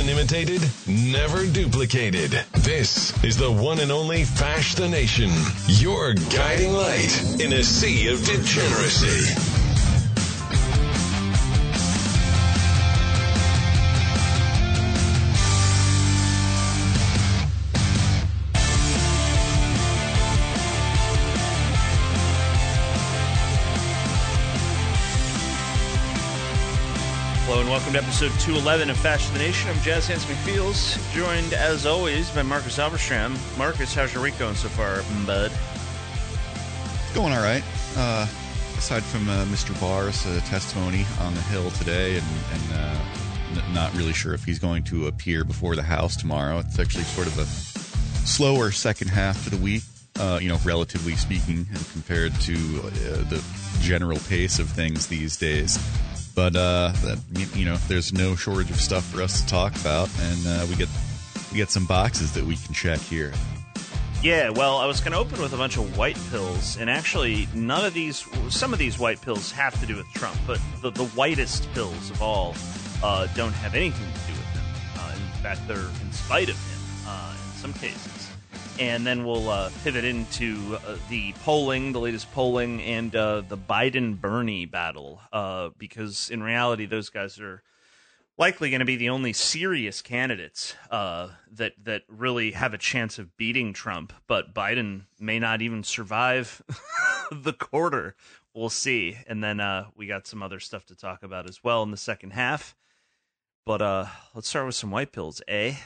been imitated, never duplicated. This is the one and only Fash the Nation, your guiding light in a sea of degeneracy. Hello and welcome to episode 211 of Fash the Nation. I'm Jazz Hands McFeels, joined as always by Marcus Alverstram. Marcus, how's your week going so far, bud? It's going all right. Aside from Mr. Barr's testimony on the Hill today, and not really sure if he's going to appear before the House tomorrow. It's actually sort of a slower second half to the week, relatively speaking, compared to the general pace of things these days. But, there's no shortage of stuff for us to talk about, and we get some boxes that we can check here. Yeah, well, I was going to open with a bunch of white pills, and actually some of these white pills have to do with Trump, but the whitest pills of all don't have anything to do with him. In fact, they're in spite of him in some cases. And then we'll pivot into the latest polling, and the Biden-Bernie battle, because in reality, those guys are likely going to be the only serious candidates that really have a chance of beating Trump. But Biden may not even survive the quarter. We'll see. And then we got some other stuff to talk about as well in the second half. But let's start with some white pills, eh?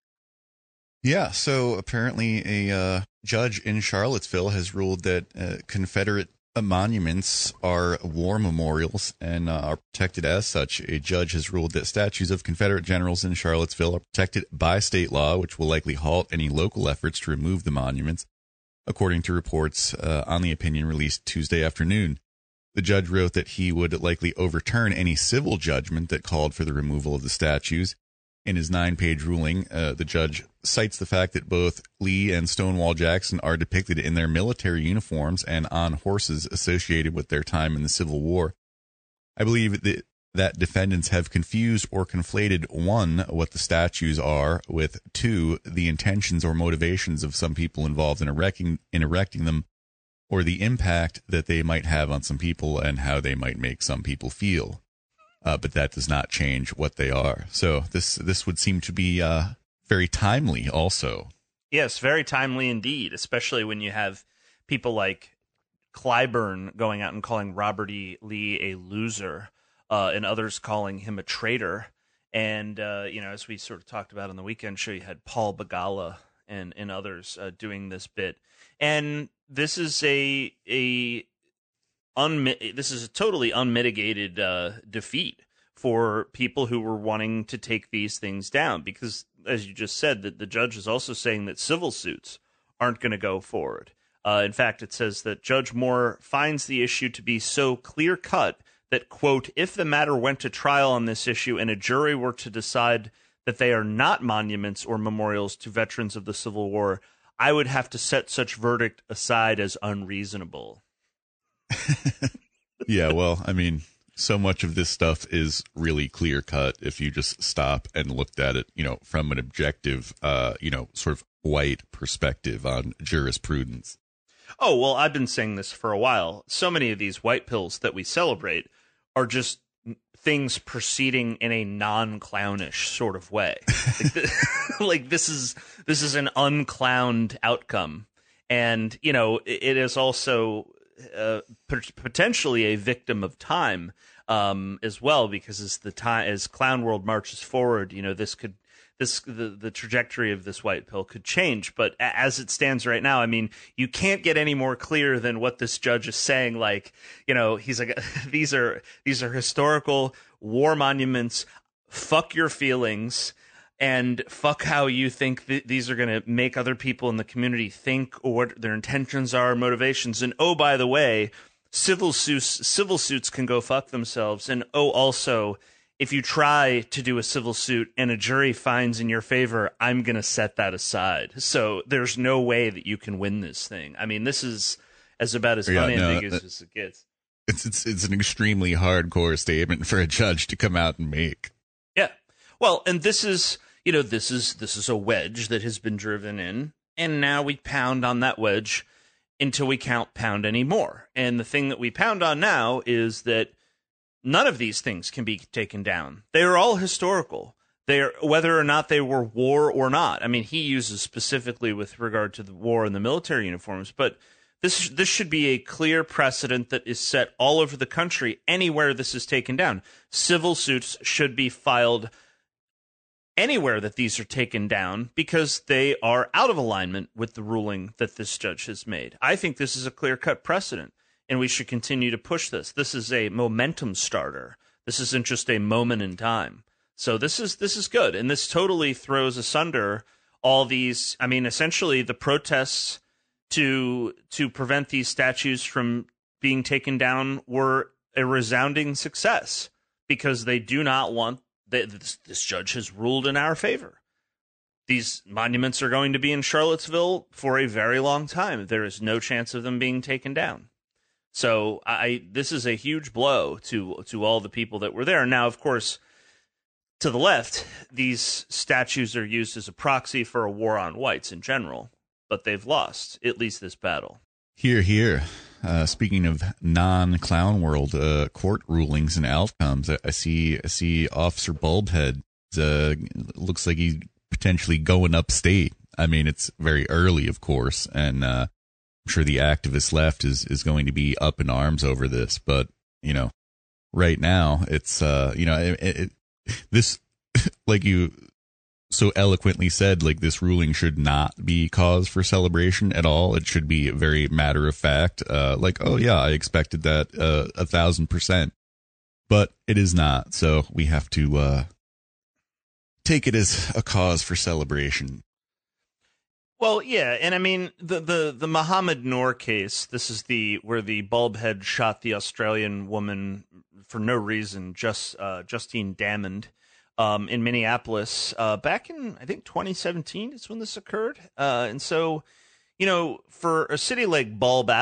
Yeah, so apparently a judge in Charlottesville has ruled that Confederate monuments are war memorials and are protected as such. A judge has ruled that statues of Confederate generals in Charlottesville are protected by state law, which will likely halt any local efforts to remove the monuments, according to reports on the opinion released Tuesday afternoon. The judge wrote that he would likely overturn any civil judgment that called for the removal of the statues. In his 9-page ruling, the judge cites the fact that both Lee and Stonewall Jackson are depicted in their military uniforms and on horses associated with their time in the Civil War. I believe that defendants have confused or conflated, 1, what the statues are, with 2, the intentions or motivations of some people involved in erecting them, or the impact that they might have on some people and how they might make some people feel. But that does not change what they are. So this would seem to be very timely also. Yes, very timely indeed, especially when you have people like Clyburn going out and calling Robert E. Lee a loser, and others calling him a traitor. And, as we sort of talked about on the weekend show, you had Paul Begala and others doing this bit. And this is this is a totally unmitigated defeat for people who were wanting to take these things down, because, as you just said, that the judge is also saying that civil suits aren't going to go forward. In fact, it says that Judge Moore finds the issue to be so clear-cut that, quote, if the matter went to trial on this issue and a jury were to decide that they are not monuments or memorials to veterans of the Civil War, I would have to set such verdict aside as unreasonable. Yeah, well, I mean, so much of this stuff is really clear cut if you just stop and looked at it, from an objective, sort of white perspective on jurisprudence. Oh, well, I've been saying this for a while. So many of these white pills that we celebrate are just things proceeding in a non-clownish sort of way. Like this is an unclowned outcome. And, it is also potentially a victim of time as well, because as Clown World marches forward, the trajectory of this white pill could change. But as it stands right now, I mean, you can't get any more clear than what this judge is saying. Like, he's like, these are historical war monuments. Fuck your feelings. And fuck how you think these are going to make other people in the community think, or what their intentions are, motivations. And oh, by the way, civil suits can go fuck themselves. And oh, also, if you try to do a civil suit and a jury finds in your favor, I'm going to set that aside. So there's no way that you can win this thing. I mean, this is about as unambiguous as it gets. It's an extremely hardcore statement for a judge to come out and make. Yeah. Well, and this is, this is a wedge that has been driven in, and now we pound on that wedge until we can't pound anymore. And the thing that we pound on now is that none of these things can be taken down. They are all historical. They are, whether or not they were war or not. I mean, he uses specifically with regard to the war and the military uniforms, but this should be a clear precedent that is set all over the country anywhere this is taken down. Civil suits should be filed anywhere that these are taken down because they are out of alignment with the ruling that this judge has made. I think this is a clear-cut precedent, and we should continue to push this. This is a momentum starter. This isn't just a moment in time. So this is good, and this totally throws asunder all these. I mean, essentially, the protests to prevent these statues from being taken down were a resounding success because they do not want this judge has ruled in our favor. These monuments are going to be in Charlottesville for a very long time. There is no chance of them being taken down. So this is a huge blow to all the people that were there. Now, of course, to the left, these statues are used as a proxy for a war on whites in general, but they've lost, at least this battle. Here, here. Speaking of non-clown world court rulings and outcomes, I see Officer Bulbhead. Looks like he's potentially going upstate. I mean, it's very early, of course, and I'm sure the activist left is going to be up in arms over this. But right now it's this, like you so eloquently said, like this ruling should not be cause for celebration at all. It should be very matter of fact. Like, oh yeah, I expected that 1,000%, but it is not. So we have to take it as a cause for celebration. Well, yeah, and I mean the Mohammed Noor case. This is where the bulbhead shot the Australian woman for no reason, Justine Damond. In Minneapolis, back in, I think, 2017 is when this occurred. And so, for a city like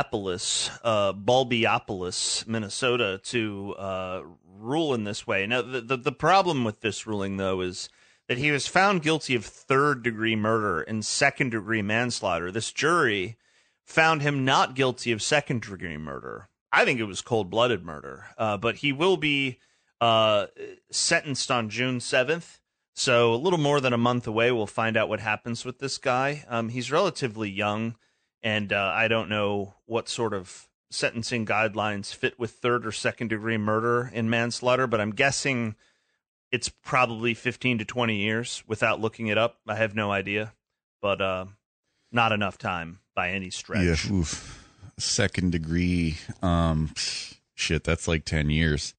Bulbiopolis, Minnesota, to rule in this way. Now, the problem with this ruling, though, is that he was found guilty of third-degree murder and second-degree manslaughter. This jury found him not guilty of second-degree murder. I think it was cold-blooded murder, but he will be sentenced on June 7th, so a little more than a month away. We'll find out what happens with this guy. He's relatively young, and I don't know what sort of sentencing guidelines fit with third or second degree murder and manslaughter, but I'm guessing it's probably 15 to 20 years without looking it up. I have no idea, but not enough time by any stretch. Yeah, oof. Second degree, shit, that's like 10 years.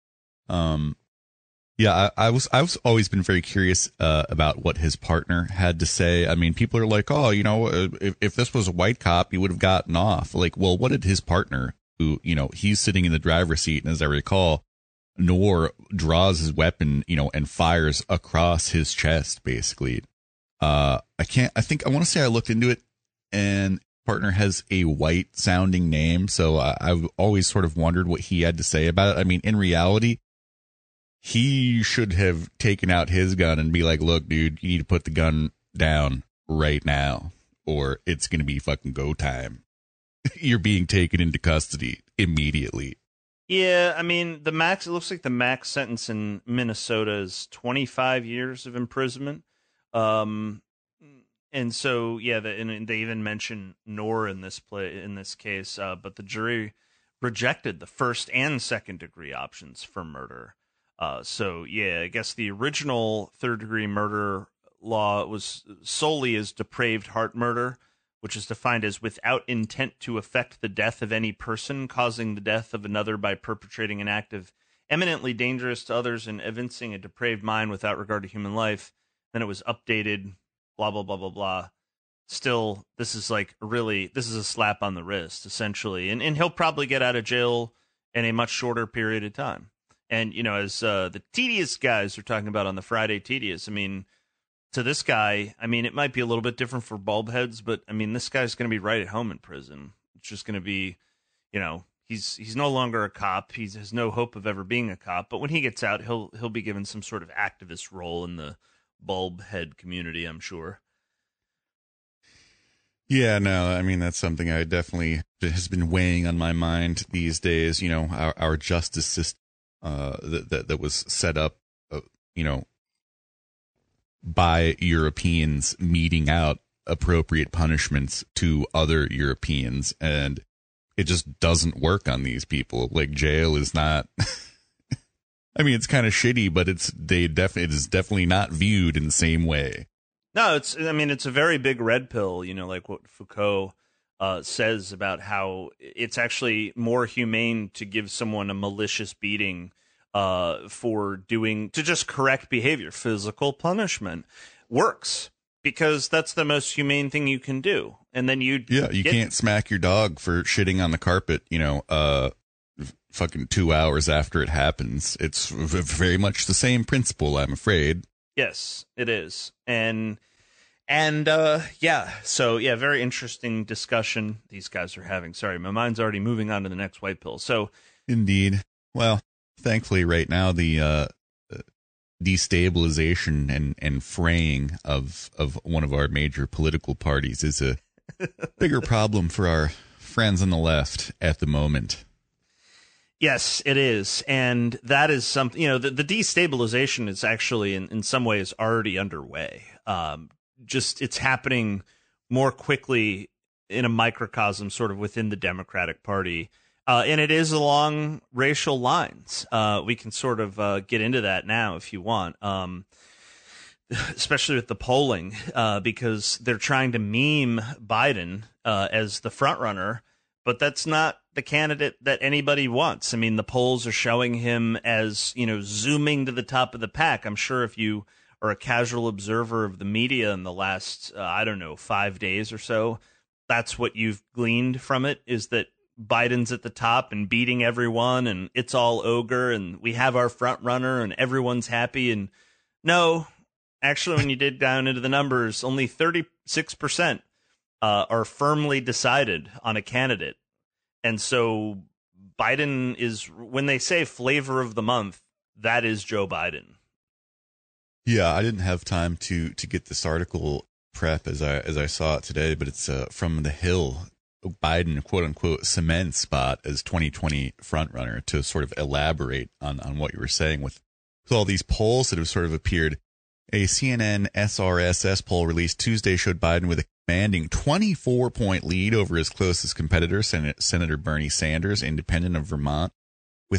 Yeah, I was always been very curious about what his partner had to say. I mean, people are like, oh, if this was a white cop, he would have gotten off. Like, well, what did his partner, who, he's sitting in the driver's seat, and as I recall, Noor draws his weapon, and fires across his chest, basically. I want to say I looked into it, and partner has a white sounding name, so I've always sort of wondered what he had to say about it. I mean, in reality, he should have taken out his gun and be like, look, dude, you need to put the gun down right now, or it's going to be fucking go time. You're being taken into custody immediately. Yeah, I mean, it looks like the max sentence in Minnesota is 25 years of imprisonment. And so, yeah, and they even mention Noor in this case, but the jury rejected the first and second degree options for murder. So, yeah, I guess the original third-degree murder law was solely as depraved heart murder, which is defined as without intent to affect the death of any person, causing the death of another by perpetrating an act of eminently dangerous to others and evincing a depraved mind without regard to human life. Then it was updated, blah, blah, blah, blah, blah. Still, this is a slap on the wrist, essentially. And he'll probably get out of jail in a much shorter period of time. And, as the tedious guys are talking about on the Friday Tedious, I mean, to this guy, I mean, it might be a little bit different for bulbheads, but, I mean, this guy's going to be right at home in prison. It's just going to be, he's no longer a cop. He has no hope of ever being a cop. But when he gets out, he'll be given some sort of activist role in the bulb head community, I'm sure. Yeah, no, I mean, that's something I definitely has been weighing on my mind these days. You know, our justice system that was set up, you know, by Europeans meting out appropriate punishments to other Europeans, and it just doesn't work on these people. Like, jail is not. I mean, it's kind of shitty, but it is definitely not viewed in the same way. No, it's a very big red pill, you know, like what Foucault says about how it's actually more humane to give someone a malicious beating to just correct behavior. Physical punishment works because that's the most humane thing you can do. And then you can't smack your dog for shitting on the carpet, you know, fucking 2 hours after it happens. It's very much the same principle, I'm afraid. Yes, it is. And very interesting discussion these guys are having. Sorry, my mind's already moving on to the next white pill. So, indeed. Well, thankfully right now the destabilization and fraying of one of our major political parties is a bigger problem for our friends on the left at the moment. Yes, it is. And that is something, you know, the destabilization is actually in some ways already underway. Just it's happening more quickly in a microcosm sort of within the Democratic Party. And it is along racial lines. We can sort of get into that now if you want, especially with the polling, because they're trying to meme Biden as the front runner. But that's not the candidate that anybody wants. I mean, the polls are showing him as, you know, zooming to the top of the pack. I'm sure if you are a casual observer of the media in the last, 5 days or so, that's what you've gleaned from it, is that Biden's at the top and beating everyone, and it's all ogre, and we have our front runner, and everyone's happy. And no, actually, when you dig down into the numbers, only 36% are firmly decided on a candidate. And so Biden is, when they say flavor of the month, that is Joe Biden. Yeah, I didn't have time to get this article prep as I saw it today, but it's from The Hill. Biden, quote unquote, cement spot as 2020 frontrunner, to sort of elaborate on what you were saying with all these polls that have sort of appeared. A CNN SRSS poll released Tuesday showed Biden with a commanding 24-point lead over his closest competitor, Senator Bernie Sanders, independent of Vermont, with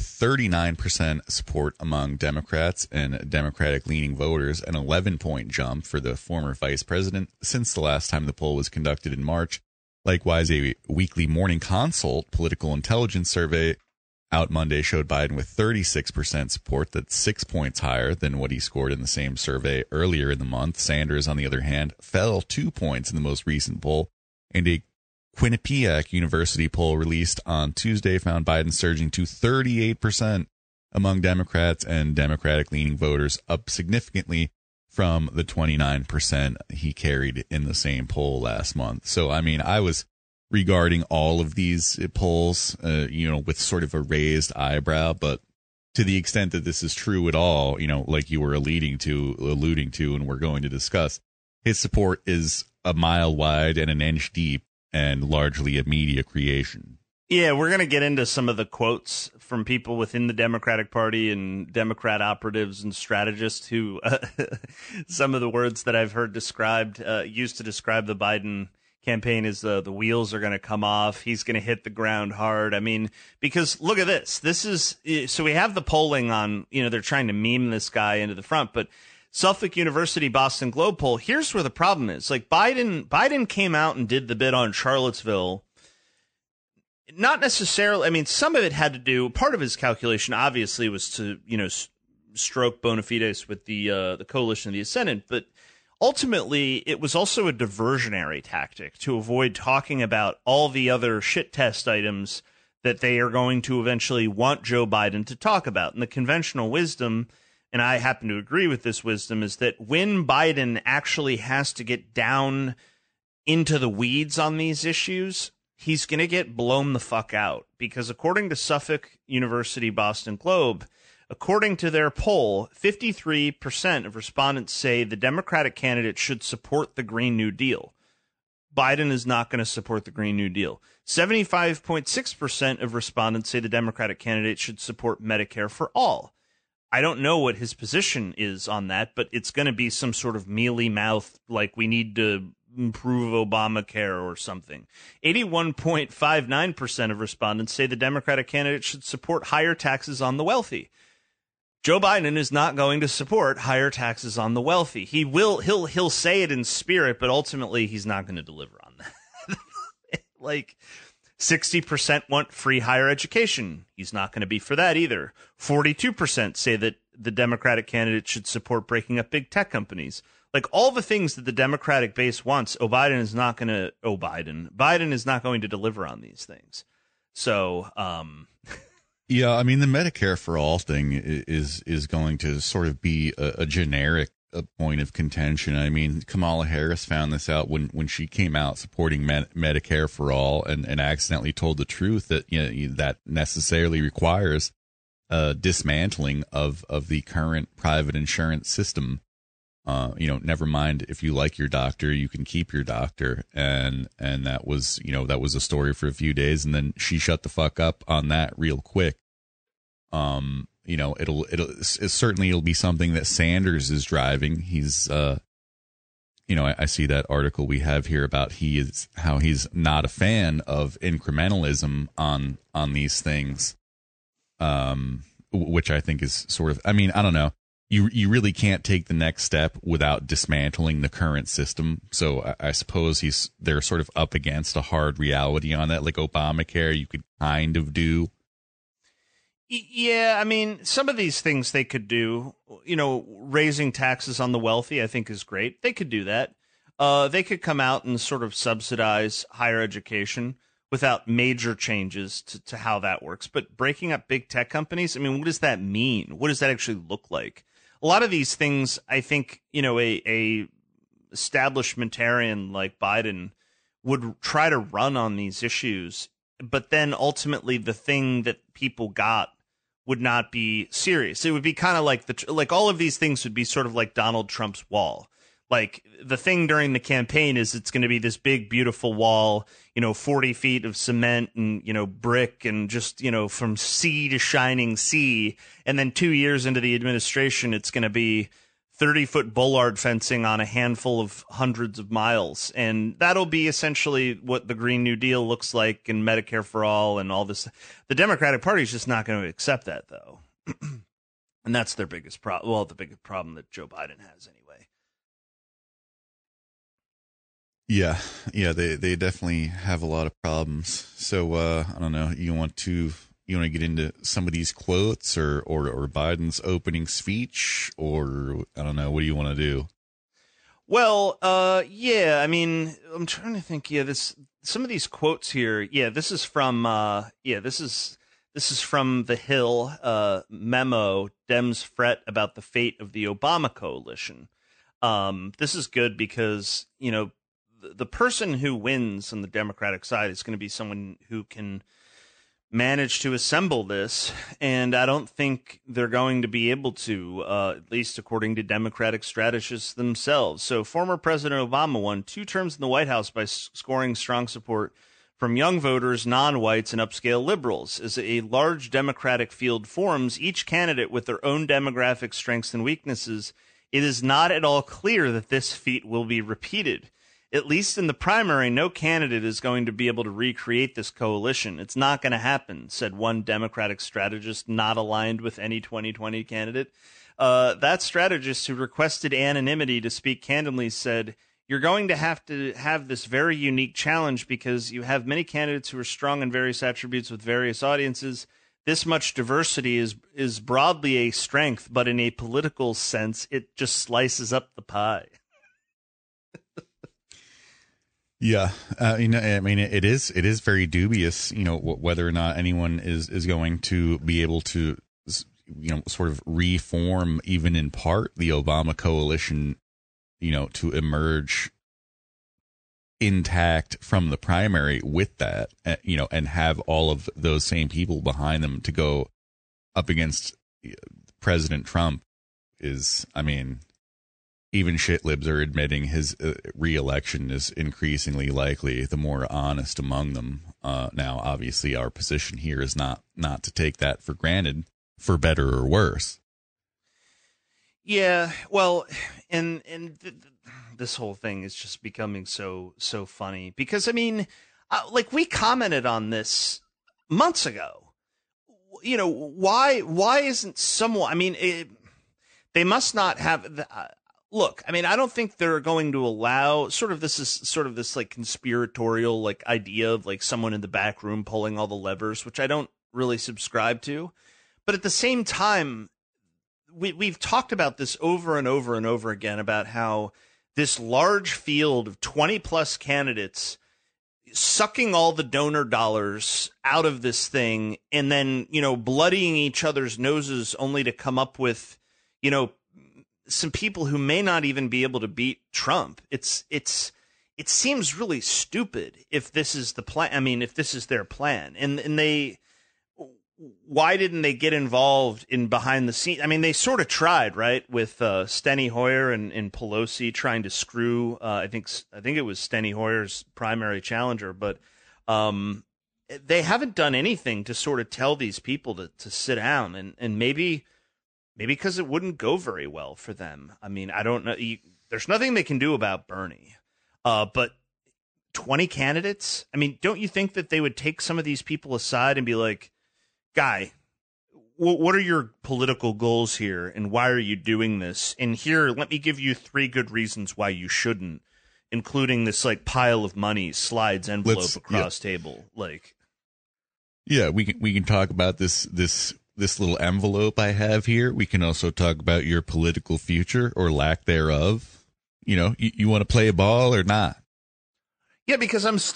39% support among Democrats and Democratic-leaning voters, an 11-point jump for the former vice president since the last time the poll was conducted in March. Likewise, a weekly Morning Consult political intelligence survey out Monday showed Biden with 36% support. That's 6 points higher than what he scored in the same survey earlier in the month. Sanders, on the other hand, fell 2 points in the most recent poll, and a Quinnipiac University poll released on Tuesday found Biden surging to 38% among Democrats and Democratic-leaning voters, up significantly from the 29% he carried in the same poll last month. So, I mean, I was regarding all of these polls, with sort of a raised eyebrow, but to the extent that this is true at all, like you were alluding to, and we're going to discuss, his support is a mile wide and an inch deep and largely a media creation. Yeah, we're going to get into some of the quotes from people within the Democratic Party and Democrat operatives and strategists who some of the words that I've heard described used to describe the Biden campaign is the wheels are going to come off. He's going to hit the ground hard. I mean, because look at this. This is so we have the polling on, they're trying to meme this guy into the front, but Suffolk University Boston Globe poll, here's where the problem is. Like Biden came out and did the bit on Charlottesville. Not necessarily. I mean, some of it had to do, part of his calculation obviously was to, stroke bona fides with the coalition of the ascendant, but ultimately, it was also a diversionary tactic to avoid talking about all the other shit test items that they are going to eventually want Joe Biden to talk about. And the conventional wisdom, and I happen to agree with this wisdom, is that when Biden actually has to get down into the weeds on these issues, he's going to get blown the fuck out. Because according to Suffolk University Boston Globe, According to their poll, 53% of respondents say the Democratic candidate should support the Green New Deal. Biden is not going to support the Green New Deal. 75.6% of respondents say the Democratic candidate should support Medicare for all. I don't know what his position is on that, but it's going to be some sort of mealy mouth, like we need to improve Obamacare or something. 81.59% of respondents say the Democratic candidate should support higher taxes on the wealthy. Joe Biden is not going to support higher taxes on the wealthy. He'll say it in spirit, but ultimately he's not going to deliver on that. Like 60% want free higher education. He's not going to be for that either. 42% say that the Democratic candidate should support breaking up big tech companies. Like all the things that the Democratic base wants, Biden is not going to deliver on these things. So, yeah, I mean, the Medicare for all thing is going to sort of be a generic point of contention. I mean, Kamala Harris found this out when she came out supporting Medicare for all and accidentally told the truth that that necessarily requires dismantling of the current private insurance system. Never mind if you like your doctor, you can keep your doctor, and that was a story for a few days, and then she shut the fuck up on that real quick. It'll be something that Sanders is driving. He's I see that article we have here about how he's not a fan of incrementalism on these things, which I think is sort of, I mean, I don't know. You really can't take the next step without dismantling the current system. So I suppose they're sort of up against a hard reality on that. Like Obamacare, you could kind of do. Yeah, I mean, some of these things they could do. Raising taxes on the wealthy, I think, is great. They could do that. They could come out and sort of subsidize higher education without major changes to how that works. But breaking up big tech companies, I mean, what does that mean? What does that actually look like? A lot of these things, I think, a establishmentarian like Biden would try to run on these issues, but then ultimately the thing that people got would not be serious. It would be kind of like all of these things would be sort of like Donald Trump's wall. Like the thing during the campaign is it's going to be this big, beautiful wall, 40 feet of cement and, brick and just, from sea to shining sea. And then 2 years into the administration, it's going to be 30-foot bollard fencing on a handful of hundreds of miles. And that'll be essentially what the Green New Deal looks like and Medicare for all and all this. The Democratic Party is just not going to accept that, though. And that's their biggest problem. Well, the biggest problem that Joe Biden has anyway. Yeah, they definitely have a lot of problems. So I don't know. You want to get into some of these quotes or Biden's opening speech, or I don't know. What do you want to do? Well, yeah. I mean, I'm trying to think. Yeah, some of these quotes here. Yeah, this is from. This is from the Hill memo. Dems fret about the fate of the Obama coalition. This is good because the person who wins on the Democratic side is going to be someone who can manage to assemble this, and I don't think they're going to be able to, at least according to Democratic strategists themselves. So former President Obama won 2 terms in the White House by scoring strong support from young voters, non-whites, and upscale liberals. As a large Democratic field forms, each candidate with their own demographic strengths and weaknesses, it is not at all clear that this feat will be repeated. At least in the primary, no candidate is going to be able to recreate this coalition. It's not going to happen, said one Democratic strategist not aligned with any 2020 candidate. That strategist, who requested anonymity to speak candidly, said, "You're going to have this very unique challenge because you have many candidates who are strong in various attributes with various audiences. This much diversity is broadly a strength, but in a political sense, it just slices up the pie." Yeah, I mean, it is very dubious, whether or not anyone is going to be able to, sort of reform even in part the Obama coalition, to emerge intact from the primary with that, and have all of those same people behind them to go up against President Trump is, I mean, even shit libs are admitting his re-election is increasingly likely, the more honest among them. Now, obviously, our position here is not to take that for granted, for better or worse. Yeah, well, and this whole thing is just becoming so funny because, I mean, like we commented on this months ago. You know, why isn't someone? I mean, they must not have. Look, I mean, I don't think they're going to allow this like conspiratorial like idea of like someone in the back room pulling all the levers, which I don't really subscribe to. But at the same time, we've talked about this over and over and over again about how this large field of 20 plus candidates sucking all the donor dollars out of this thing and then, you know, bloodying each other's noses only to come up with, you know, some people who may not even be able to beat Trump. It seems really stupid if this is the plan. I mean, if this is their plan, and why didn't they get involved in behind the scenes? I mean, they sort of tried, right, with Steny Hoyer and Pelosi trying to screw. I think it was Steny Hoyer's primary challenger, but they haven't done anything to sort of tell these people to sit down, and maybe because it wouldn't go very well for them. I mean, I don't know. There's nothing they can do about Bernie, but 20 candidates. I mean, don't you think that they would take some of these people aside and be like, guy, what are your political goals here, and why are you doing this? And here, let me give you 3 good reasons why you shouldn't, including this like pile of money slides envelope across table. Like, yeah, we can talk about this little envelope I have here. We can also talk about your political future or lack thereof. You know, you want to play a ball or not? Yeah, because I'm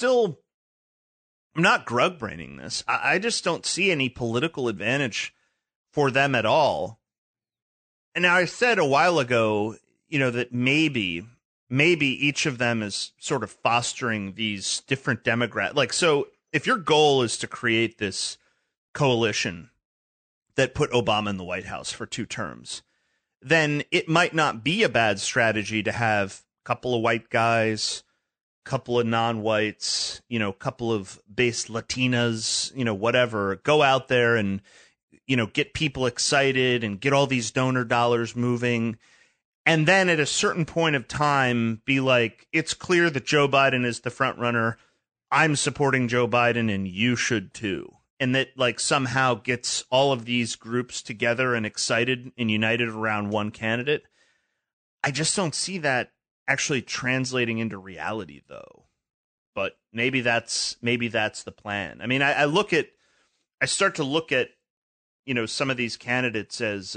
not grug braining this. I just don't see any political advantage for them at all. And now I said a while ago, you know, that maybe each of them is sort of fostering these different demographics. Like, so if your goal is to create this coalition that put Obama in the White House for 2 terms, then it might not be a bad strategy to have a couple of white guys, couple of non-whites, you know, couple of base Latinas, you know, whatever, go out there and, you know, get people excited and get all these donor dollars moving. And then at a certain point of time, be like, it's clear that Joe Biden is the front runner. I'm supporting Joe Biden and you should too. And that like somehow gets all of these groups together and excited and united around one candidate. I just don't see that actually translating into reality though. But maybe that's the plan. I mean, I start to look at, you know, some of these candidates as,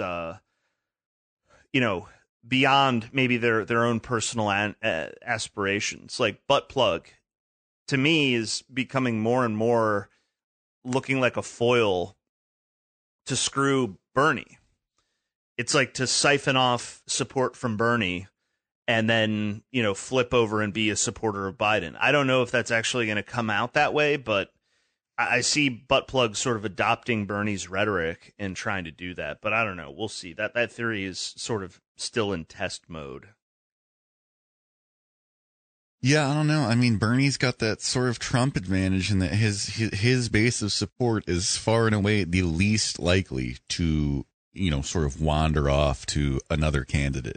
you know, beyond maybe their own personal aspirations. Like Butt Plug, to me, is becoming more and more looking like a foil to screw Bernie. It's like to siphon off support from Bernie and then, you know, flip over and be a supporter of Biden. I don't know if that's actually going to come out that way, but I see Butt Plug sort of adopting Bernie's rhetoric and trying to do that. But I don't know. We'll see. That theory is sort of still in test mode. Yeah, I don't know. I mean, Bernie's got that sort of Trump advantage in that his base of support is far and away the least likely to, you know, sort of wander off to another candidate.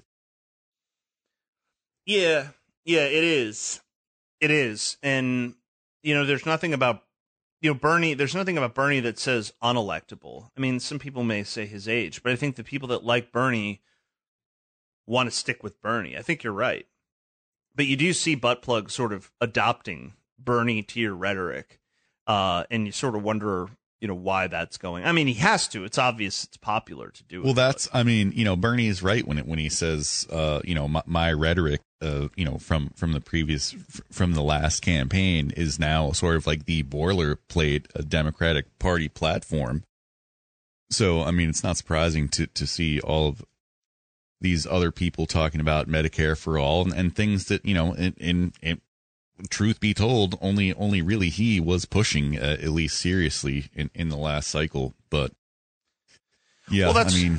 Yeah, it is. It is. And, you know, there's nothing about, you know, Bernie that says unelectable. I mean, some people may say his age, but I think the people that like Bernie want to stick with Bernie. I think you're right. But you do see Butt Plug sort of adopting Bernie to your rhetoric, and you sort of wonder, you know, why that's going. I mean, he has to. It's obvious. It's popular to do it. Well, I mean, you know, Bernie is right when he says, you know, my rhetoric, you know, from the last campaign is now sort of like the boilerplate Democratic Party platform. So, I mean, it's not surprising to see all of these other people talking about Medicare for all and things that, you know, in truth be told, only really he was pushing at least seriously in the last cycle. But yeah, well, I mean,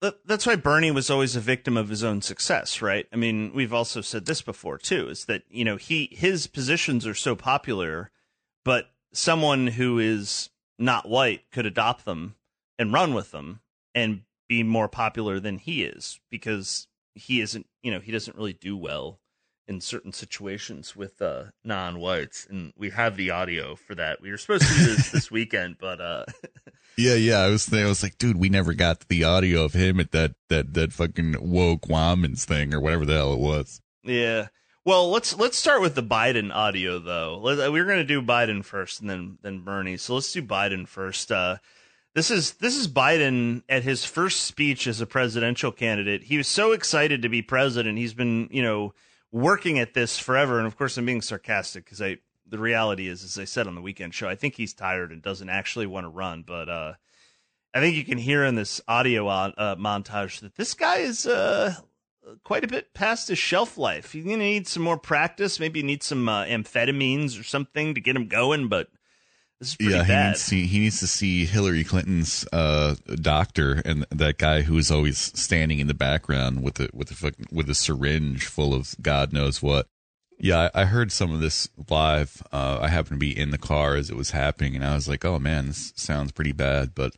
that's why Bernie was always a victim of his own success, right? I mean, we've also said this before too, is that, you know, his positions are so popular, but someone who is not white could adopt them and run with them and be more popular than he is, because he isn't, you know, he doesn't really do well in certain situations with non-whites. And we have the audio for that. We were supposed to do this weekend, but Yeah. I was like, dude, we never got the audio of him at that fucking woke Woman's thing or whatever the hell it was. Yeah. Well, let's start with the Biden audio, though. We're going to do Biden first, and then Bernie. So let's do Biden first. This is Biden at his first speech as a presidential candidate. He was so excited to be president. He's been, you know, working at this forever. And of course, I'm being sarcastic because the reality is, as I said on the weekend show, I think he's tired and doesn't actually want to run. But I think you can hear in this audio montage that this guy is quite a bit past his shelf life. He's going to need some more practice. Maybe need some amphetamines or something to get him going. But this is pretty bad. He needs to see Hillary Clinton's doctor, and that guy who is always standing in the background with a syringe full of God knows what. Yeah, I heard some of this live. I happened to be in the car as it was happening, and I was like, "Oh man, this sounds pretty bad." But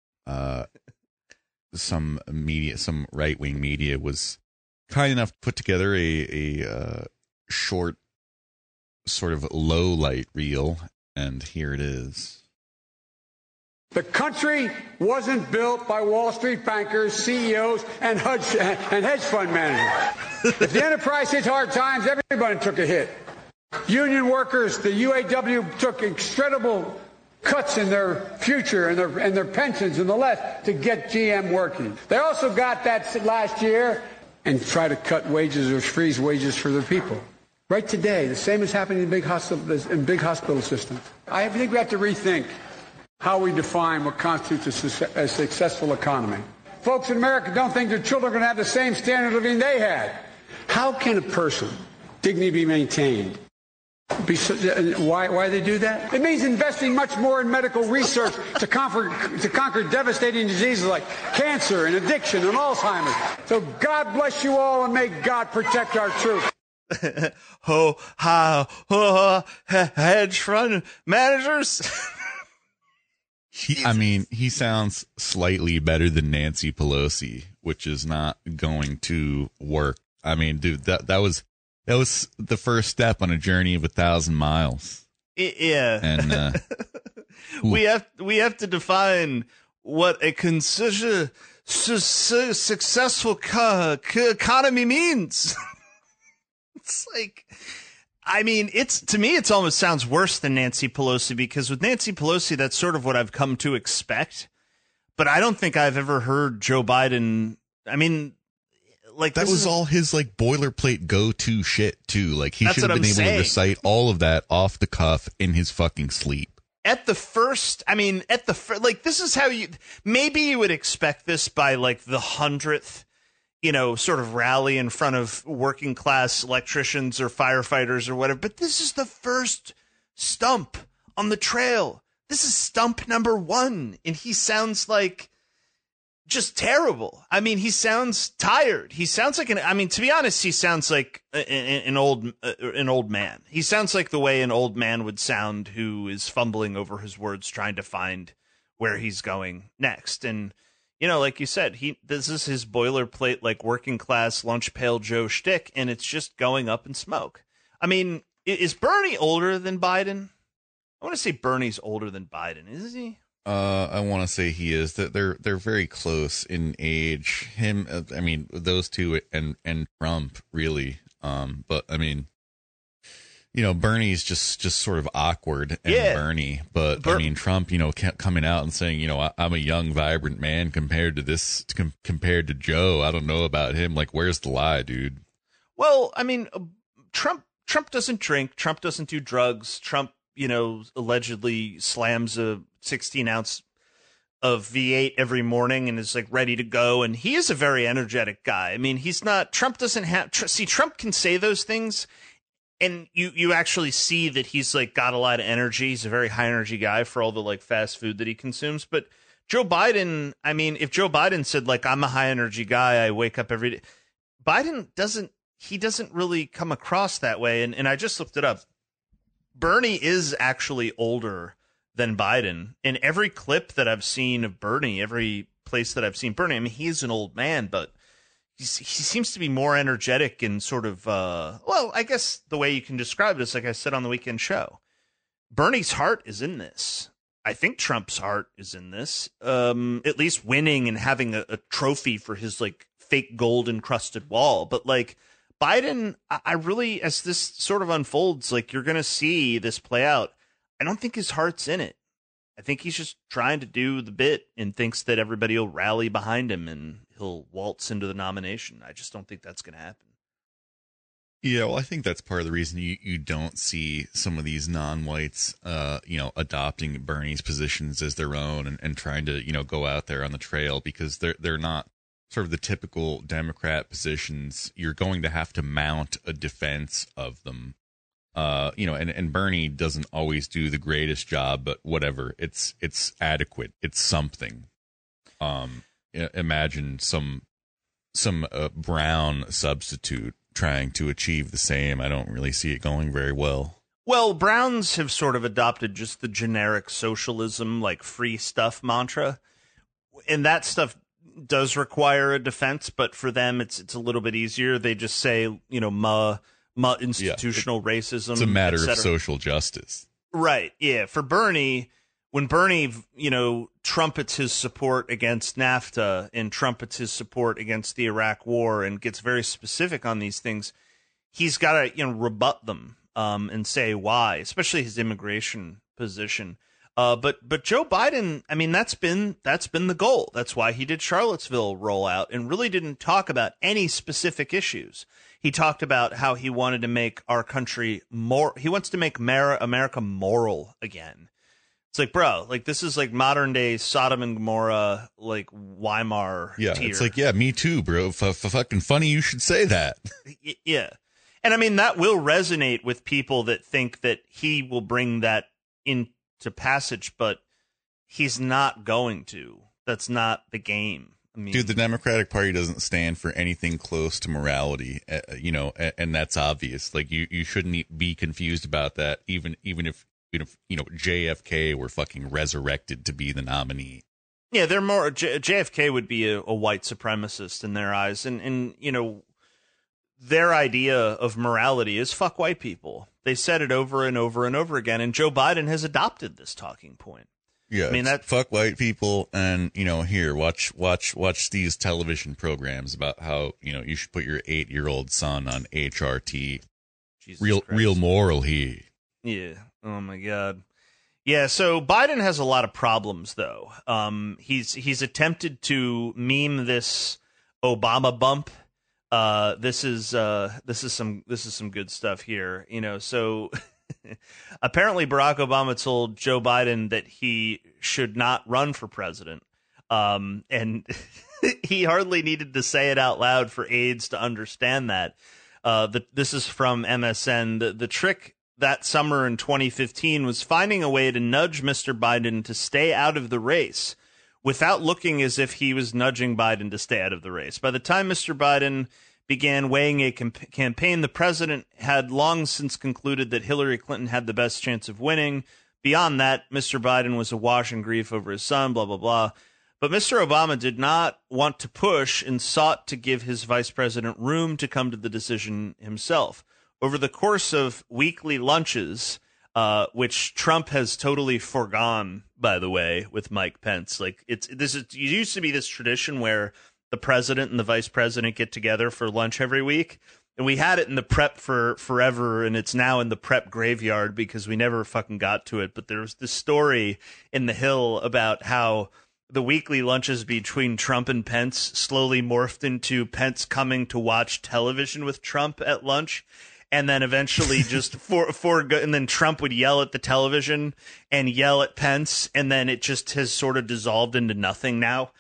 some right-wing media was kind enough to put together a short, sort of low light reel, and here it is. The country wasn't built by Wall Street bankers, CEOs, and hedge fund managers. If the enterprise hit hard times, everybody took a hit. Union workers, the UAW, took incredible cuts in their future and their pensions and the less to get GM working. They also got that last year and try to cut wages or freeze wages for their people. Right today, the same is happening in big hospital systems. I think we have to rethink how we define what constitutes a successful economy. Folks in America don't think their children are going to have the same standard of living they had. How can a person dignity be maintained? Why they do that? It means investing much more in medical research to conquer devastating diseases like cancer and addiction and Alzheimer's. So God bless you all, and may God protect our troops. Hedge fund managers. He sounds slightly better than Nancy Pelosi, which is not going to work. I mean, dude, that was the first step on a journey of 1,000 miles. Yeah, and we have to define what a successful economy means. It's like, I mean, to me, it almost sounds worse than Nancy Pelosi, because with Nancy Pelosi, that's sort of what I've come to expect. But I don't think I've ever heard Joe Biden. I mean, like, that was all his like boilerplate go-to shit too. Like, he should have been able to recite all of that off the cuff in his fucking sleep. Like, this is how maybe you would expect this by like the 100th, you know, sort of rally in front of working class electricians or firefighters or whatever. But this is the first stump on the trail. This is stump number 1. And he sounds like just terrible. I mean, he sounds tired. He sounds like to be honest, he sounds like an old man. He sounds like the way an old man would sound who is fumbling over his words, trying to find where he's going next. And, you know, like you said, this is his boilerplate, like working class lunch pail Joe shtick, and it's just going up in smoke. I mean, is Bernie older than Biden? I want to say Bernie's older than Biden, is he? I want to say he is. That they're very close in age. Him, I mean, those two and Trump really. But I mean, you know, Bernie's just sort of awkward and Bernie. But I mean, Trump, you know, coming out and saying, you know, I'm a young, vibrant man compared to Joe. I don't know about him. Like, where's the lie, dude? Well, I mean, Trump doesn't drink. Trump doesn't do drugs. Trump, you know, allegedly slams a 16-ounce of V8 every morning and is like ready to go. And he is a very energetic guy. I mean, Trump doesn't have, Trump can say those things, and you actually see that he's like got a lot of energy. He's a very high energy guy for all the like fast food that he consumes. But Joe Biden, I mean, if Joe Biden said, like, I'm a high energy guy, I wake up every day, Biden doesn't really come across that way. And I just looked it up. Bernie is actually older than Biden. In every clip that I've seen of Bernie, every place that I've seen Bernie, I mean, he's an old man, but he seems to be more energetic and sort of, well, I guess the way you can describe it is, like I said on the weekend show, Bernie's heart is in this. I think Trump's heart is in this, at least winning and having a trophy for his, like, fake gold encrusted wall. But, like, Biden, I really, as this sort of unfolds, like, you're going to see this play out. I don't think his heart's in it. I think he's just trying to do the bit and thinks that everybody will rally behind him and he'll waltz into the nomination. I just don't think that's going to happen. Yeah, well, I think that's part of the reason you don't see some of these non-whites, adopting Bernie's positions as their own and trying to, go out there on the trail, because they're not sort of the typical Democrat positions. You're going to have to mount a defense of them. And Bernie doesn't always do the greatest job, but whatever, it's adequate. It's something. Imagine some brown substitute trying to achieve the same. I don't really see it going very well. Well, Browns have sort of adopted just the generic socialism, like free stuff mantra. And that stuff does require a defense, but for them, it's a little bit easier. They just say, institutional racism. It's a matter of social justice. Right. Yeah. For Bernie, when Bernie, trumpets his support against NAFTA and trumpets his support against the Iraq war and gets very specific on these things, he's got to, rebut them and say why, especially his immigration position. But Joe Biden, I mean, that's been the goal. That's why he did Charlottesville rollout and really didn't talk about any specific issues. He talked about how he wanted to make our country more. He wants to make America moral again. It's like, bro, like, this is like modern day Sodom and Gomorrah, like Weimar. Yeah, tier. It's like, yeah, me too, bro. Fucking funny you should say that. Yeah. And I mean, that will resonate with people that think that he will bring that into passage, but he's not going to. That's not the game. I mean, dude, the Democratic Party doesn't stand for anything close to morality, and that's obvious. Like, you shouldn't be confused about that, even if JFK were fucking resurrected to be the nominee. Yeah, they're more JFK would be a white supremacist in their eyes, and their idea of morality is fuck white people. They said it over and over and over again, and Joe Biden has adopted this talking point. Yeah, I mean, that fuck white people, and here, watch these television programs about how you should put your 8-year-old son on HRT. Jesus real Christ. Real moral he. Yeah. Oh my God. Yeah. So Biden has a lot of problems, though. He's attempted to meme this Obama bump. This is some good stuff here. So. Apparently, Barack Obama told Joe Biden that he should not run for president. And he hardly needed to say it out loud for aides to understand that. This is from MSN. The trick that summer in 2015 was finding a way to nudge Mr. Biden to stay out of the race without looking as if he was nudging Biden to stay out of the race. By the time Mr. Biden began weighing a campaign, the president had long since concluded that Hillary Clinton had the best chance of winning. Beyond that, Mr. Biden was awash in grief over his son, blah, blah, blah. But Mr. Obama did not want to push and sought to give his vice president room to come to the decision himself. Over the course of weekly lunches, which Trump has totally foregone, by the way, with Mike Pence. Like, it used to be this tradition where the president and the vice president get together for lunch every week. And we had it in the prep for forever, and it's now in the prep graveyard because we never fucking got to it. But there was this story in The Hill about how the weekly lunches between Trump and Pence slowly morphed into Pence coming to watch television with Trump at lunch. And then eventually just and then Trump would yell at the television and yell at Pence. And then it just has sort of dissolved into nothing now.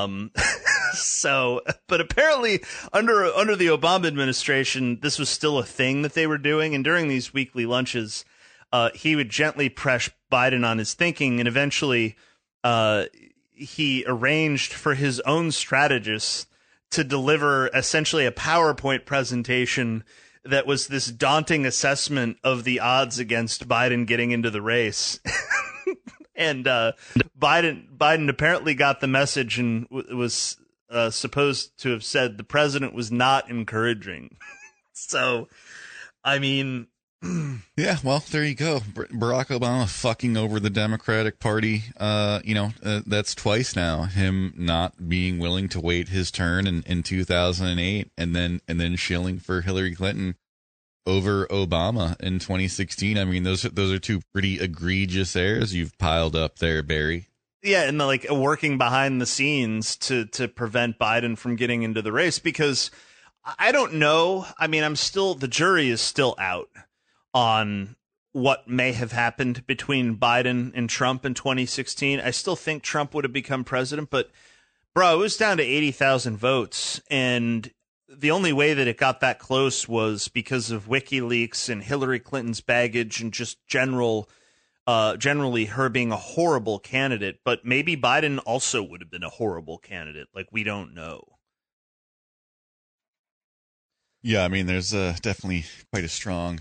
But apparently under the Obama administration, this was still a thing that they were doing. And during these weekly lunches, he would gently press Biden on his thinking. And eventually, he arranged for his own strategists to deliver essentially a PowerPoint presentation that was this daunting assessment of the odds against Biden getting into the race. And Biden apparently got the message and was supposed to have said the president was not encouraging. So, I mean... Yeah, well, there you go. Barack Obama fucking over the Democratic Party. That's twice now. Him not being willing to wait his turn in 2008, and then shilling for Hillary Clinton over Obama in 2016. I mean, those are two pretty egregious errors you've piled up there, Barry. Yeah, and working behind the scenes to prevent Biden from getting into the race, because I don't know. I mean, the jury is still out on what may have happened between Biden and Trump in 2016. I still think Trump would have become president, but bro, it was down to 80,000 votes, and the only way that it got that close was because of WikiLeaks and Hillary Clinton's baggage and just generally her being a horrible candidate. But maybe Biden also would have been a horrible candidate. Like, we don't know. Yeah, I mean, there's definitely quite a strong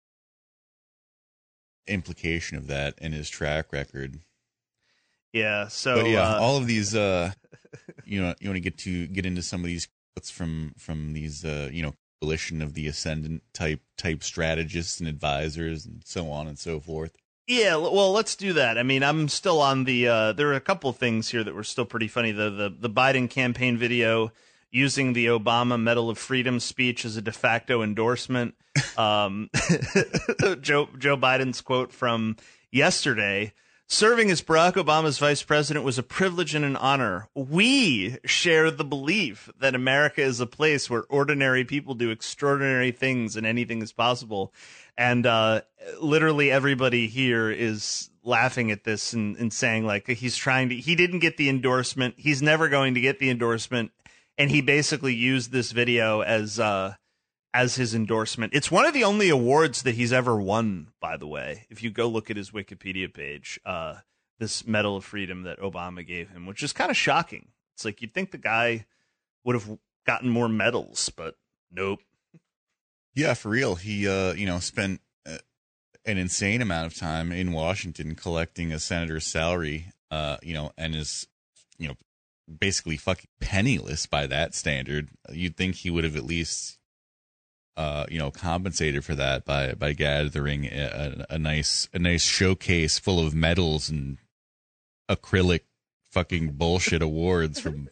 implication of that in his track record. Yeah. So, but yeah, all of these, you want to get into some of these quotes from these, coalition of the ascendant type strategists and advisors and so on and so forth. Yeah, well, let's do that. I mean, I'm still on the. There are a couple of things here that were still pretty funny. The Biden campaign video using the Obama Medal of Freedom speech as a de facto endorsement. Joe Biden's quote from yesterday: "Serving as Barack Obama's vice president was a privilege and an honor. We share the belief that America is a place where ordinary people do extraordinary things and anything is possible." And literally everybody here is laughing at this and saying, like, he didn't get the endorsement. He's never going to get the endorsement. And he basically used this video as his endorsement. It's one of the only awards that he's ever won, by the way. If you go look at his Wikipedia page, this Medal of Freedom that Obama gave him, which is kind of shocking. It's like, you'd think the guy would have gotten more medals, but nope. Yeah, for real. He, spent an insane amount of time in Washington collecting a senator's salary, and is, basically fucking penniless by that standard. You'd think he would have at least, compensated for that by gathering a nice showcase full of medals and acrylic fucking bullshit awards from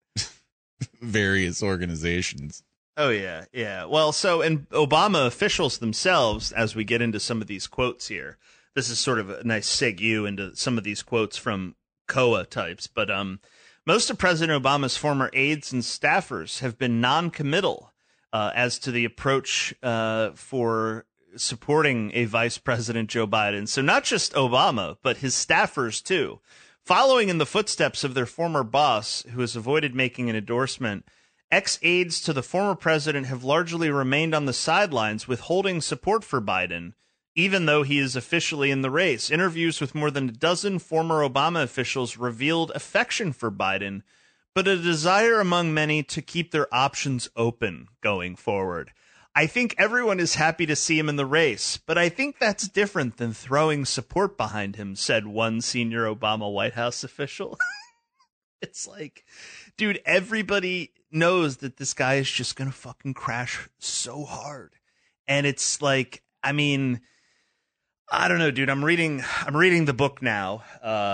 various organizations. Oh, yeah, yeah. Well, and Obama officials themselves, as we get into some of these quotes here, this is sort of a nice segue into some of these quotes from COA types, but most of President Obama's former aides and staffers have been non-committal as to the approach for supporting a Vice President Joe Biden. So not just Obama, but his staffers, too. Following in the footsteps of their former boss, who has avoided making an endorsement, ex-aides to the former president have largely remained on the sidelines, withholding support for Biden, even though he is officially in the race. Interviews with more than a dozen former Obama officials revealed affection for Biden, but a desire among many to keep their options open going forward. I think everyone is happy to see him in the race, but I think that's different than throwing support behind him, said one senior Obama White House official. It's like, dude, everybody knows that this guy is just going to fucking crash so hard. And it's like, I mean, I don't know, dude. I'm reading the book now,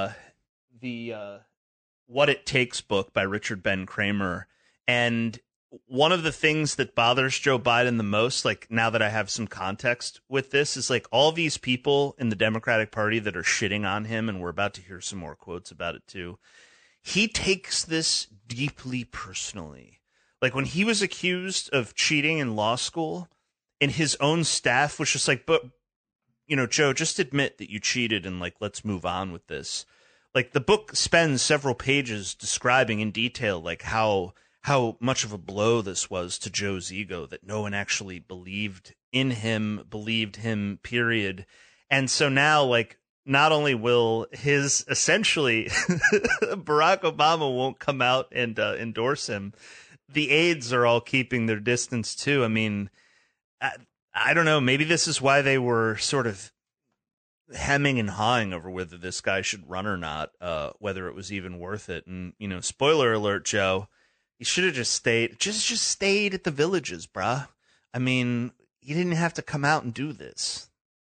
the What It Takes book by Richard Ben Kramer. And one of the things that bothers Joe Biden the most, like, now that I have some context with this, is like all these people in the Democratic Party that are shitting on him, and we're about to hear some more quotes about it too. He takes this deeply personally. Like, when he was accused of cheating in law school, and his own staff was just like, but, Joe, just admit that you cheated and, like, let's move on with this. Like, the book spends several pages describing in detail, like, how much of a blow this was to Joe's ego, that no one actually believed him, period. And so now, like, not only will his essentially Barack Obama won't come out and endorse him, the aides are all keeping their distance too. I mean, I don't know. Maybe this is why they were sort of hemming and hawing over whether this guy should run or not, whether it was even worth it. And, you know, spoiler alert, Joe, you should have just stayed, just stayed at the Villages, bruh. I mean, you didn't have to come out and do this.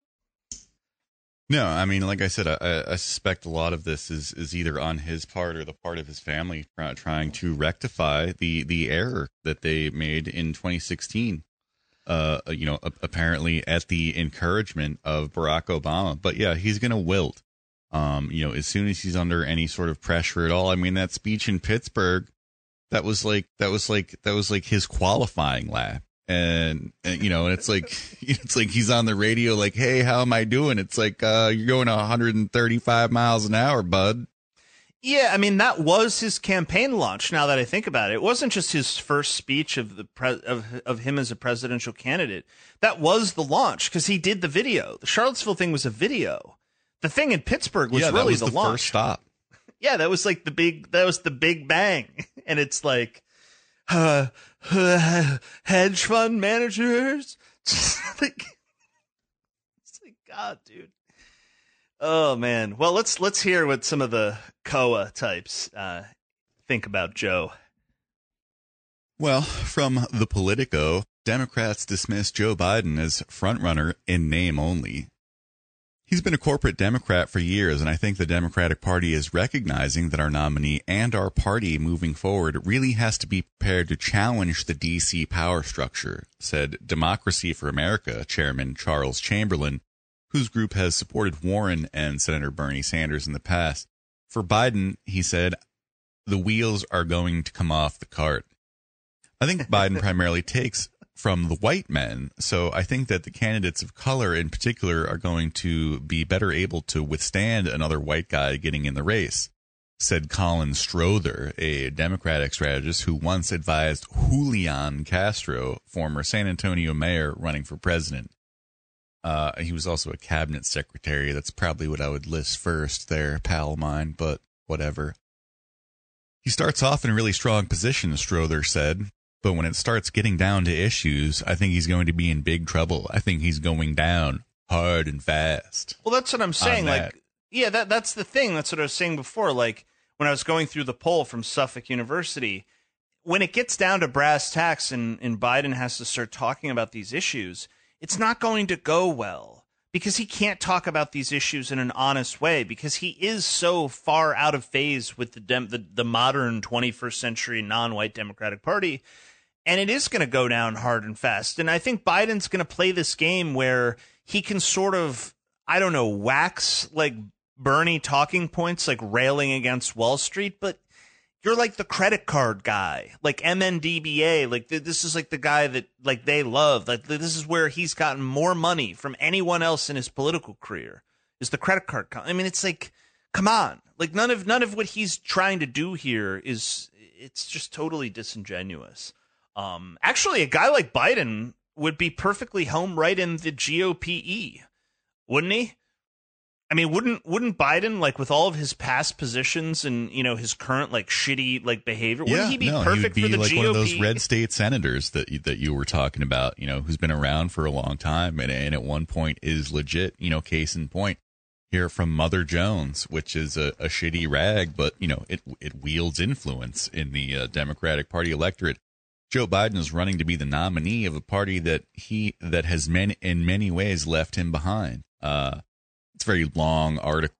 No, I mean, like I said, I suspect a lot of this is either on his part or the part of his family trying to rectify the error that they made in 2016. You know, apparently at the encouragement of Barack Obama. But yeah, he's going to wilt. You know, as soon as he's under any sort of pressure at all. I mean, that speech in Pittsburgh, that was like his qualifying lap. And you know, it's like he's on the radio like, hey, how am I doing? It's like, you're going 135 miles an hour, bud. Yeah, I mean, that was his campaign launch. Now that I think about it, it wasn't just his first speech of of him as a presidential candidate. That was the launch because he did the video. The Charlottesville thing was a video. The thing in Pittsburgh was really the launch. First stop. Yeah, that was like the big bang. And it's like, hedge fund managers. It's like, God, dude. Oh man. Well, let's hear what some of the COA types think about Joe. Well, from the Politico, Democrats dismiss Joe Biden as frontrunner in name only. He's been a corporate Democrat for years, and I think the Democratic Party is recognizing that our nominee and our party moving forward really has to be prepared to challenge the D.C. power structure, said Democracy for America Chairman Charles Chamberlain, whose group has supported Warren and Senator Bernie Sanders in the past. For Biden, he said, the wheels are going to come off the cart. I think Biden primarily takes from the white men, so I think that the candidates of color in particular are going to be better able to withstand another white guy getting in the race, said Colin Strother, a Democratic strategist who once advised Julian Castro, former San Antonio mayor, running for president. He was also a cabinet secretary. That's probably what I would list first there, pal of mine, but whatever. He starts off in a really strong position, Strother said, but when it starts getting down to issues, I think he's going to be in big trouble. I think he's going down hard and fast. Well, that's what I'm saying. Like, yeah, that's the thing. That's what I was saying before. Like, when I was going through the poll from Suffolk University, when it gets down to brass tacks and Biden has to start talking about these issues, it's not going to go well because he can't talk about these issues in an honest way because he is so far out of phase with the modern 21st century non-white Democratic Party. And it is going to go down hard and fast. And I think Biden's going to play this game where he can sort of, I don't know, wax like Bernie talking points, like railing against Wall Street, but you're like the credit card guy, like MNDBA. Like this is like the guy that like they love. Like this is where he's gotten more money from anyone else in his political career is the credit card. I mean, it's like, come on, like none of what he's trying to do here is, it's just totally disingenuous. Actually, a guy like Biden would be perfectly home right in the GOP, wouldn't he? I mean, wouldn't Biden, like with all of his past positions and, you know, his current like shitty like behavior, wouldn't he be perfect he would be for the like GOP? One of those red state senators that you were talking about, you know, who's been around for a long time and at one point is legit, you know, case in point here from Mother Jones, which is a shitty rag, but, you know, it wields influence in the Democratic Party electorate. Joe Biden is running to be the nominee of a party that has in many ways left him behind. It's a very long article,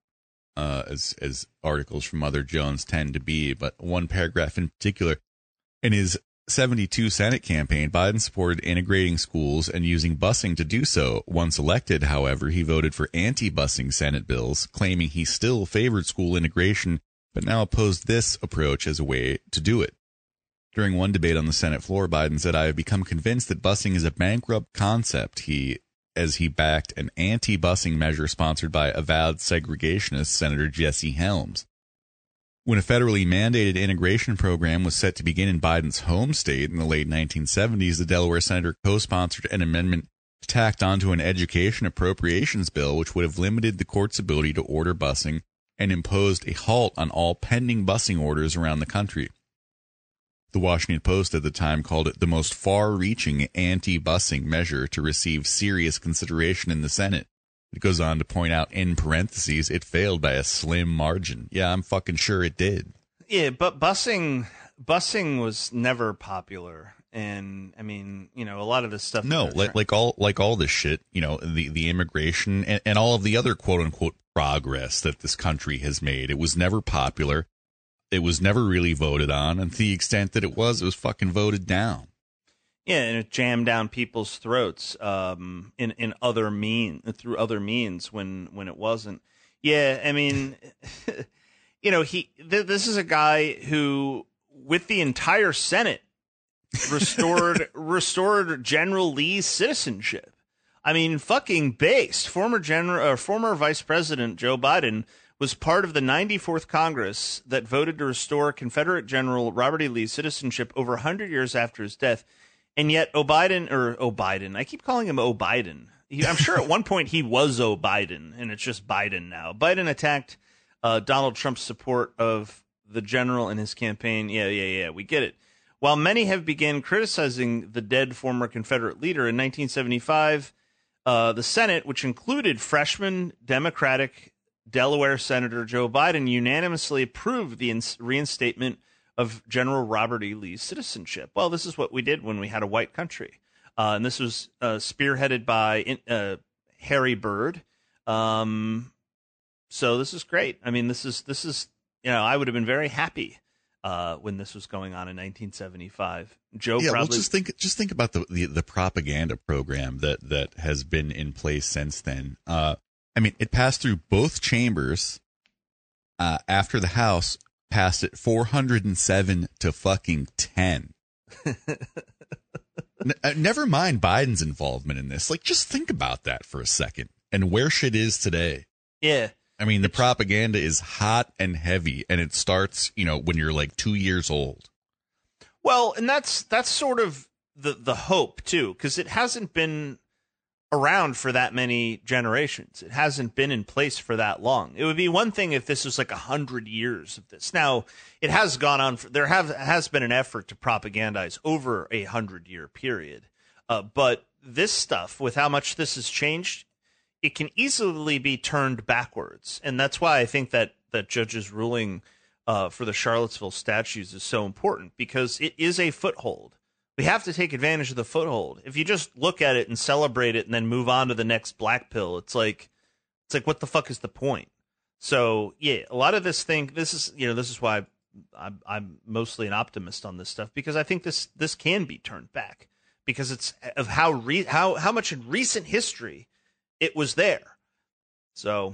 as articles from Mother Jones tend to be, but one paragraph in particular. In his 72 Senate campaign, Biden supported integrating schools and using busing to do so. Once elected, however, he voted for anti-busing Senate bills, claiming he still favored school integration, but now opposed this approach as a way to do it. During one debate on the Senate floor, Biden said, "I have become convinced that busing is a bankrupt concept." As he backed an anti-busing measure sponsored by avowed segregationist Senator Jesse Helms. When a federally mandated integration program was set to begin in Biden's home state in the late 1970s, the Delaware senator co-sponsored an amendment to tacked onto an education appropriations bill, which would have limited the court's ability to order busing and imposed a halt on all pending busing orders around the country. The Washington Post at the time called it the most far-reaching anti-busing measure to receive serious consideration in the Senate. It goes on to point out, in parentheses, it failed by a slim margin. Yeah, I'm fucking sure it did. Yeah, but busing was never popular. And I mean, you know, a lot of this stuff. No, like all this shit, you know, the immigration and all of the other quote unquote progress that this country has made. It was never popular. It was never really voted on, and to the extent that it was fucking voted down. Yeah, and it jammed down people's throats in other through other means when it wasn't. Yeah, I mean, you know, this is a guy who, with the entire Senate, restored General Lee's citizenship. I mean, fucking based. Former Vice President Joe Biden was part of the 94th Congress that voted to restore Confederate General Robert E. Lee's citizenship over 100 years after his death. And yet O'Biden, I keep calling him O'Biden. I'm sure at one point he was O'Biden, and it's just Biden now. Biden attacked Donald Trump's support of the general in his campaign. Yeah, we get it. While many have begun criticizing the dead former Confederate leader, in 1975, the Senate, which included freshman Democratic Delaware Senator Joe Biden, unanimously approved the reinstatement of General Robert E. Lee's citizenship. Well, this is what we did when we had a white country. And this was spearheaded by Harry Byrd. So this is great. I mean, this is you know, I would have been very happy when this was going on in 1975. Well, just think about the propaganda program that has been in place since then. I mean, it passed through both chambers after the House passed it 407 to fucking 10. Never mind Biden's involvement in this. Like, just think about that for a second and where shit is today. Yeah. I mean, the propaganda is hot and heavy, and it starts, you know, when you're like 2 years old. Well, and that's sort of the hope too, because it hasn't been around for that many generations. It hasn't been in place for that long. It would be one thing if this was like 100 years of this. Now, it has gone on. There has been an effort to propagandize over a 100-year period. But this stuff, with how much this has changed, it can easily be turned backwards. And that's why I think that judge's ruling for the Charlottesville statues is so important, because it is a foothold. We have to take advantage of the foothold. If you just look at it and celebrate it and then move on to the next black pill, it's like what the fuck is the point? So yeah, a lot of this is why I'm mostly an optimist on this stuff, because I think this can be turned back, because it's of how much in recent history it was there. So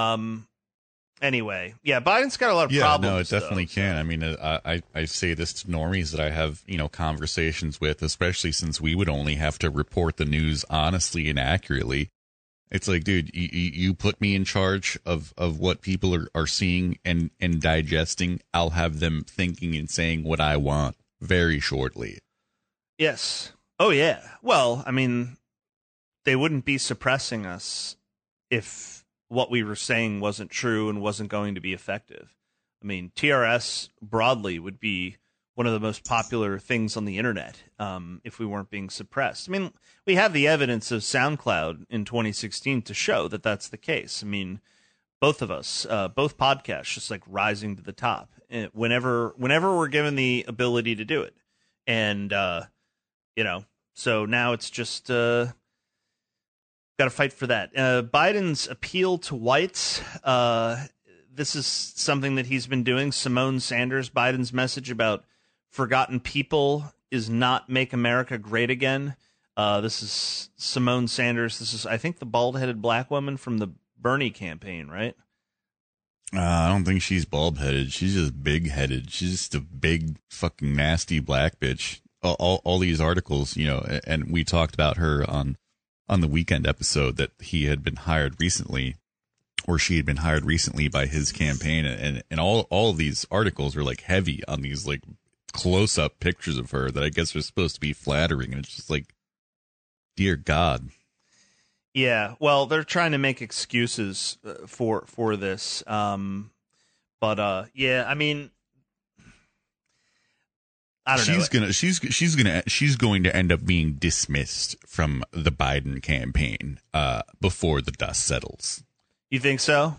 anyway, yeah, Biden's got a lot of problems. Yeah, no, it definitely can. I mean, I say this to normies that I have, you know, conversations with, especially since we would only have to report the news honestly and accurately. It's like, dude, you put me in charge of what people are seeing and digesting. I'll have them thinking and saying what I want very shortly. Yes. Oh, yeah. Well, I mean, they wouldn't be suppressing us if what we were saying wasn't true and wasn't going to be effective. I mean, TRS broadly would be one of the most popular things on the internet if we weren't being suppressed. I mean, we have the evidence of SoundCloud in 2016 to show that that's the case. I mean, both of us, both podcasts, just like rising to the top whenever we're given the ability to do it. And, you know, so now it's just got to fight for that. Biden's appeal to whites. This is something that he's been doing. Simone Sanders, Biden's message about forgotten people is not make America great again. This is Simone Sanders. This is, I think, the bald-headed black woman from the Bernie campaign, right? I don't think she's bald-headed. She's just big-headed. She's just a big, fucking nasty black bitch. All these articles, you know, and we talked about her on the weekend episode that he had been hired recently, or she had been hired recently by his campaign, and all of these articles are like heavy on these like close-up pictures of her that I guess are supposed to be flattering, and it's just like, dear God. Yeah, well, they're trying to make excuses for this. Yeah, I mean, I don't know. She's going to end up being dismissed from the Biden campaign before the dust settles. You think so?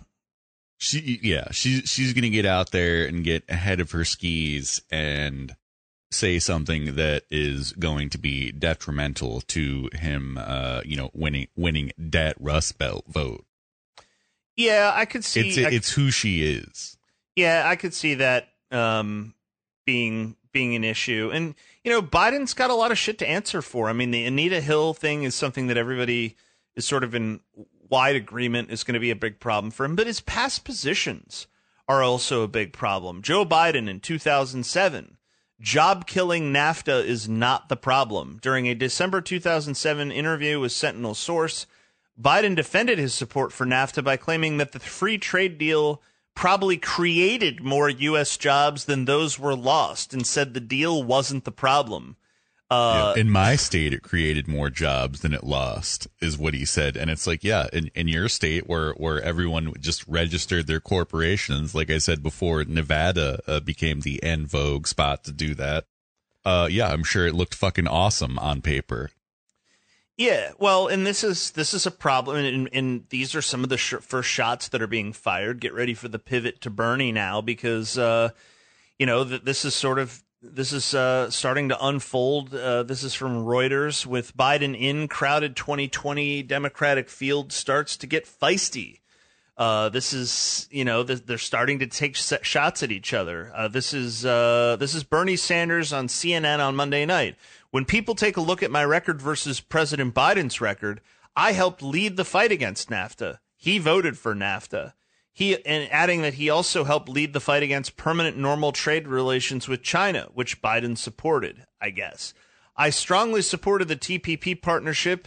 She's going to get out there and get ahead of her skis and say something that is going to be detrimental to him, winning that Rust Belt vote. Yeah, I could see it's who she is. Yeah, I could see that being an issue. And, Biden's got a lot of shit to answer for. I mean, the Anita Hill thing is something that everybody is sort of in wide agreement is going to be a big problem for him. But his past positions are also a big problem. Joe Biden in 2007, job-killing NAFTA is not the problem. During a December 2007 interview with Sentinel Source, Biden defended his support for NAFTA by claiming that the free trade deal probably created more U.S. jobs than those were lost, and said the deal wasn't the problem. In my state, it created more jobs than it lost, is what he said. And it's like, yeah, in your state where everyone just registered their corporations, like I said before, Nevada became the en vogue spot to do that. I'm sure it looked fucking awesome on paper. Yeah, well, and this is a problem, and these are some of the first shots that are being fired. Get ready for the pivot to Bernie now, because this is starting to unfold. This is from Reuters. With Biden in, crowded 2020 Democratic field starts to get feisty. This is, they're starting to take shots at each other. This is Bernie Sanders on CNN on Monday night. When people take a look at my record versus President Biden's record, I helped lead the fight against NAFTA. He voted for NAFTA. And adding that he also helped lead the fight against permanent normal trade relations with China, which Biden supported, I guess. I strongly supported the TPP partnership.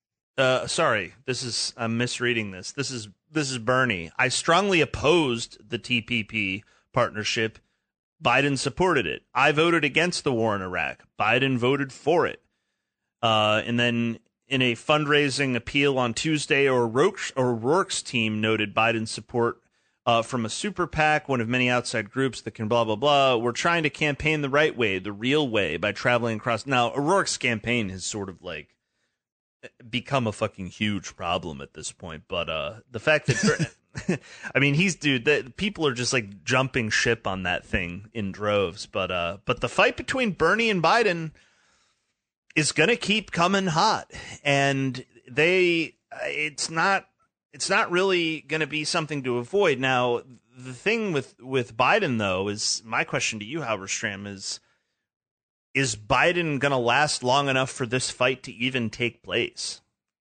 I'm misreading this. This is Bernie. I strongly opposed the TPP partnership. Biden supported it. I voted against the war in Iraq. Biden voted for it. And then in a fundraising appeal on Tuesday, O'Rourke's team noted Biden's support from a super PAC, one of many outside groups that can blah, blah, blah. We're trying to campaign the right way, the real way, by traveling across. Now, O'Rourke's campaign has sort of like become a fucking huge problem at this point. But the fact that I mean, people are just like jumping ship on that thing in droves. But the fight between Bernie and Biden is going to keep coming hot, and it's not really going to be something to avoid. Now, the thing with Biden, though, is my question to you, Halberstram, is Biden going to last long enough for this fight to even take place?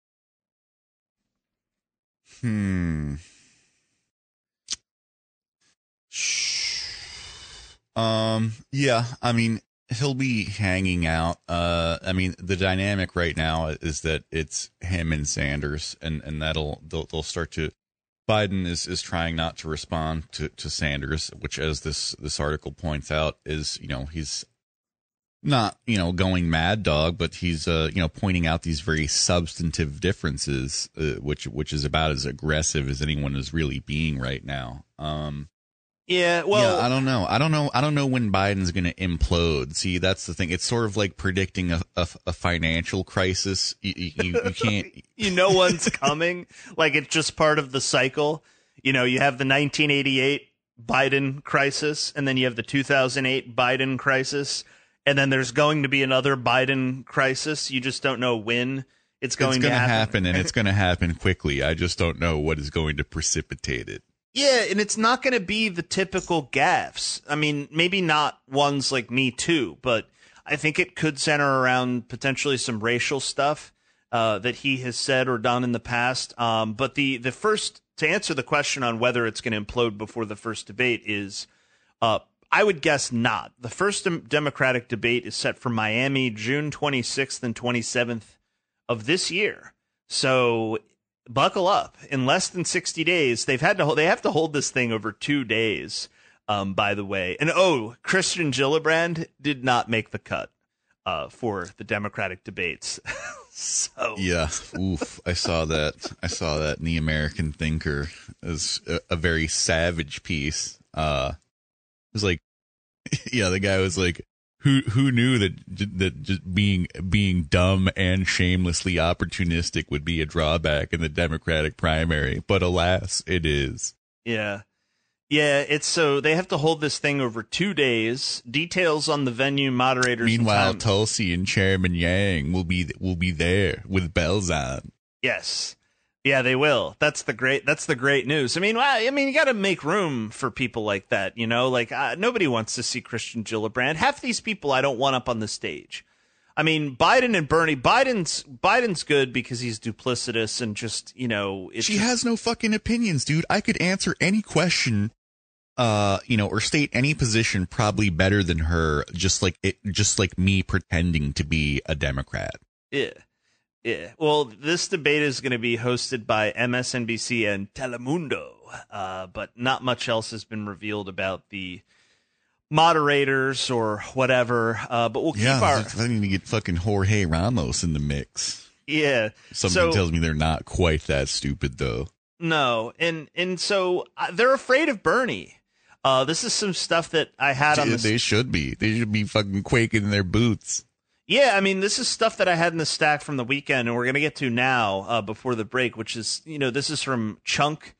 Yeah, I mean, he'll be hanging out. I mean, the dynamic right now is that it's him and Sanders, and they'll start to. Biden is trying not to respond to Sanders, which, as this article points out, is, he's not, going mad dog, but he's, pointing out these very substantive differences, which is about as aggressive as anyone is really being right now. Yeah, well, I don't know. I don't know when Biden's going to implode. See, that's the thing. It's sort of like predicting a financial crisis. You can't. One's coming. Like, it's just part of the cycle. You have the 1988 Biden crisis, and then you have the 2008 Biden crisis, and then there's going to be another Biden crisis. You just don't know when it's going to happen, and it's going to happen quickly. I just don't know what is going to precipitate it. Yeah, and it's not going to be the typical gaffes. I mean, maybe not ones like Me Too, but I think it could center around potentially some racial stuff that he has said or done in the past. But the first, to answer the question on whether it's going to implode before the first debate is, I would guess not. The first Democratic debate is set for Miami, June 26th and 27th of this year. So buckle up. In less than 60 days, they have to hold this thing over 2 days, by the way. And Christian Gillibrand did not make the cut for the Democratic debates. So Yeah, oof. I saw that in the American Thinker as a very savage piece. It was like, yeah, the guy was like, who knew that just being dumb and shamelessly opportunistic would be a drawback in the Democratic primary, but alas, it is. yeah. Yeah, it's so they have to hold this thing over 2 days. Details on the venue, moderators. Meanwhile, and time. Tulsi and Chairman Yang will be there with bells on. Yes, yeah, they will. That's the great news. I mean, you got to make room for people like that. You know, like nobody wants to see Christian Gillibrand. Half these people I don't want up on the stage. I mean, Biden and Bernie. Biden's good because he's duplicitous and just She has no fucking opinions, dude. I could answer any question. Or state any position probably better than her, just like me pretending to be a Democrat. Yeah. Well, this debate is going to be hosted by MSNBC and Telemundo, but not much else has been revealed about the moderators or whatever. But we'll keep I need to get fucking Jorge Ramos in the mix. Yeah. Something tells me they're not quite that stupid, though. No, and so they're afraid of Bernie. This is some stuff that I had on this. They should be. They should be fucking quaking in their boots. Yeah, I mean, this is stuff that I had in the stack from the weekend, and we're going to get to now before the break, which is, this is from Chunk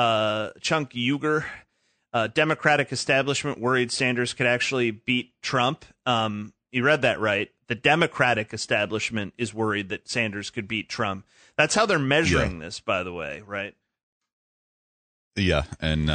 Uger. Democratic establishment worried Sanders could actually beat Trump. You read that right. The Democratic establishment is worried that Sanders could beat Trump. That's how they're measuring this, by the way, right? Yeah, and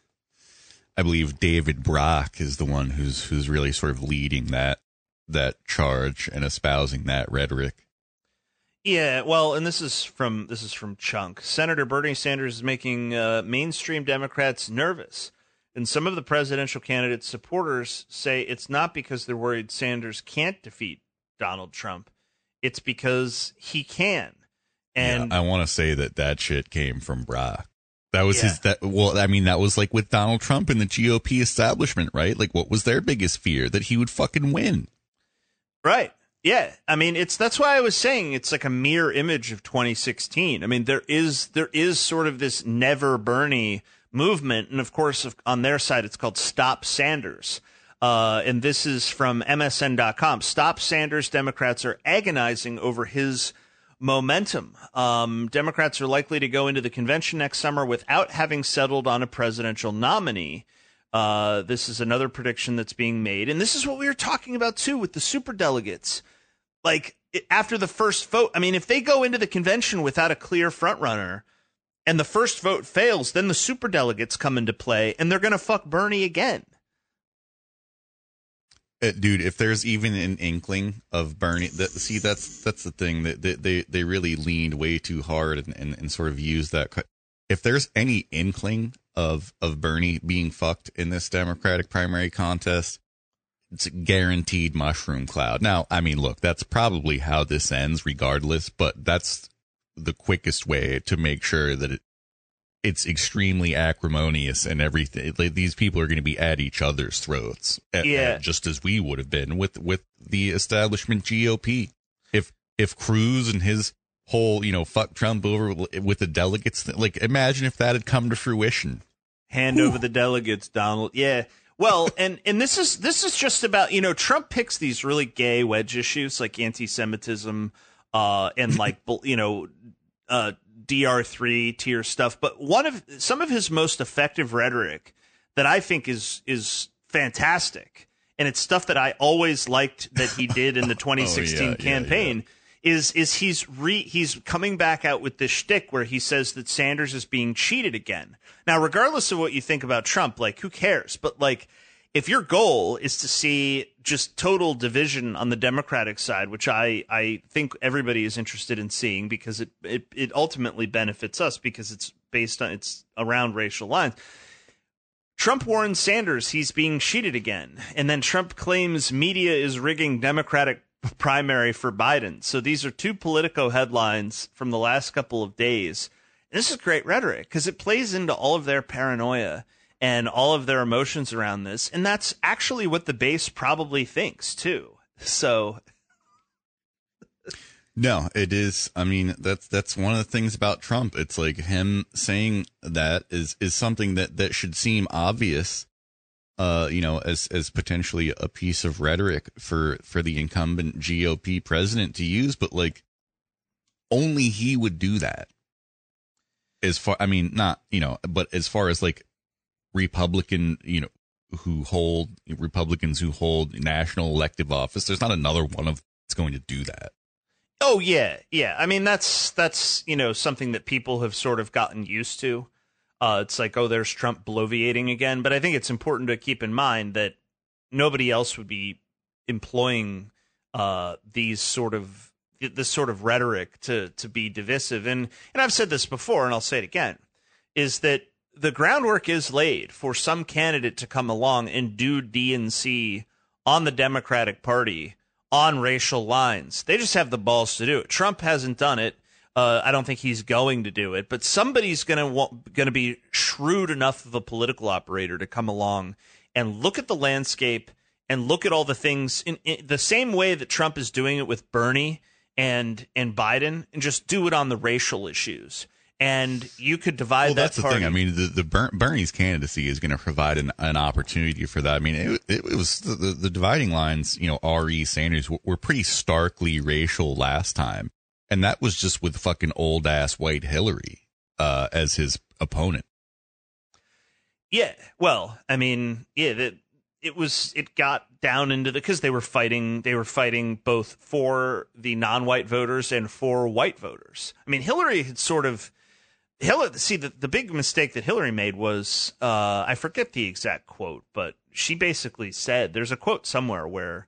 I believe David Brock is the one who's really sort of leading that charge and espousing that rhetoric. Yeah, well, and this is from Chunk. Senator Bernie Sanders is making mainstream Democrats nervous, and some of the presidential candidate's supporters say it's not because they're worried Sanders can't defeat Donald Trump; it's because he can. And I want to say that shit came from Brock. That was that was like with Donald Trump and the GOP establishment, right? Like, what was their biggest fear? That he would fucking win. Right. Yeah. I mean, that's why I was saying it's like a mirror image of 2016. I mean, there is sort of this never Bernie movement. And of course, on their side, it's called Stop Sanders. And this is from MSN.com. Stop Sanders. Democrats are agonizing over his momentum. Democrats are likely to go into the convention next summer without having settled on a presidential nominee. This is another prediction that's being made. And this is what we were talking about, too, with the superdelegates. Like, after the first vote, I mean, if they go into the convention without a clear frontrunner and the first vote fails, then the superdelegates come into play and they're going to fuck Bernie again. Dude, if there's even an inkling of Bernie, that's the thing that they really leaned way too hard and sort of used that. If there's any inkling of Bernie being fucked in this Democratic primary contest, it's a guaranteed mushroom cloud. Now, I mean, look, that's probably how this ends regardless, but that's the quickest way to make sure that it's extremely acrimonious and everything. Like, these people are going to be at each other's throats, just as we would have been with the establishment GOP. If Cruz and his whole, fuck Trump over with the delegates, like, imagine if that had come to fruition. Hand over the delegates, Donald. Yeah. Well, and this is just about, Trump picks these really gay wedge issues like anti-Semitism, and like, DR3 tier stuff, but some of his most effective rhetoric that I think is fantastic, and it's stuff that I always liked that he did in the 2016 campaign. Is he's coming back out with this shtick where he says that Sanders is being cheated again. Now, regardless of what you think about Trump, like, who cares? But like, if your goal is to see just total division on the Democratic side, which I think everybody is interested in seeing because it ultimately benefits us because it's around racial lines. Trump warns Sanders he's being cheated again, and then Trump claims media is rigging Democratic primary for Biden. So these are two Politico headlines from the last couple of days. And this is great rhetoric because it plays into all of their paranoia and all of their emotions around this. And that's actually what the base probably thinks, too. So, No, it is. I mean, that's one of the things about Trump. It's like him saying that is something that should seem obvious, as potentially a piece of rhetoric for the incumbent GOP president to use, but like only he would do that. As far, I mean, not, but as far as like Republicans who hold national elective office, there's not another one of that's going to do that. Oh yeah. I mean, that's something that people have sort of gotten used to. It's like, oh, there's Trump bloviating again. But I think it's important to keep in mind that nobody else would be employing this sort of rhetoric to be divisive. And I've said this before, and I'll say it again, is that the groundwork is laid for some candidate to come along and do DNC on the Democratic Party on racial lines. They just have the balls to do it. Trump hasn't done it. I don't think he's going to do it, but somebody's going to be shrewd enough of a political operator to come along and look at the landscape and look at all the things in the same way that Trump is doing it with Bernie and Biden, and just do it on the racial issues. And you could divide that that's party. The thing. I mean, the Bernie's candidacy is going to provide an opportunity for that. I mean, it was the dividing lines, R.E. Sanders were pretty starkly racial last time. And that was just with fucking old ass white Hillary as his opponent. Yeah. Well, I mean, yeah, it got down into because they were fighting both for the non-white voters and for white voters. I mean, Hillary had the big mistake that Hillary made was, I forget the exact quote, but she basically said, there's a quote somewhere where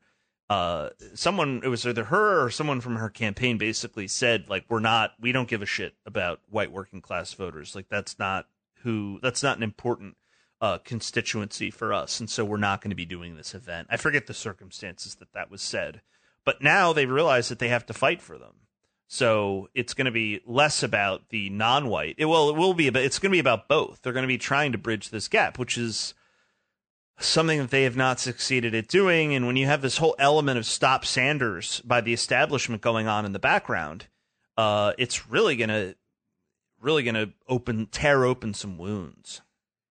it was either her or someone from her campaign basically said, like, we don't give a shit about white working class voters. Like, that's not an important constituency for us. And so we're not going to be doing this event. I forget the circumstances that was said, but now they realize that they have to fight for them. So it's going to be less about the non-white. It's going to be about both. They're going to be trying to bridge this gap, which is something that they have not succeeded at doing. And when you have this whole element of stop Sanders by the establishment going on in the background, it's really going to tear open some wounds.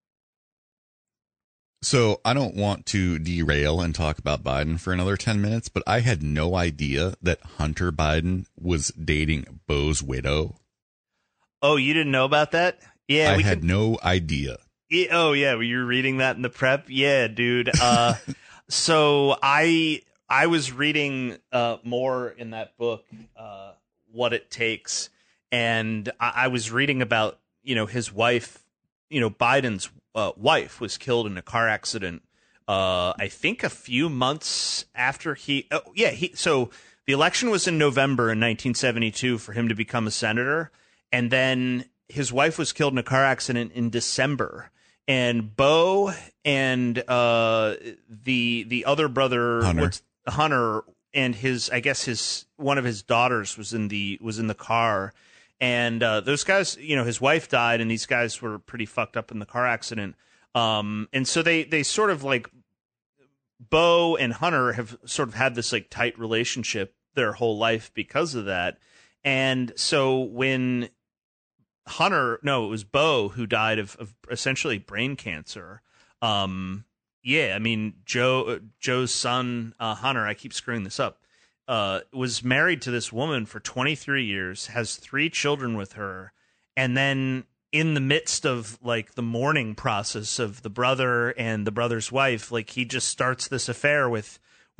So I don't want to derail and talk about Biden for another 10 minutes, but I had no idea that Hunter Biden was dating Beau's widow. Oh, you didn't know about that? Yeah, I had no idea. Oh yeah, were you reading that in the prep? Yeah, dude. So I was reading more in that book, What It Takes, and I was reading about his wife, Biden's wife was killed in a car accident. I think a few months after so the election was in November in 1972 for him to become a senator, and then his wife was killed in a car accident in December. And Beau and the other brother Hunter and one of his daughters was in the car, and those guys, his wife died, and these guys were pretty fucked up in the car accident. And so they sort of like Beau and Hunter have sort of had this like tight relationship their whole life because of that. And so when it was Beau who died of essentially brain cancer. I mean, Joe's son, Hunter, I keep screwing this up, was married to this woman for 23 years, has 3 children with her. And then in the midst of like the mourning process of the brother and the brother's wife, like he just starts this affair with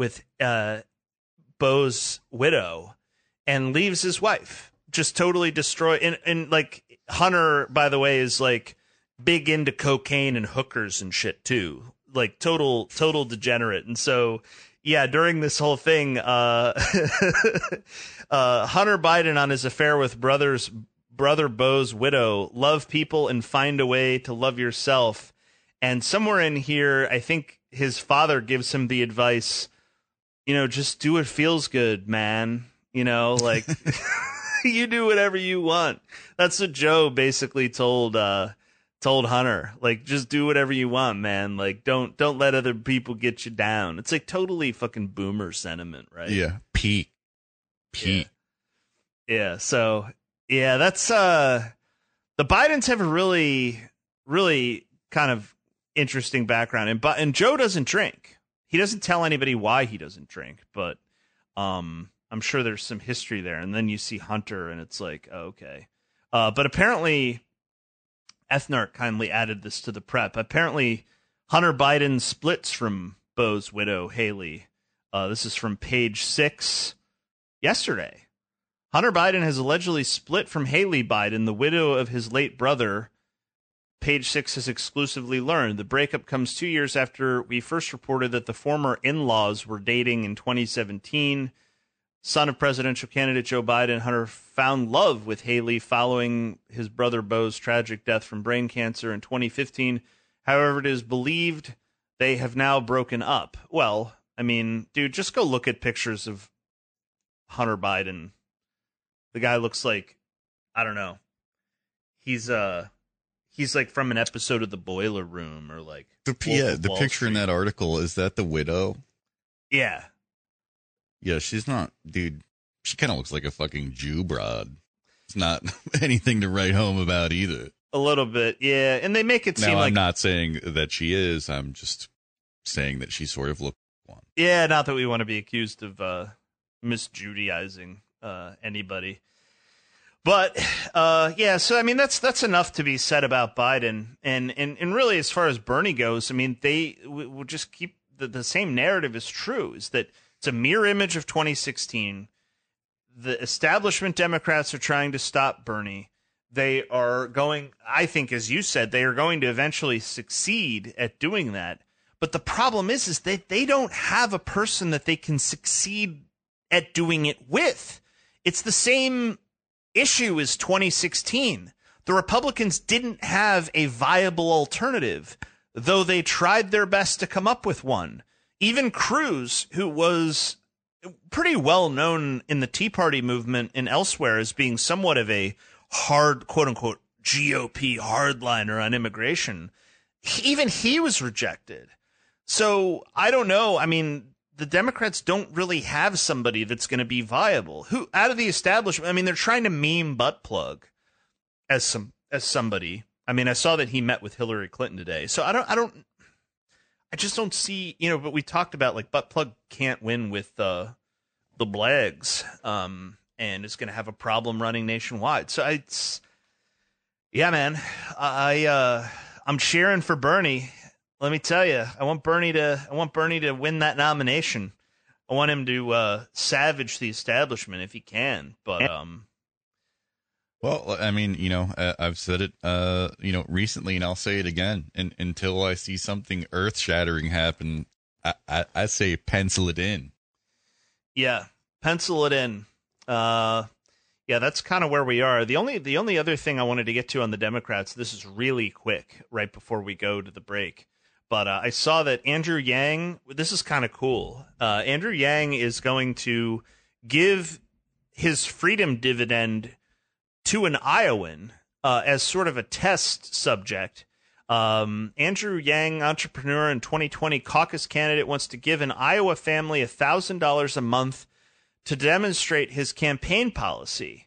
Beau's widow and leaves his wife just totally destroyed. And like Hunter, by the way, is like big into cocaine and hookers and shit too, like total degenerate. And so, yeah, during this whole thing, Hunter Biden on his affair with brother Beau's widow, love people and find a way to love yourself. And somewhere in here, I think his father gives him the advice, just do what feels good, man. Like you do whatever you want. That's what Joe basically told Hunter. Like, just do whatever you want, man. Like, don't let other people get you down. It's like totally fucking boomer sentiment, right? Yeah. Peak. Yeah. Yeah. So yeah, that's the Bidens have a really, really kind of interesting background, and Joe doesn't drink. He doesn't tell anybody why he doesn't drink, but I'm sure there's some history there. And then you see Hunter, and it's like, oh, okay. But apparently, Ethnarch kindly added this to the prep. Apparently, Hunter Biden splits from Beau's widow, Haley. This is from page 6 yesterday. Hunter Biden has allegedly split from Haley Biden, the widow of his late brother. Page 6 has exclusively learned. The breakup comes 2 years after we first reported that the former in-laws were dating in 2017. Son of presidential candidate Joe Biden, Hunter found love with Haley following his brother Beau's tragic death from brain cancer in 2015. However, it is believed they have now broken up. Well, I mean, dude, just go look at pictures of Hunter Biden. The guy looks like, I don't know. He's like from an episode of The Boiler Room, or like the picture in that article, is that the widow? Yeah. Yeah, she's not, dude. She kind of looks like a fucking Jew broad. It's not anything to write home about either. A little bit, yeah. And they make it seem like, I'm not saying that she is. I'm just saying that she sort of looks like one. Yeah, not that we want to be accused of misjudaizing anybody. But yeah, so I mean that's enough to be said about Biden, and really as far as Bernie goes, I mean they will just keep the same narrative is true, is that it's a mirror image of 2016. The establishment Democrats are trying to stop Bernie. They are going, I think, as you said, they are going to eventually succeed at doing that. But the problem is that they don't have a person that they can succeed at doing it with. It's the same issue as 2016. The Republicans didn't have a viable alternative, though they tried their best to come up with one. Even Cruz, who was pretty well known in the Tea Party movement and elsewhere as being somewhat of a hard, quote unquote, GOP hardliner on immigration, even he was rejected. So I don't know. I mean, the Democrats don't really have somebody that's going to be viable. Who out of the establishment? I mean, they're trying to meme butt plug as somebody. I mean, I saw that he met with Hillary Clinton today. So I just don't see, but we talked about like butt plug can't win with the Blags, and is going to have a problem running nationwide. So yeah, man, I'm cheering for Bernie. Let me tell you, I want Bernie to win that nomination. I want him to savage the establishment if he can. But well, I mean, I've said it, recently, and I'll say it again. And until I see something earth-shattering happen, I say pencil it in. Yeah, pencil it in. Yeah, that's kind of where we are. The only other thing I wanted to get to on the Democrats, this is really quick, right before we go to the break. But I saw that Andrew Yang, this is kind of cool. Andrew Yang is going to give his freedom dividend to an Iowan as sort of a test subject. Andrew Yang, entrepreneur and 2020 caucus candidate, wants to give an Iowa family $1,000 a month to demonstrate his campaign policy.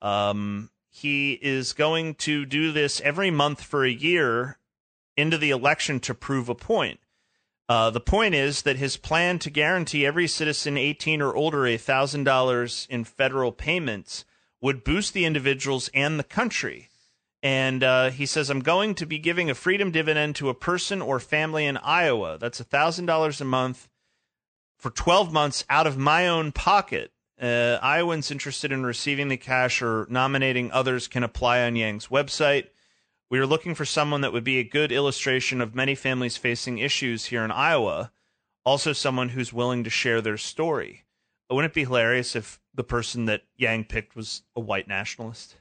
He is going to do this every month for a year into the election to prove a point. The point is that his plan to guarantee every citizen 18 or older $1,000 in federal payments would boost the individuals and the country. And he says, I'm going to be giving a freedom dividend to a person or family in Iowa. That's $1,000 a month for 12 months out of my own pocket. Iowans interested in receiving the cash or nominating others can apply on Yang's website. We are looking for someone that would be a good illustration of many families facing issues here in Iowa. Also someone who's willing to share their story. Wouldn't it be hilarious if the person that Yang picked was a white nationalist?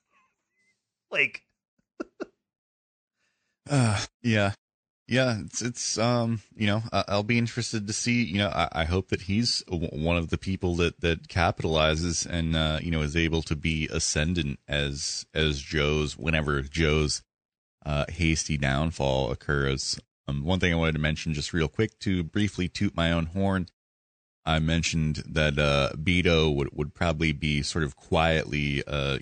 Like, yeah. It's I'll be interested to see. I hope that he's one of the people that capitalizes and is able to be ascendant as whenever Joe's hasty downfall occurs. One thing I wanted to mention just real quick to briefly toot my own horn. I mentioned that Beto would probably be sort of quietly,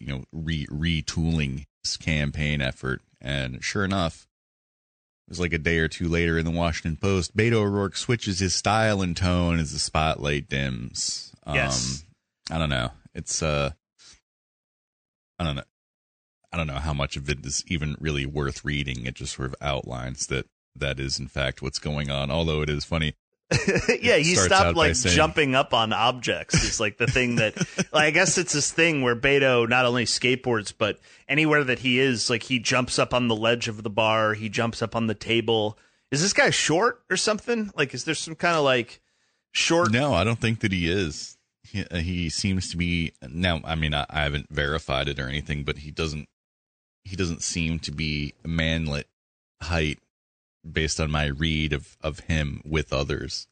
retooling his campaign effort. And sure enough, it was like a day or two later in the Washington Post, Beto O'Rourke switches his style and tone as the spotlight dims. Yes. I don't know. It's I don't know. I don't know how much of it is even really worth reading. It just sort of outlines that is in fact what's going on. Although it is funny. Yeah, he stopped like jumping up on objects. It's like the thing that, I guess it's this thing where Beto not only skateboards, but anywhere that he is, like he jumps up on the ledge of the bar, he jumps up on the table. Is this guy short or something? Like, is there some kind of like short? No, I don't think that he is. He seems to be now. I mean, I haven't verified it or anything, but he doesn't seem to be a manlet height based on my read of him with others.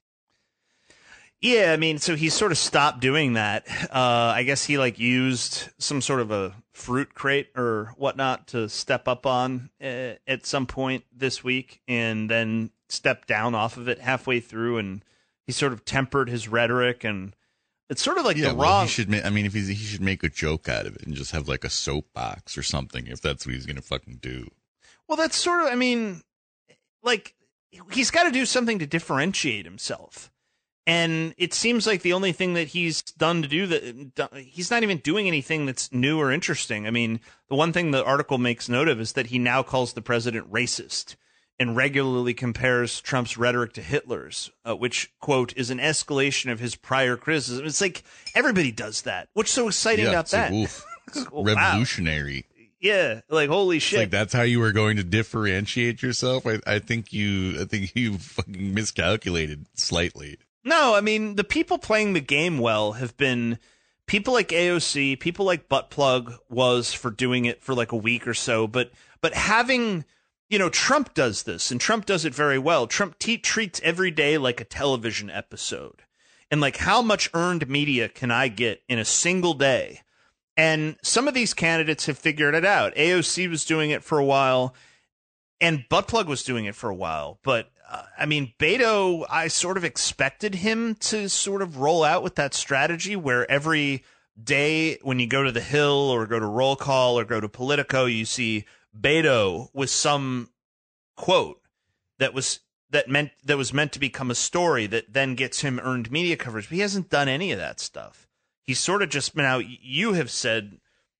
Yeah, I mean, so he sort of stopped doing that. I guess he like used some sort of a fruit crate or whatnot to step up on at some point this week, and then stepped down off of it halfway through, and he sort of tempered his rhetoric, and it's sort of like the wrong. He should. I mean, if he should make a joke out of it and just have like a soapbox or something, if that's what he's gonna fucking do. Well, that's sort of. I mean, like he's got to do something to differentiate himself. And it seems like the only thing that he's done to do that, he's not even doing anything that's new or interesting. I mean, the one thing the article makes note of is that he now calls the president racist and regularly compares Trump's rhetoric to Hitler's, which, quote, is an escalation of his prior criticism. It's like everybody does that. What's so exciting about that? Like, revolutionary. Wow. Yeah, like holy shit! It's like that's how you were going to differentiate yourself. I think you fucking miscalculated slightly. No, I mean, the people playing the game well have been people like AOC, people like Buttplug was for doing it for like a week or so. But having, Trump does this, and Trump does it very well. Trump treats every day like a television episode. And like, how much earned media can I get in a single day? And some of these candidates have figured it out. AOC was doing it for a while, and Buttplug was doing it for a while. But I mean, Beto, I sort of expected him to sort of roll out with that strategy where every day when you go to the Hill or go to Roll Call or go to Politico, you see Beto with some quote that was meant to become a story that then gets him earned media coverage. But he hasn't done any of that stuff. He's sort of just been out. You have said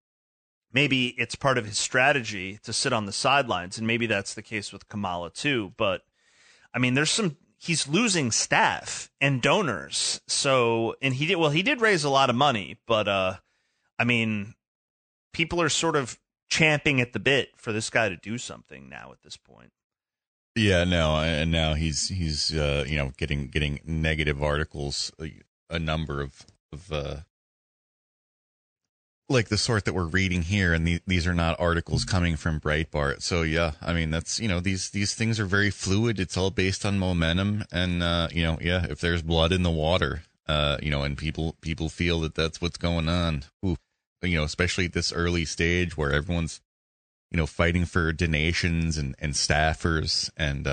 maybe it's part of his strategy to sit on the sidelines, and maybe that's the case with Kamala too. But I mean, he's losing staff and donors. So, and he did raise a lot of money, but, I mean, people are sort of champing at the bit for this guy to do something now at this point. Yeah, no. And now he's getting negative articles, a number of like the sort that we're reading here, and these are not articles coming from Breitbart. So yeah, I mean that's these things are very fluid. It's all based on momentum, and if there's blood in the water, and people feel that that's what's going on. Ooh, especially at this early stage where everyone's fighting for donations and staffers and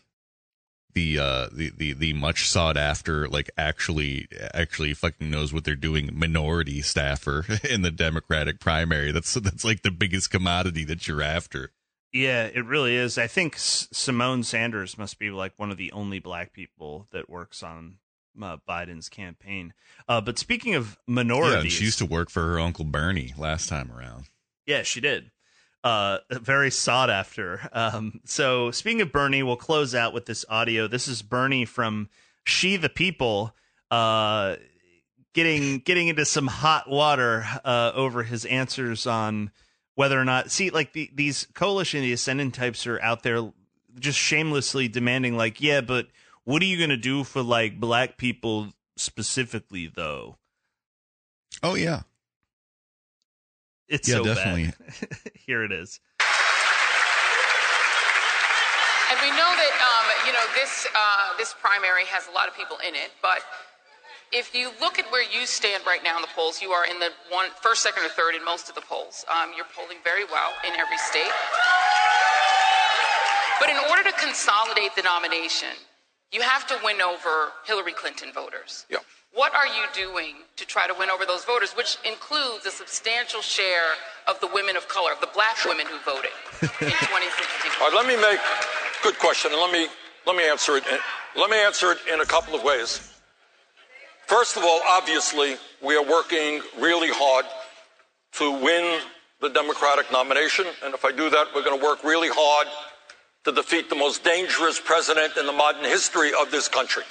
the much sought after, like actually fucking knows what they're doing minority staffer in the Democratic primary. That's like the biggest commodity that you're after. Yeah, it really is. I think Simone Sanders must be like one of the only black people that works on Biden's campaign. But speaking of minorities, yeah, and she used to work for her Uncle Bernie last time around. Yeah, she did. Very sought after. So speaking of Bernie, we'll close out with this audio. This is Bernie from She the People, getting into some hot water over his answers on whether or not, these coalition, the ascendant types are out there just shamelessly demanding like, yeah, but what are you going to do for like black people specifically though? Oh yeah. It's so definitely bad. Here it is. And we know that, this primary has a lot of people in it. But if you look at where you stand right now in the polls, you are in the first, second, or third in most of the polls. You're polling very well in every state. But in order to consolidate the nomination, you have to win over Hillary Clinton voters. Yeah. What are you doing to try to win over those voters, which includes a substantial share of the women of color, of the black women who voted in 2016? All right, let me make good question, and let me answer it. Let me answer it in a couple of ways. First of all, obviously, we are working really hard to win the Democratic nomination, and if I do that, we're going to work really hard to defeat the most dangerous president in the modern history of this country.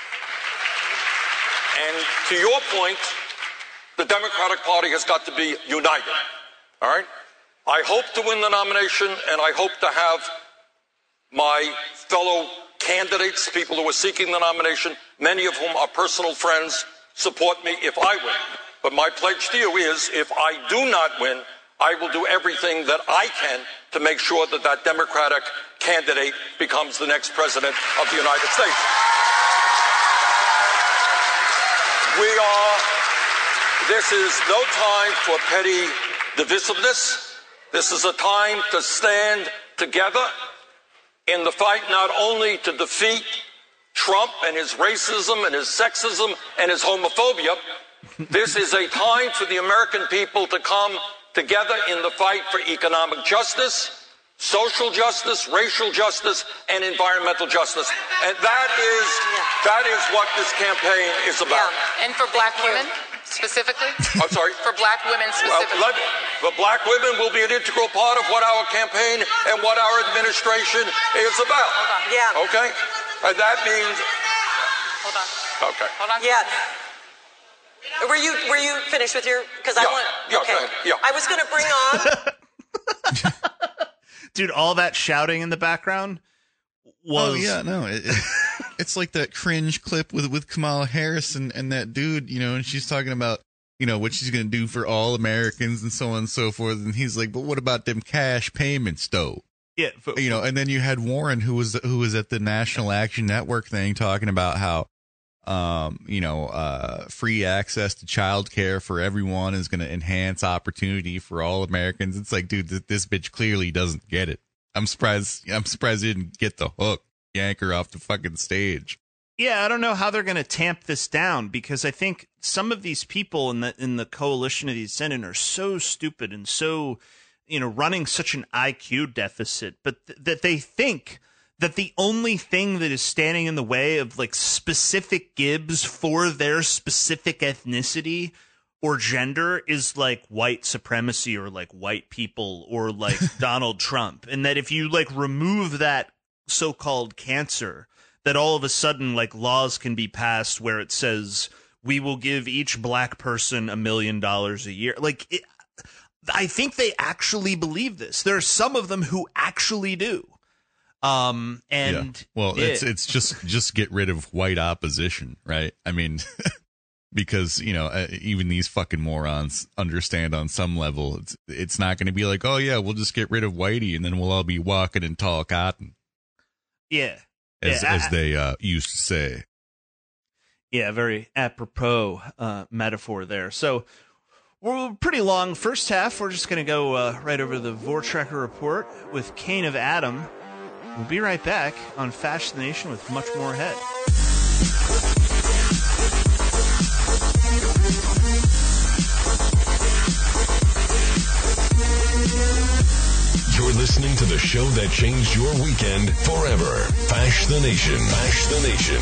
And to your point, the Democratic Party has got to be united, all right? I hope to win the nomination, and I hope to have my fellow candidates, people who are seeking the nomination, many of whom are personal friends, support me if I win. But my pledge to you is, if I do not win, I will do everything that I can to make sure that that Democratic candidate becomes the next president of the United States. This is no time for petty divisiveness. This is a time to stand together in the fight not only to defeat Trump and his racism and his sexism and his homophobia. This is a time for the American people to come together in the fight for economic justice, social justice, racial justice, and environmental justice. And that is what this campaign is about. Yeah. And for black women specifically? I'm sorry? For black women specifically? The black women will be an integral part of what our campaign and what our administration is about. Hold on. Yeah. Okay? And that means... Hold on. Okay. Hold on. Yeah. Were you finished with your? Because I want. Yeah, okay. go ahead. Yeah. I was going to bring on. Dude, all that shouting in the background was... Oh, yeah, no. It's like that cringe clip with Kamala Harris and that dude, you know, and she's talking about, you know, what she's going to do for all Americans and so on and so forth. And he's like, but what about them cash payments, though? Yeah. You know, and then you had Warren, who was at the National Action Network thing, talking about how, free access to childcare for everyone is going to enhance opportunity for all Americans. It's like, dude, this bitch clearly doesn't get it. I'm surprised he didn't get the hook, yank her off the fucking stage. Yeah, I don't know how they're going to tamp this down, because I think some of these people in the coalition of these Senate are so stupid and so, you know, running such an IQ deficit, but that they think that the only thing that is standing in the way of like specific Gibbs for their specific ethnicity or gender is like white supremacy or like white people or like Donald Trump. And that if you like remove that so-called cancer, that all of a sudden like laws can be passed where it says we will give each black person $1 million a year. Like, I think they actually believe this. There are some of them who actually do. It's just get rid of white opposition, right? I mean, because, you know, even these fucking morons understand on some level it's not going to be like, oh yeah, we'll just get rid of whitey and then we'll all be walking in tall cotton. Yeah. As they used to say. Yeah, very apropos metaphor there. So we're pretty long first half. We're just going to go right over the Vortrekker Report with Kane of Adam. We'll be right back on Fashion Nation with much more ahead. You're listening to the show that changed your weekend forever. Fash the Nation. Fash the Nation.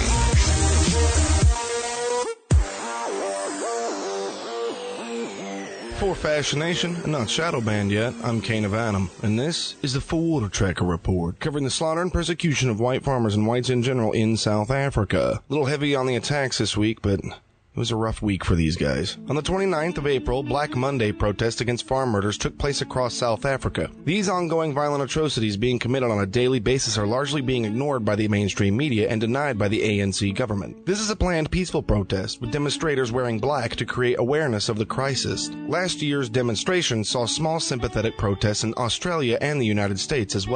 For Fashion Nation, and not shadow banned yet, I'm Kane of Adam, and this is the Vortrekker Report, covering the slaughter and persecution of white farmers and whites in general in South Africa. A little heavy on the attacks this week, but it was a rough week for these guys. On the 29th of April, Black Monday protests against farm murders took place across South Africa. These ongoing violent atrocities being committed on a daily basis are largely being ignored by the mainstream media and denied by the ANC government. This is a planned peaceful protest, with demonstrators wearing black to create awareness of the crisis. Last year's demonstration saw small sympathetic protests in Australia and the United States as well.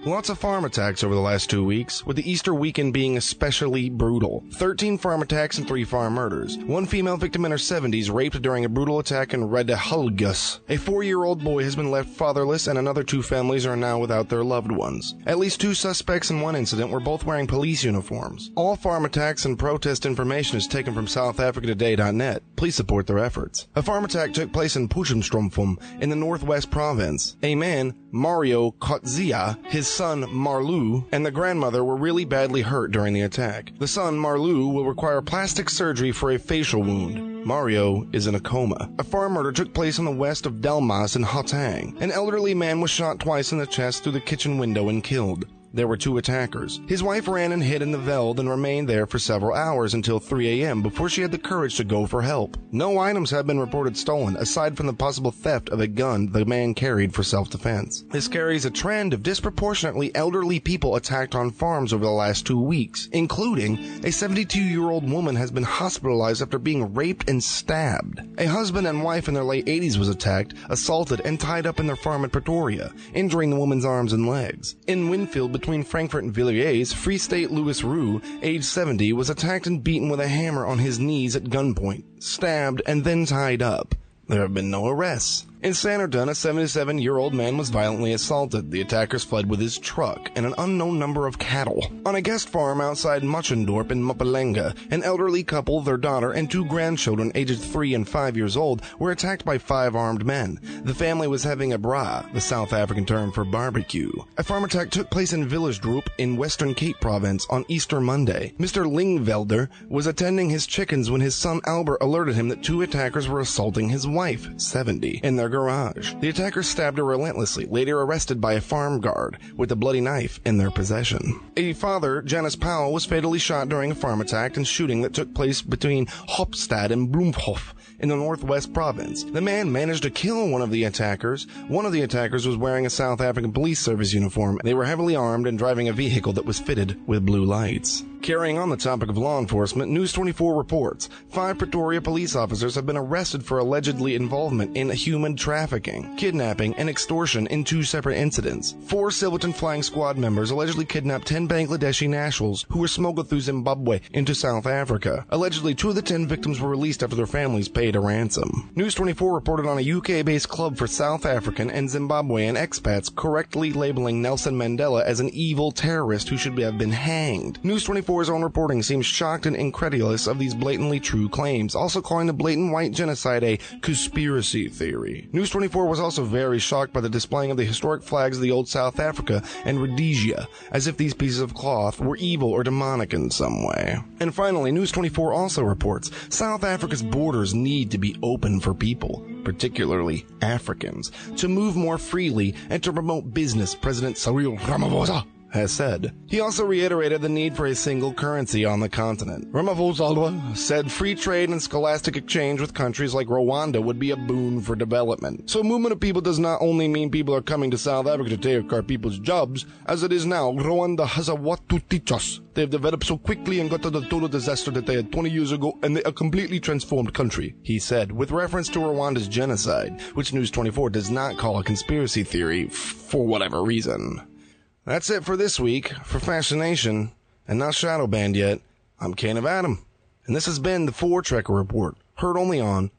Lots of farm attacks over the last 2 weeks, with the Easter weekend being especially brutal. 13 farm attacks and 3 farm murders. One female victim in her 70s raped during a brutal attack in Redehulgus. A 4-year-old boy has been left fatherless, and another 2 families are now without their loved ones. At least 2 suspects in one incident were both wearing police uniforms. All farm attacks and protest information is taken from SouthAfricaToday.net. Please support their efforts. A farm attack took place in Potchefstroom in the Northwest Province. A man, Mario Kotzia, his son Marlu, and the grandmother were really badly hurt during the attack. The son, Marlu, will require plastic surgery for a facial wound. Mario is in a coma. A farm murder took place in the west of Delmas in Gauteng. An elderly man was shot twice in the chest through the kitchen window and killed. There were 2 attackers. His wife ran and hid in the veld and remained there for several hours until 3 a.m. before she had the courage to go for help. No items have been reported stolen, aside from the possible theft of a gun the man carried for self-defense. This carries a trend of disproportionately elderly people attacked on farms over the last 2 weeks, including a 72-year-old woman has been hospitalized after being raped and stabbed. A husband and wife in their late 80s was attacked, assaulted, and tied up in their farm at Pretoria, injuring the woman's arms and legs. In Winfield, between Frankfurt and Villiers, Free State Louis Roux, age 70, was attacked and beaten with a hammer on his knees at gunpoint, stabbed, and then tied up. There have been no arrests. In Sanderton, a 77-year-old man was violently assaulted. The attackers fled with his truck and an unknown number of cattle. On a guest farm outside Muchendorp in Mpumalanga, an elderly couple, their daughter, and 2 grandchildren aged 3 and 5 years old were attacked by 5 armed men. The family was having a braai, the South African term for barbecue. A farm attack took place in Villagedorp in Western Cape Province on Easter Monday. Mr. Lingvelder was attending his chickens when his son Albert alerted him that 2 attackers were assaulting his wife, 70, in their garage. The attackers stabbed her relentlessly, later arrested by a farm guard with a bloody knife in their possession. A father, Janice Powell, was fatally shot during a farm attack and shooting that took place between Hopstad and Bloemhof in the Northwest Province. The man managed to kill one of the attackers. One of the attackers was wearing a South African Police Service uniform. They were heavily armed and driving a vehicle that was fitted with blue lights. Carrying on the topic of law enforcement, News 24 reports 5 Pretoria police officers have been arrested for allegedly involvement in human trafficking, kidnapping, and extortion in 2 separate incidents. 4 Silverton Flying Squad members allegedly kidnapped 10 Bangladeshi nationals who were smuggled through Zimbabwe into South Africa. Allegedly, 2 of the 10 victims were released after their families paid a ransom. News 24 reported on a UK-based club for South African and Zimbabwean expats correctly labeling Nelson Mandela as an evil terrorist who should have been hanged. News 24's own reporting seems shocked and incredulous of these blatantly true claims, also calling the blatant white genocide a conspiracy theory. News 24 was also very shocked by the displaying of the historic flags of the old South Africa and Rhodesia, as if these pieces of cloth were evil or demonic in some way. And finally, News 24 also reports South Africa's borders need to be open for people, particularly Africans, to move more freely and to promote business, President Cyril Ramaphosa has said. He also reiterated the need for a single currency on the continent. Ramaphosa said free trade and scholastic exchange with countries like Rwanda would be a boon for development. So movement of people does not only mean people are coming to South Africa to take our people's jobs. As it is now, Rwanda has a lot to teach us. They have developed so quickly and got to the total disaster that they had 20 years ago, and they are a completely transformed country, he said, with reference to Rwanda's genocide, which News 24 does not call a conspiracy theory for whatever reason. That's it for this week. For Fascination, and not Shadow Band yet, I'm Kane of Adam, and this has been the 4 Trekker Report, heard only on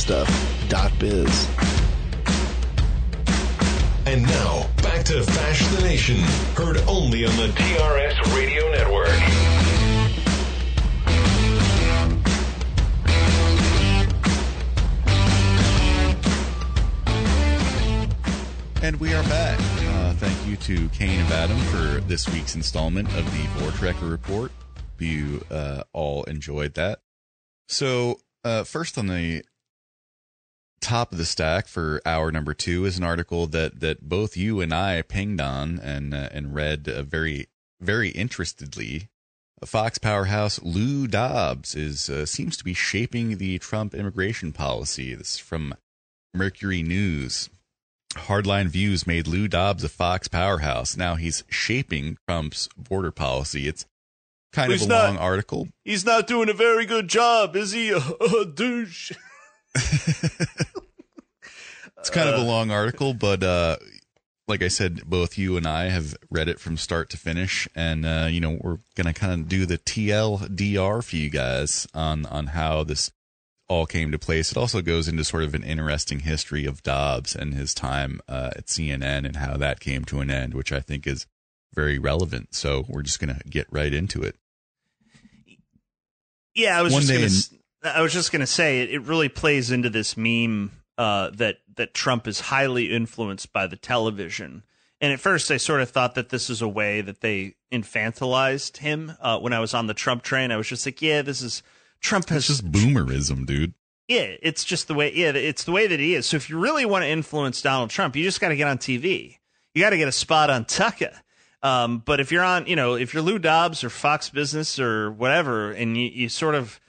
TheRightStuff.biz. And now, back to Fascination, heard only on the TRS Radio Network. And we are back. Thank you to Kane of Adam for this week's installment of the Vortrekker Report. You all enjoyed that. So, first on the top of the stack for hour number 2 is an article that both you and I pinged on and read very, very interestedly. Fox powerhouse Lou Dobbs seems to be shaping the Trump immigration policy. This is from Mercury News. Hardline views made Lou Dobbs a Fox powerhouse. Now he's shaping Trump's border policy. It's kind of a long article. He's not doing a very good job, is he? Douche. It's kind of a long article, but like I said, both you and I have read it from start to finish, and we're gonna kind of do the TLDR for you guys on how this all came to place. It also goes into sort of an interesting history of Dobbs and his time at CNN and how that came to an end, which I think is very relevant. So we're just gonna get right into it. Yeah, I was just gonna say it really plays into this meme that Trump is highly influenced by the television. And at first, I sort of thought that this is a way that they infantilized him. When I was on the Trump train, I was just like, yeah, this is Trump has just boomerism, dude. Yeah, it's just the way. Yeah, it's the way that he is. So if you really want to influence Donald Trump, you just got to get on TV. You got to get a spot on Tucker. But if you're on, if you're Lou Dobbs or Fox Business or whatever, and you sort of,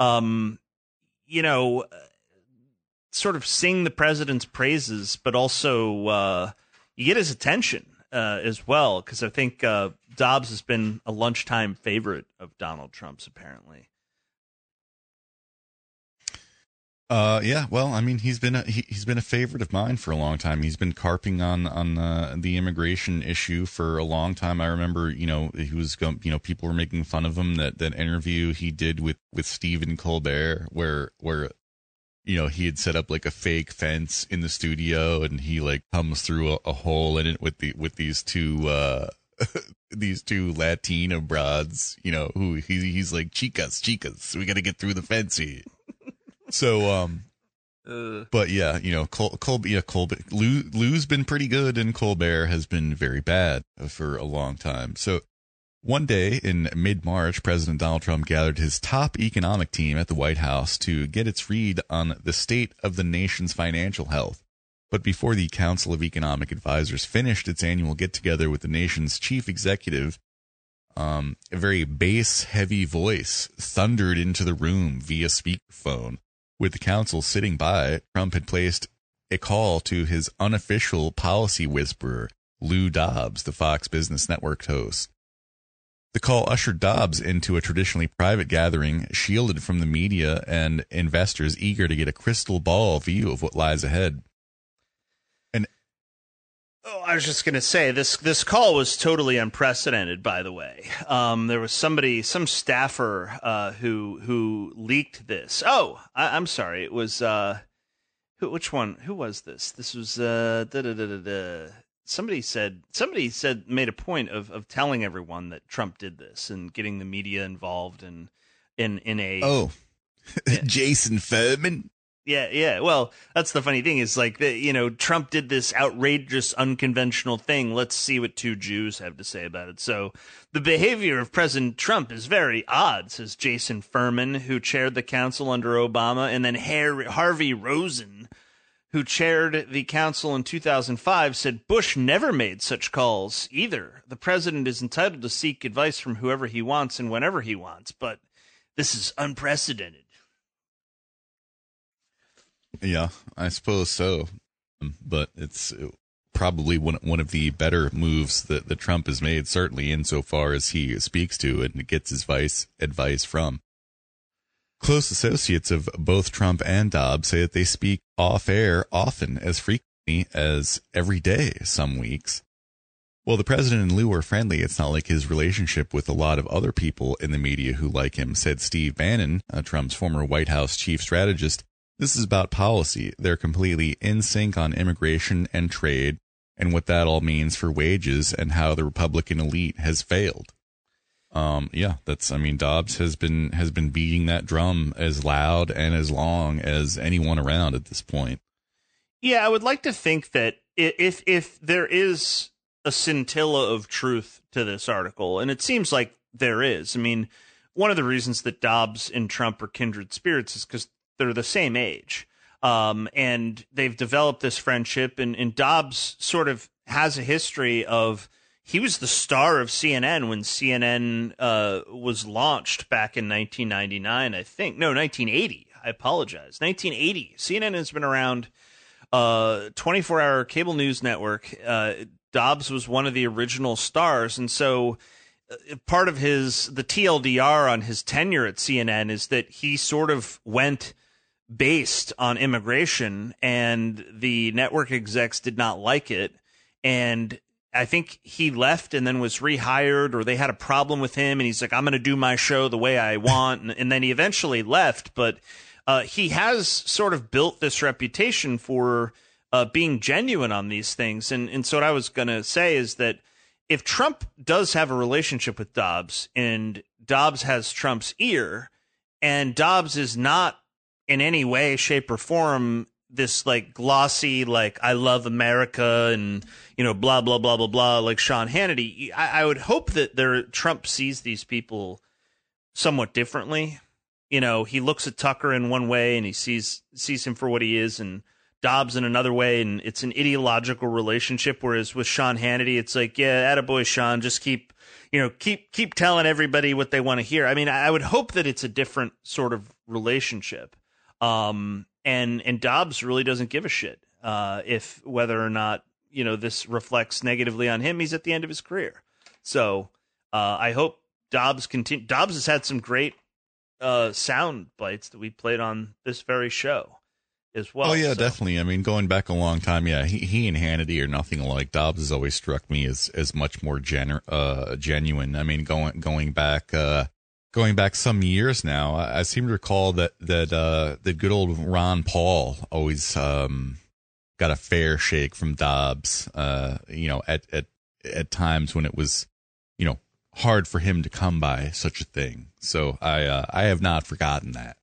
sort of sing the president's praises, but also you get his attention as well, because I think Dobbs has been a lunchtime favorite of Donald Trump's, apparently. Yeah, well, I mean, he's been a favorite of mine for a long time. He's been carping on the immigration issue for a long time. I remember, he was people were making fun of him, that interview he did with Stephen Colbert, where he had set up like a fake fence in the studio, and he like comes through a hole in it with these two these two Latina broads, who he's like, chicas, we got to get through the fence here. So, but yeah, Lou's been pretty good, and Colbert has been very bad for a long time. So one day in mid-March, President Donald Trump gathered his top economic team at the White House to get its read on the state of the nation's financial health. But before the Council of Economic Advisors finished its annual get-together with the nation's chief executive, a very bass-heavy voice thundered into the room via speakerphone. With the council sitting by, Trump had placed a call to his unofficial policy whisperer, Lou Dobbs, the Fox Business Network host. The call ushered Dobbs into a traditionally private gathering, shielded from the media and investors eager to get a crystal ball view of what lies ahead. I was just going to say, this call was totally unprecedented, by the way. There was some staffer who leaked this. Oh, I'm sorry. It was which one? Who was this? This was somebody made a point of telling everyone that Trump did this and getting the media involved in a Jason Furman. Yeah. Well, that's the funny thing is, like, Trump did this outrageous, unconventional thing. Let's see what two Jews have to say about it. So the behavior of President Trump is very odd, says Jason Furman, who chaired the council under Obama, and then Harvey Rosen, who chaired the council in 2005, said Bush never made such calls either. The president is entitled to seek advice from whoever he wants and whenever he wants, but this is unprecedented. Yeah, I suppose so. But it's probably one of the better moves that Trump has made, certainly insofar as he speaks to and gets his advice from. Close associates of both Trump and Dobbs say that they speak off-air often, as frequently as every day some weeks. Well, the president and Lou are friendly. It's not like his relationship with a lot of other people in the media who like him, said Steve Bannon, Trump's former White House chief strategist. This is about policy. They're completely in sync on immigration and trade and what that all means for wages and how the Republican elite has failed. Dobbs has been beating that drum as loud and as long as anyone around at this point. Yeah, I would like to think that if there is a scintilla of truth to this article, and it seems like there is. I mean, one of the reasons that Dobbs and Trump are kindred spirits is because they're the same age, and they've developed this friendship. And Dobbs sort of has a history of, he was the star of CNN when CNN was launched back in 1999, I think. No, 1980. I apologize. 1980. CNN has been around, 24-hour cable news network. Dobbs was one of the original stars, and so part of the TLDR on his tenure at CNN is that he sort of went based on immigration, and the network execs did not like it. And I think he left and then was rehired, or they had a problem with him, and he's like, I'm going to do my show the way I want. And then he eventually left, but he has sort of built this reputation for being genuine on these things. And so what I was going to say is that if Trump does have a relationship with Dobbs and Dobbs has Trump's ear, and Dobbs is not in any way, shape, or form this like glossy, like I love America and, you know, blah, blah, blah, blah, blah, like Sean Hannity, I would hope that Trump sees these people somewhat differently. You know, he looks at Tucker in one way and he sees him for what he is, and Dobbs in another way, and it's an ideological relationship. Whereas with Sean Hannity, it's like, yeah, attaboy, Sean, just keep telling everybody what they want to hear. I mean, I would hope that it's a different sort of relationship. And Dobbs really doesn't give a shit if whether or not, you know, this reflects negatively on him. He's at the end of his career. So I hope Dobbs continue. Dobbs has had some great sound bites that we played on this very show as well. Oh yeah, so. Definitely. I mean, going back a long time, yeah, he and Hannity are nothing alike. Dobbs has always struck me as much more genuine. I mean, going back some years now, I seem to recall that the good old Ron Paul always got a fair shake from Dobbs. You know, at times when it was, you know, hard for him to come by such a thing. So I have not forgotten that.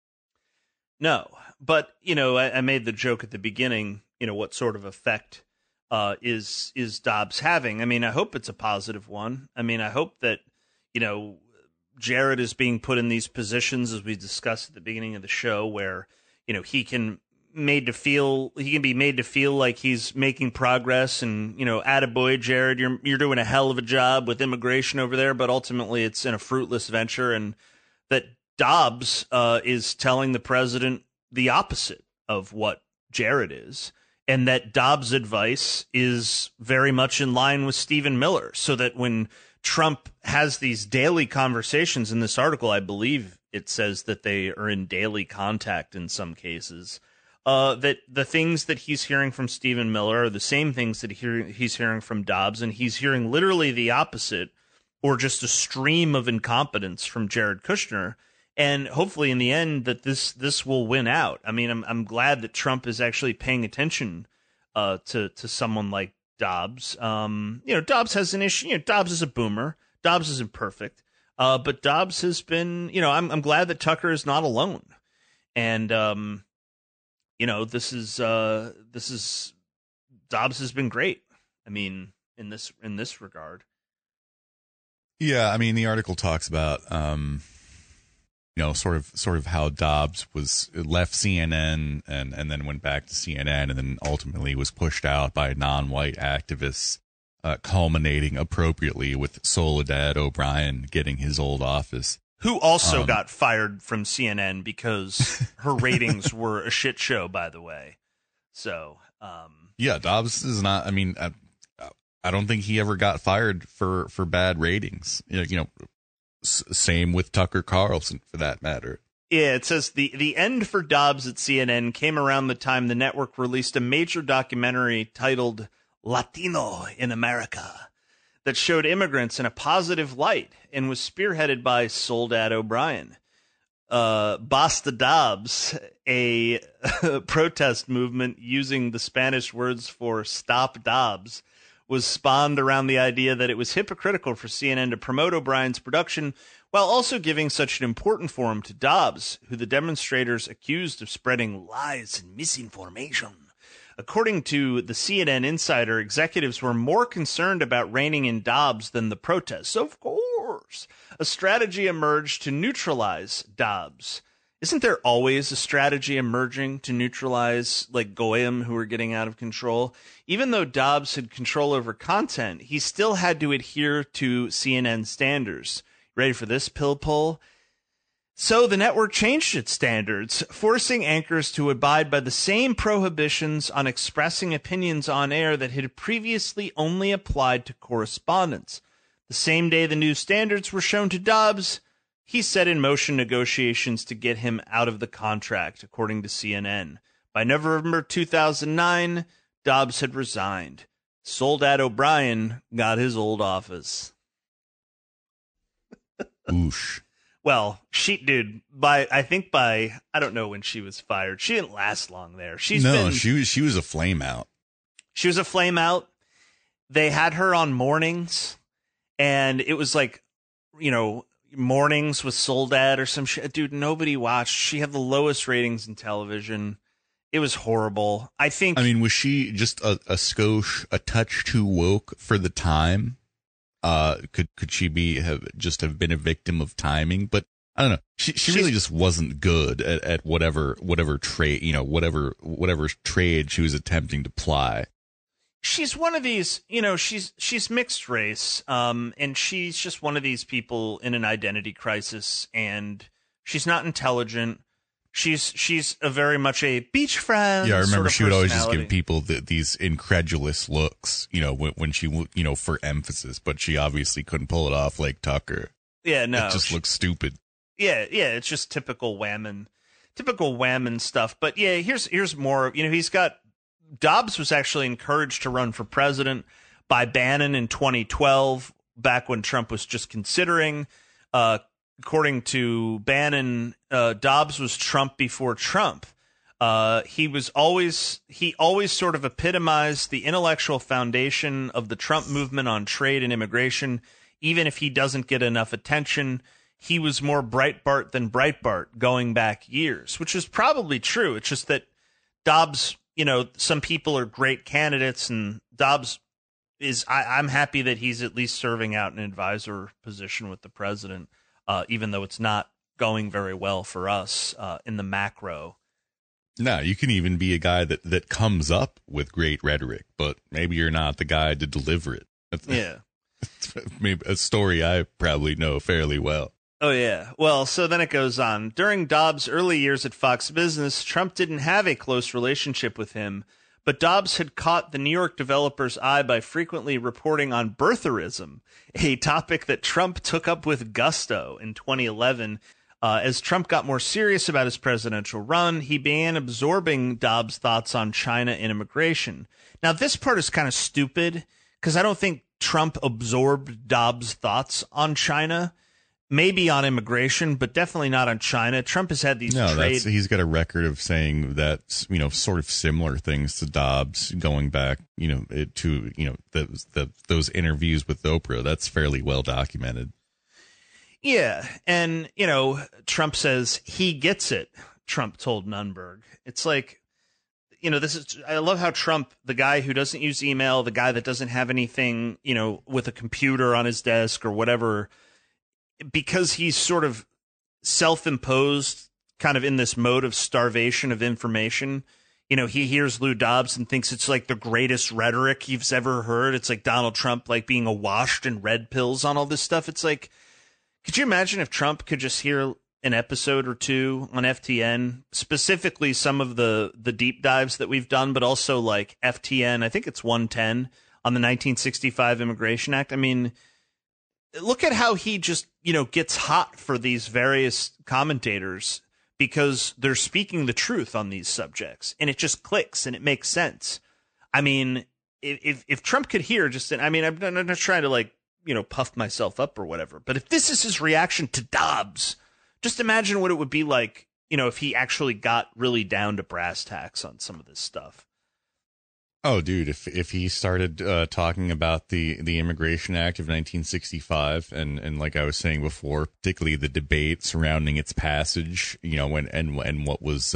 No, but you know, I made the joke at the beginning. You know, what sort of effect is Dobbs having? I mean, I hope it's a positive one. I mean, I hope that, you know, Jared is being put in these positions, as we discussed at the beginning of the show, where, you know, he can be made to feel like he's making progress, and, you know, attaboy, Jared, you're doing a hell of a job with immigration over there, but ultimately it's in a fruitless venture, and that Dobbs is telling the president the opposite of what Jared is, and that Dobbs' advice is very much in line with Stephen Miller, so that when Trump has these daily conversations in this article, I believe it says that they are in daily contact in some cases, that the things that he's hearing from Stephen Miller are the same things that he's hearing from Dobbs, and he's hearing literally the opposite, or just a stream of incompetence from Jared Kushner. And hopefully in the end that this will win out. I mean, I'm glad that Trump is actually paying attention to someone like Dobbs. You know, Dobbs has an issue. You know, Dobbs is a boomer. Dobbs isn't perfect. But Dobbs has been, you know, I'm glad that Tucker is not alone. And you know, this is Dobbs has been great. I mean, in this regard. Yeah, I mean, the article talks about you know, sort of how Dobbs left CNN and then went back to CNN, and then ultimately was pushed out by non-white activists, culminating appropriately with Soledad O'Brien getting his old office. Who also got fired from CNN because her ratings were a shit show, by the way. So, yeah, Dobbs is not, I mean, I don't think he ever got fired for bad ratings. You know, same with Tucker Carlson, for that matter. Yeah, it says the end for Dobbs at CNN came around the time the network released a major documentary titled Latino in America that showed immigrants in a positive light and was spearheaded by Soledad O'Brien. Basta Dobbs, a protest movement using the Spanish words for Stop Dobbs, was spawned around the idea that it was hypocritical for CNN to promote O'Brien's production while also giving such an important forum to Dobbs, who the demonstrators accused of spreading lies and misinformation. According to the CNN Insider, executives were more concerned about reining in Dobbs than the protests. Of course, a strategy emerged to neutralize Dobbs. Isn't there always a strategy emerging to neutralize, like, Goyim, who are getting out of control? Even though Dobbs had control over content, he still had to adhere to CNN standards. Ready for this, pill pull? So the network changed its standards, forcing anchors to abide by the same prohibitions on expressing opinions on air that had previously only applied to correspondents. The same day the new standards were shown to Dobbs, he set in motion negotiations to get him out of the contract, according to CNN. By November 2009, Dobbs had resigned. Soledad O'Brien got his old office. Oosh. Well, I don't know when she was fired. She didn't last long there. She was a flame out. She was a flame out. They had her on mornings, and it was like, mornings with Soledad or some shit. Dude, nobody watched. She had the lowest ratings in television. It was horrible. I mean, was she just a skosh, a touch too woke for the time? Could she have been a victim of timing? But I don't know. She really just wasn't good at whatever trade, whatever trade she was attempting to ply. She's one of these, she's mixed race, and she's just one of these people in an identity crisis, and she's not intelligent. She's a very much a beach friend. Yeah, I remember sort of she would always just give people these incredulous looks, when she, for emphasis, but she obviously couldn't pull it off like Tucker. Yeah, no. It just looks stupid. Yeah, it's just typical whammon stuff. But yeah, here's more, he's got, Dobbs was actually encouraged to run for president by Bannon in 2012, back when Trump was just considering. According to Bannon, Dobbs was Trump before Trump. He always sort of epitomized the intellectual foundation of the Trump movement on trade and immigration. Even if he doesn't get enough attention, he was more Breitbart than Breitbart going back years, which is probably true. It's just that Dobbs, some people are great candidates, and Dobbs is, I'm happy that he's at least serving out an advisor position with the president, even though it's not going very well for us in the macro. No, you can even be a guy that comes up with great rhetoric, but maybe you're not the guy to deliver it. Yeah. Maybe a story I probably know fairly well. Oh, yeah. Well, so then it goes on. During Dobbs' early years at Fox Business, Trump didn't have a close relationship with him, but Dobbs had caught the New York developer's eye by frequently reporting on birtherism, a topic that Trump took up with gusto in 2011. As Trump got more serious about his presidential run, he began absorbing Dobbs' thoughts on China and immigration. Now, this part is kind of stupid because I don't think Trump absorbed Dobbs' thoughts on China. Maybe on immigration, but definitely not on China. Trump has had these he's got a record of saying that, sort of similar things to Dobbs going back, those interviews with Oprah. That's fairly well documented. Yeah. And, Trump says he gets it, Trump told Nunberg. It's like, I love how Trump, the guy who doesn't use email, the guy that doesn't have anything, with a computer on his desk or whatever, because he's sort of self-imposed kind of in this mode of starvation of information, he hears Lou Dobbs and thinks it's like the greatest rhetoric he's ever heard. It's like Donald Trump, like being awashed in red pills on all this stuff. It's like, could you imagine if Trump could just hear an episode or two on FTN, specifically some of the deep dives that we've done, but also like FTN, I think it's 110 on the 1965 Immigration Act. I mean, look at how he just, gets hot for these various commentators because they're speaking the truth on these subjects, and it just clicks and it makes sense. I mean, if Trump could hear I'm not trying to puff myself up or whatever, but if this is his reaction to Dobbs, just imagine what it would be like, if he actually got really down to brass tacks on some of this stuff. Oh, dude, if he started talking about the Immigration Act of 1965 and like I was saying before, particularly the debate surrounding its passage, and what was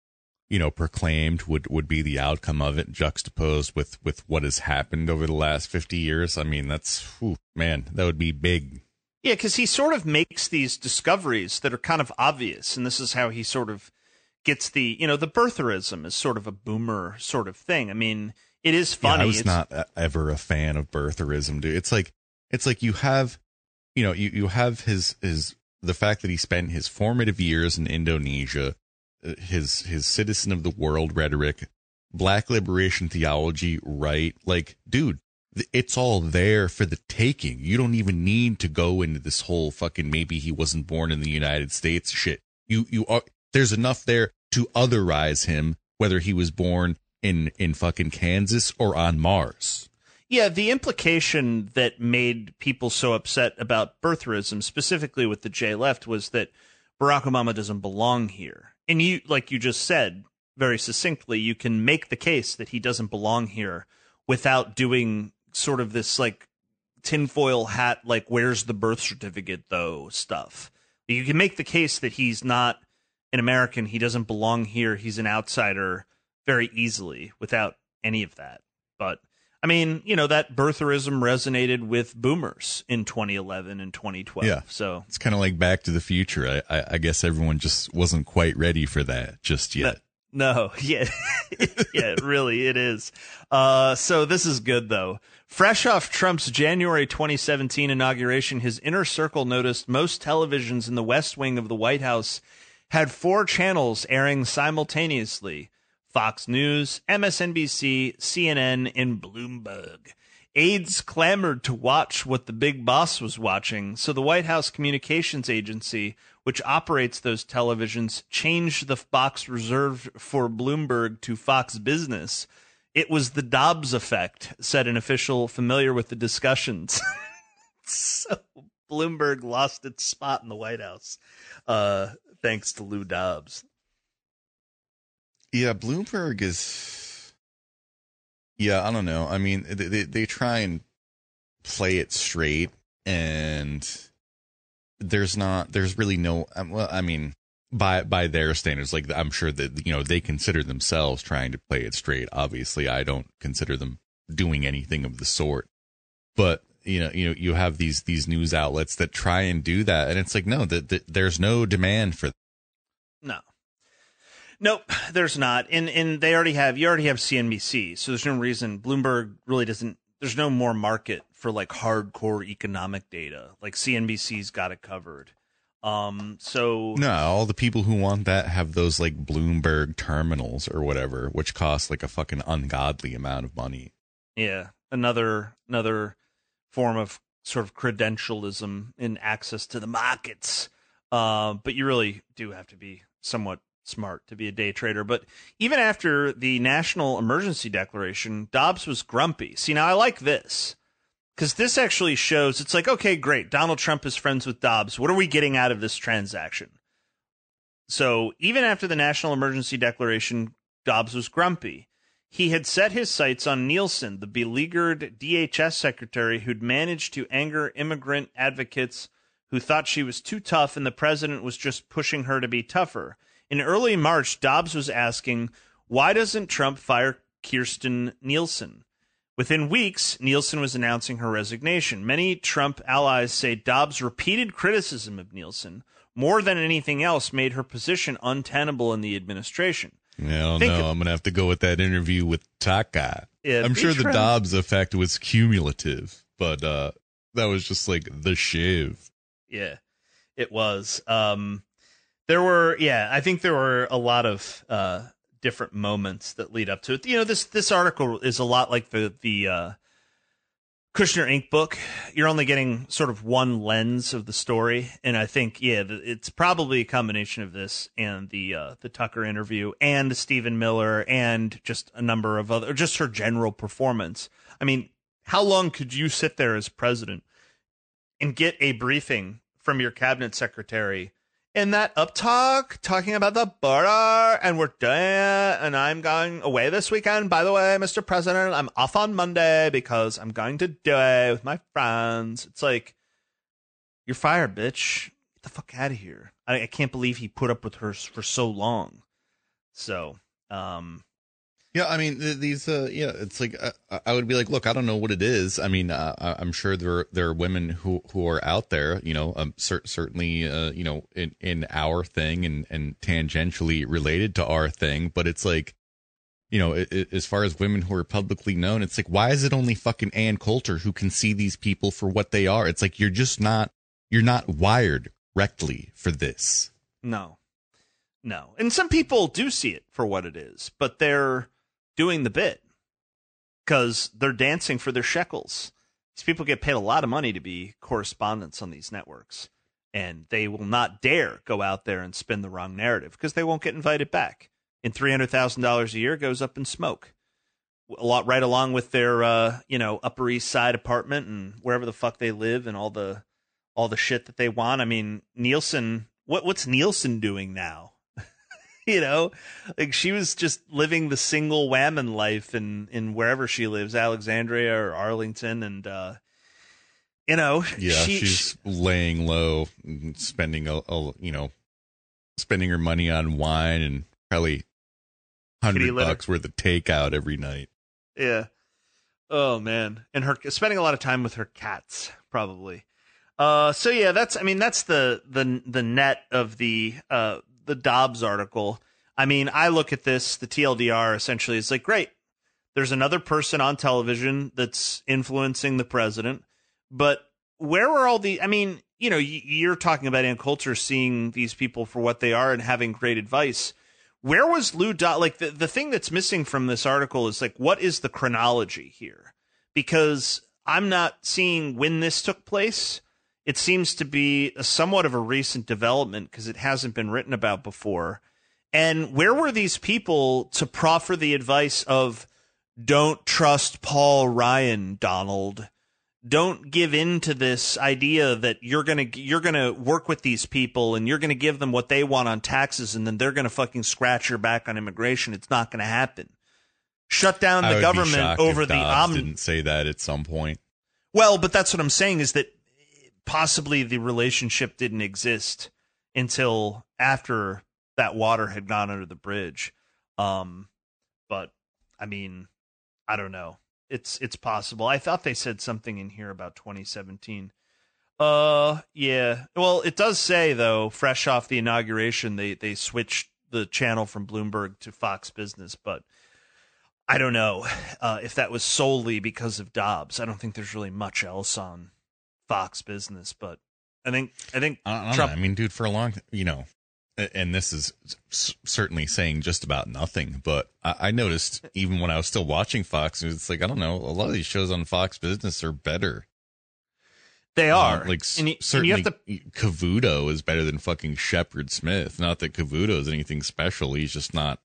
proclaimed would be the outcome of it, juxtaposed with what has happened over the last 50 years. I mean, that would be big. Yeah, because he sort of makes these discoveries that are kind of obvious, and this is how he sort of gets the birtherism is sort of a boomer sort of thing. I mean, it is funny. Yeah, I was not ever a fan of birtherism, dude. It's like you have, you have his the fact that he spent his formative years in Indonesia, his citizen of the world rhetoric, black liberation theology, right? Like, dude, it's all there for the taking. You don't even need to go into this whole fucking maybe he wasn't born in the United States shit. You are. There's enough there to otherize him, whether he was born in fucking Kansas or on Mars. Yeah, the implication that made people so upset about birtherism, specifically with the J left, was that Barack Obama doesn't belong here. And you, like you just said very succinctly, you can make the case that he doesn't belong here without doing sort of this like tinfoil hat, like where's the birth certificate though stuff. You can make the case that he's not an American, he doesn't belong here, he's an outsider very easily without any of that. But I mean, you know, that birtherism resonated with boomers in 2011 and 2012. Yeah. So it's kind of like Back to the Future. I guess everyone just wasn't quite ready for that just yet. No. Yeah. Yeah, really, it is. So this is good, though. Fresh off Trump's January 2017 inauguration, his inner circle noticed most televisions in the West Wing of the White House had 4 channels airing simultaneously: Fox News, MSNBC, CNN, and Bloomberg. Aides clamored to watch what the big boss was watching, so the White House Communications Agency, which operates those televisions, changed the box reserved for Bloomberg to Fox Business. It was the Dobbs effect, said an official familiar with the discussions. So Bloomberg lost its spot in the White House, thanks to Lou Dobbs. Yeah, Bloomberg is. Yeah, I don't know. I mean, they try and play it straight, and there's really no. Well, I mean, by their standards, like I'm sure that they consider themselves trying to play it straight. Obviously, I don't consider them doing anything of the sort. But you have these news outlets that try and do that, and it's like no, that there's no demand for. No. Nope, there's not. And you already have CNBC, so there's no reason. Bloomberg really doesn't, there's no more market for like hardcore economic data. Like CNBC's got it covered. So no, all the people who want that have those like Bloomberg terminals or whatever, which cost like a fucking ungodly amount of money. Yeah, another form of sort of credentialism in access to the markets. But you really do have to be somewhat smart to be a day trader. But even after the national emergency declaration, Dobbs was grumpy. See, now I like this because this actually shows it's like, okay, great. Donald Trump is friends with Dobbs. What are we getting out of this transaction? So even after the national emergency declaration, Dobbs was grumpy. He had set his sights on Nielsen, the beleaguered DHS secretary who'd managed to anger immigrant advocates who thought she was too tough and the president was just pushing her to be tougher. In early March, Dobbs was asking, why doesn't Trump fire Kirstjen Nielsen? Within weeks, Nielsen was announcing her resignation. Many Trump allies say Dobbs' repeated criticism of Nielsen, more than anything else, made her position untenable in the administration. Yeah, I'm going to have to go with that interview with Taka. Yeah, I'm sure the Dobbs effect was cumulative, but that was just like the shiv. Yeah, it was. I think there were a lot of different moments that lead up to it. This article is a lot like the Kushner Inc. book. You're only getting sort of one lens of the story, and I think it's probably a combination of this and the Tucker interview and Stephen Miller and just a number of other, just her general performance. I mean, how long could you sit there as president and get a briefing from your cabinet secretary in that talking about the border, and we're doing it, and I'm going away this weekend. By the way, Mr. President, I'm off on Monday because I'm going to do it with my friends. It's like, you're fired, bitch. Get the fuck out of here. I can't believe he put up with her for so long. So, yeah, I mean, it's like I would be like, look, I don't know what it is. I mean, I'm sure there are women who are out there, certainly, in our thing and tangentially related to our thing. But it's like, as far as women who are publicly known, it's like, why is it only fucking Ann Coulter who can see these people for what they are? It's like, you're not wired correctly for this. No. And some people do see it for what it is, but they're doing the bit because they're dancing for their shekels. These people get paid a lot of money to be correspondents on these networks, and they will not dare go out there and spin the wrong narrative because they won't get invited back. And $300,000 a year goes up in smoke. right along with their Upper East Side apartment and wherever the fuck they live and all the shit that they want. I mean, Nielsen, what's Nielsen doing now? Like she was just living the single whammon life in wherever she lives, Alexandria or Arlington, and she's laying low, and spending spending her money on wine and probably $100 worth of takeout every night. Yeah. Oh man, and her spending a lot of time with her cats, probably. So yeah, that's the net of the Dobbs article. I mean, I look at this, the TLDR essentially is like, great, there's another person on television that's influencing the president, but where were all the, I mean, you're talking about Ann Coulter seeing these people for what they are and having great advice. Where was Lou Dobbs? Like the thing that's missing from this article is like, what is the chronology here? Because I'm not seeing when this took place. It seems to be somewhat of a recent development because it hasn't been written about before. And where were these people to proffer the advice of don't trust Paul Ryan, Donald? Don't give in to this idea that you're gonna work with these people and you're gonna give them what they want on taxes and then they're gonna fucking scratch your back on immigration. It's not gonna happen. Shut down the government over the Dobbs didn't say that at some point. Well, but that's what I'm saying is that possibly the relationship didn't exist until after that water had gone under the bridge. But I mean, I don't know. It's possible. I thought they said something in here about 2017. Yeah. Well, it does say though, fresh off the inauguration, they switched the channel from Bloomberg to Fox Business, but I don't know if that was solely because of Dobbs. I don't think there's really much else on Fox Business, but I think Trump. I mean, dude, for a long, and this is certainly saying just about nothing, but I noticed even when I was still watching Fox News, it's like, I don't know, a lot of these shows on Fox Business are better. They are. Certainly Cavuto is better than fucking Shepard Smith. Not that Cavuto is anything special. He's just not.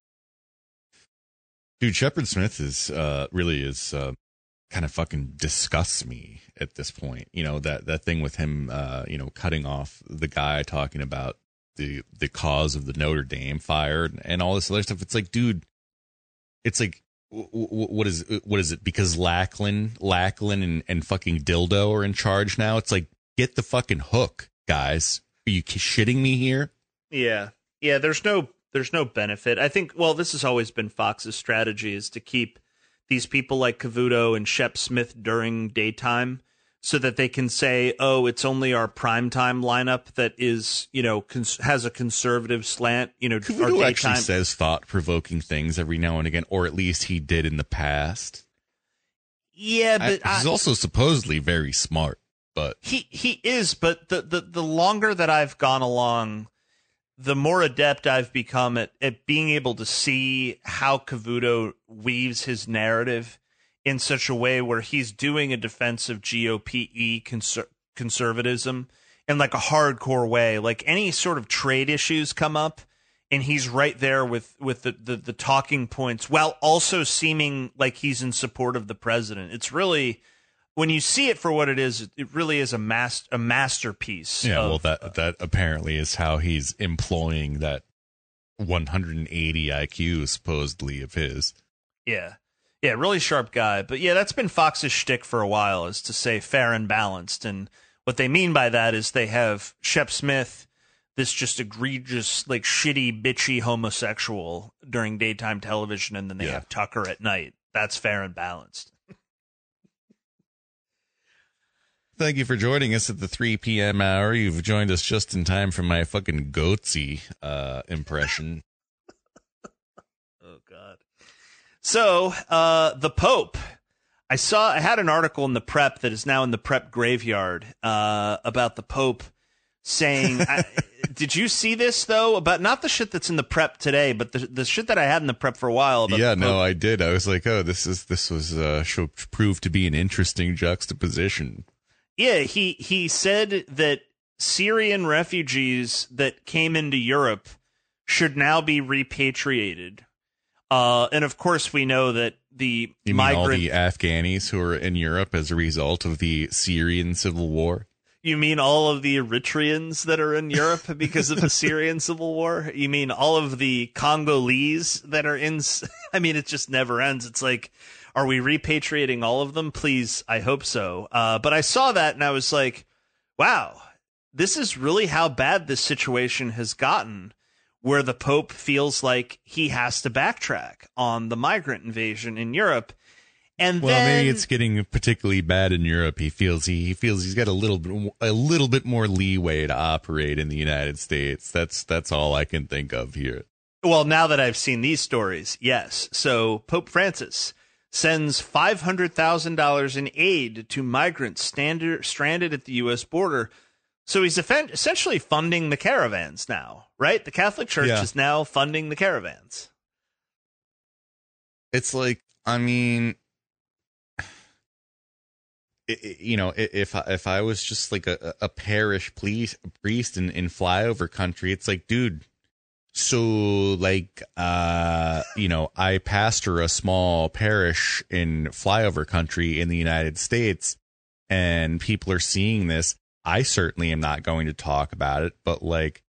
Dude, Shepard Smith is kind of fucking disgusts me at this point. That thing with him, cutting off the guy talking about the cause of the Notre Dame fire and all this other stuff. It's like, dude, it's like, what is it? Because Lackland and fucking Dildo are in charge now. It's like, get the fucking hook, guys. Are you shitting me here? Yeah. There's no benefit. I think, well, this has always been Fox's strategy, is to keep these people like Cavuto and Shep Smith during daytime so that they can say, oh, it's only our primetime lineup that is, has a conservative slant. Cavuto actually says thought-provoking things every now and again, or at least he did in the past. Yeah, but he's also supposedly very smart, but he is. But the longer that I've gone along, the more adept I've become at being able to see how Cavuto weaves his narrative in such a way where he's doing a defense of GOP conservatism in like a hardcore way. Like any sort of trade issues come up and he's right there with the talking points while also seeming like he's in support of the president. It's really, when you see it for what it is, it really is a masterpiece. Yeah, that apparently is how he's employing that 180 IQ supposedly of his. Yeah. Yeah, really sharp guy. But yeah, that's been Fox's shtick for a while, is to say fair and balanced. And what they mean by that is they have Shep Smith, this just egregious, like shitty, bitchy homosexual during daytime television, and then they have Tucker at night. That's fair and balanced. Thank you for joining us at the 3 p.m. hour. You've joined us just in time for my fucking goatsy impression. Oh, God. So, the Pope. I had an article in the Prep that is now in the Prep graveyard about the Pope saying, did you see this, though? About not the shit that's in the Prep today, but the shit that I had in the Prep for a while. About yeah, no, I did. I was like, oh, this was should prove to be an interesting juxtaposition. Yeah, he said that Syrian refugees that came into Europe should now be repatriated. And of course, we know that the You migrant. mean all the Afghanis who are in Europe as a result of the Syrian civil war? You mean all of the Eritreans that are in Europe because of the Syrian civil war? You mean all of the Congolese that are in? I mean, it just never ends. It's like, are we repatriating all of them? Please, I hope so. But I saw that and I was like, wow, this is really how bad this situation has gotten, where the Pope feels like he has to backtrack on the migrant invasion in Europe. And maybe it's getting particularly bad in Europe. He feels he's got a little bit more leeway to operate in the United States. That's all I can think of here. Well, now that I've seen these stories, yes. So Pope Francis sends $500,000 in aid to migrants stranded at the U.S. border. So he's essentially funding the caravans now, right? The Catholic Church is now funding the caravans. It's like, I mean, if I was just like a parish priest in flyover country, it's like, dude, so like, I pastor a small parish in flyover country in the United States, and people are seeing this. I certainly am not going to talk about it, but like,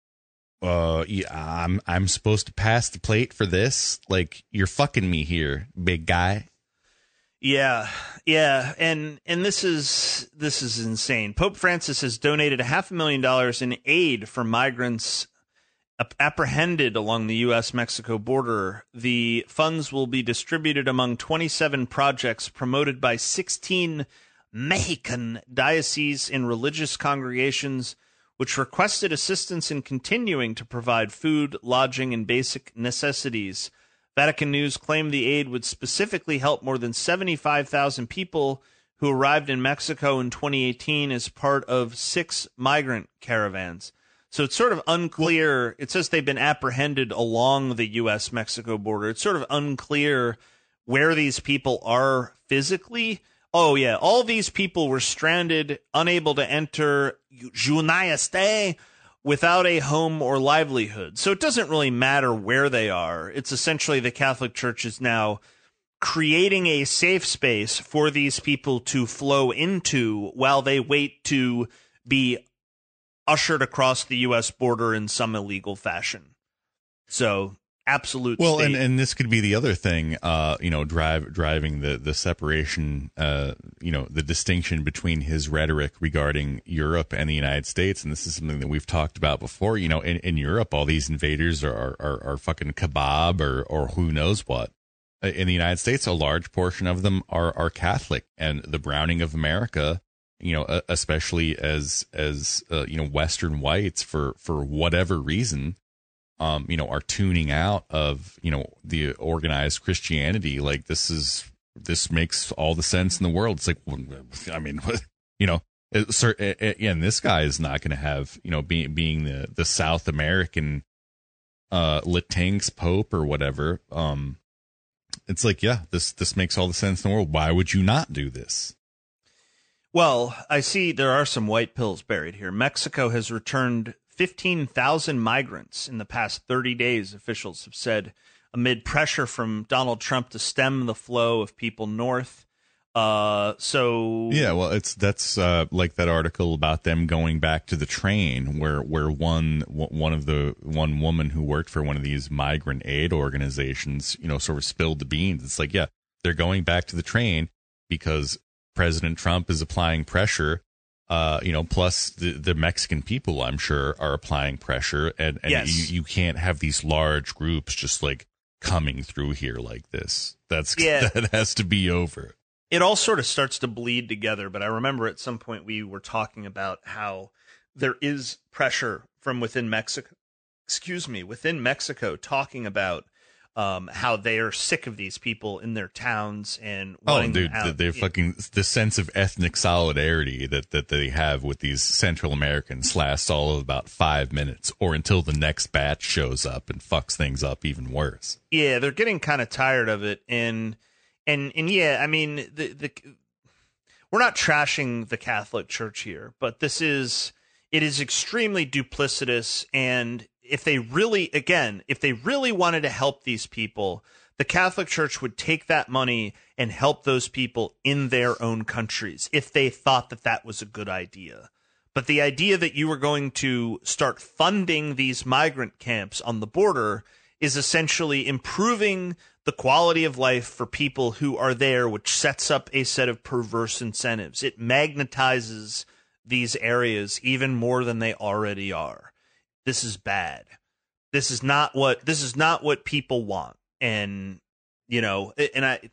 I'm supposed to pass the plate for this. Like, you're fucking me here, big guy. Yeah, and this is insane. Pope Francis has donated $500,000 in aid for migrants apprehended along the U.S.-Mexico border. The funds will be distributed among 27 projects promoted by 16 Mexican dioceses and religious congregations, which requested assistance in continuing to provide food, lodging, and basic necessities. Vatican News claimed the aid would specifically help more than 75,000 people who arrived in Mexico in 2018 as part of 6 migrant caravans. So it's sort of unclear. It says they've been apprehended along the U.S.-Mexico border. It's sort of unclear where these people are physically. Oh, yeah. All these people were stranded, unable to enter United States without a home or livelihood. So it doesn't really matter where they are. It's essentially the Catholic Church is now creating a safe space for these people to flow into while they wait to be ushered across the U.S. border in some illegal fashion. So absolute. Well, state. and this could be the other thing, driving the separation, the distinction between his rhetoric regarding Europe and the United States. And this is something that we've talked about before. In Europe, all these invaders are fucking kebab or who knows what. In the United States, a large portion of them are Catholic, and the browning of America, especially as Western whites for whatever reason, are tuning out of, the organized Christianity. Like, this makes all the sense in the world. It's like, I mean, and this guy is not going to have, being the South American, Latinx Pope or whatever. It's like, yeah, this makes all the sense in the world. Why would you not do this? Well, I see there are some white pills buried here. Mexico has returned 15,000 migrants in the past 30 days, officials have said, amid pressure from Donald Trump to stem the flow of people north. Well, that's like that article about them going back to the train, where one woman who worked for one of these migrant aid organizations, sort of spilled the beans. It's like, yeah, they're going back to the train because President Trump is applying pressure. Plus the Mexican people, I'm sure, are applying pressure, and yes. you can't have these large groups just like coming through here like this. That has to be over. It all sort of starts to bleed together, but I remember at some point we were talking about how there is pressure from within Mexico, talking about how they are sick of these people in their towns and they're fucking the sense of ethnic solidarity that they have with these Central Americans lasts all of about 5 minutes, or until the next batch shows up and fucks things up even worse. Yeah, they're getting kind of tired of it, and yeah, I mean, we're not trashing the Catholic Church here, but it is extremely duplicitous. And if they really wanted to help these people, the Catholic Church would take that money and help those people in their own countries if they thought that that was a good idea. But the idea that you were going to start funding these migrant camps on the border is essentially improving the quality of life for people who are there, which sets up a set of perverse incentives. It magnetizes these areas even more than they already are. This is bad. This is not what people want. And, you know, I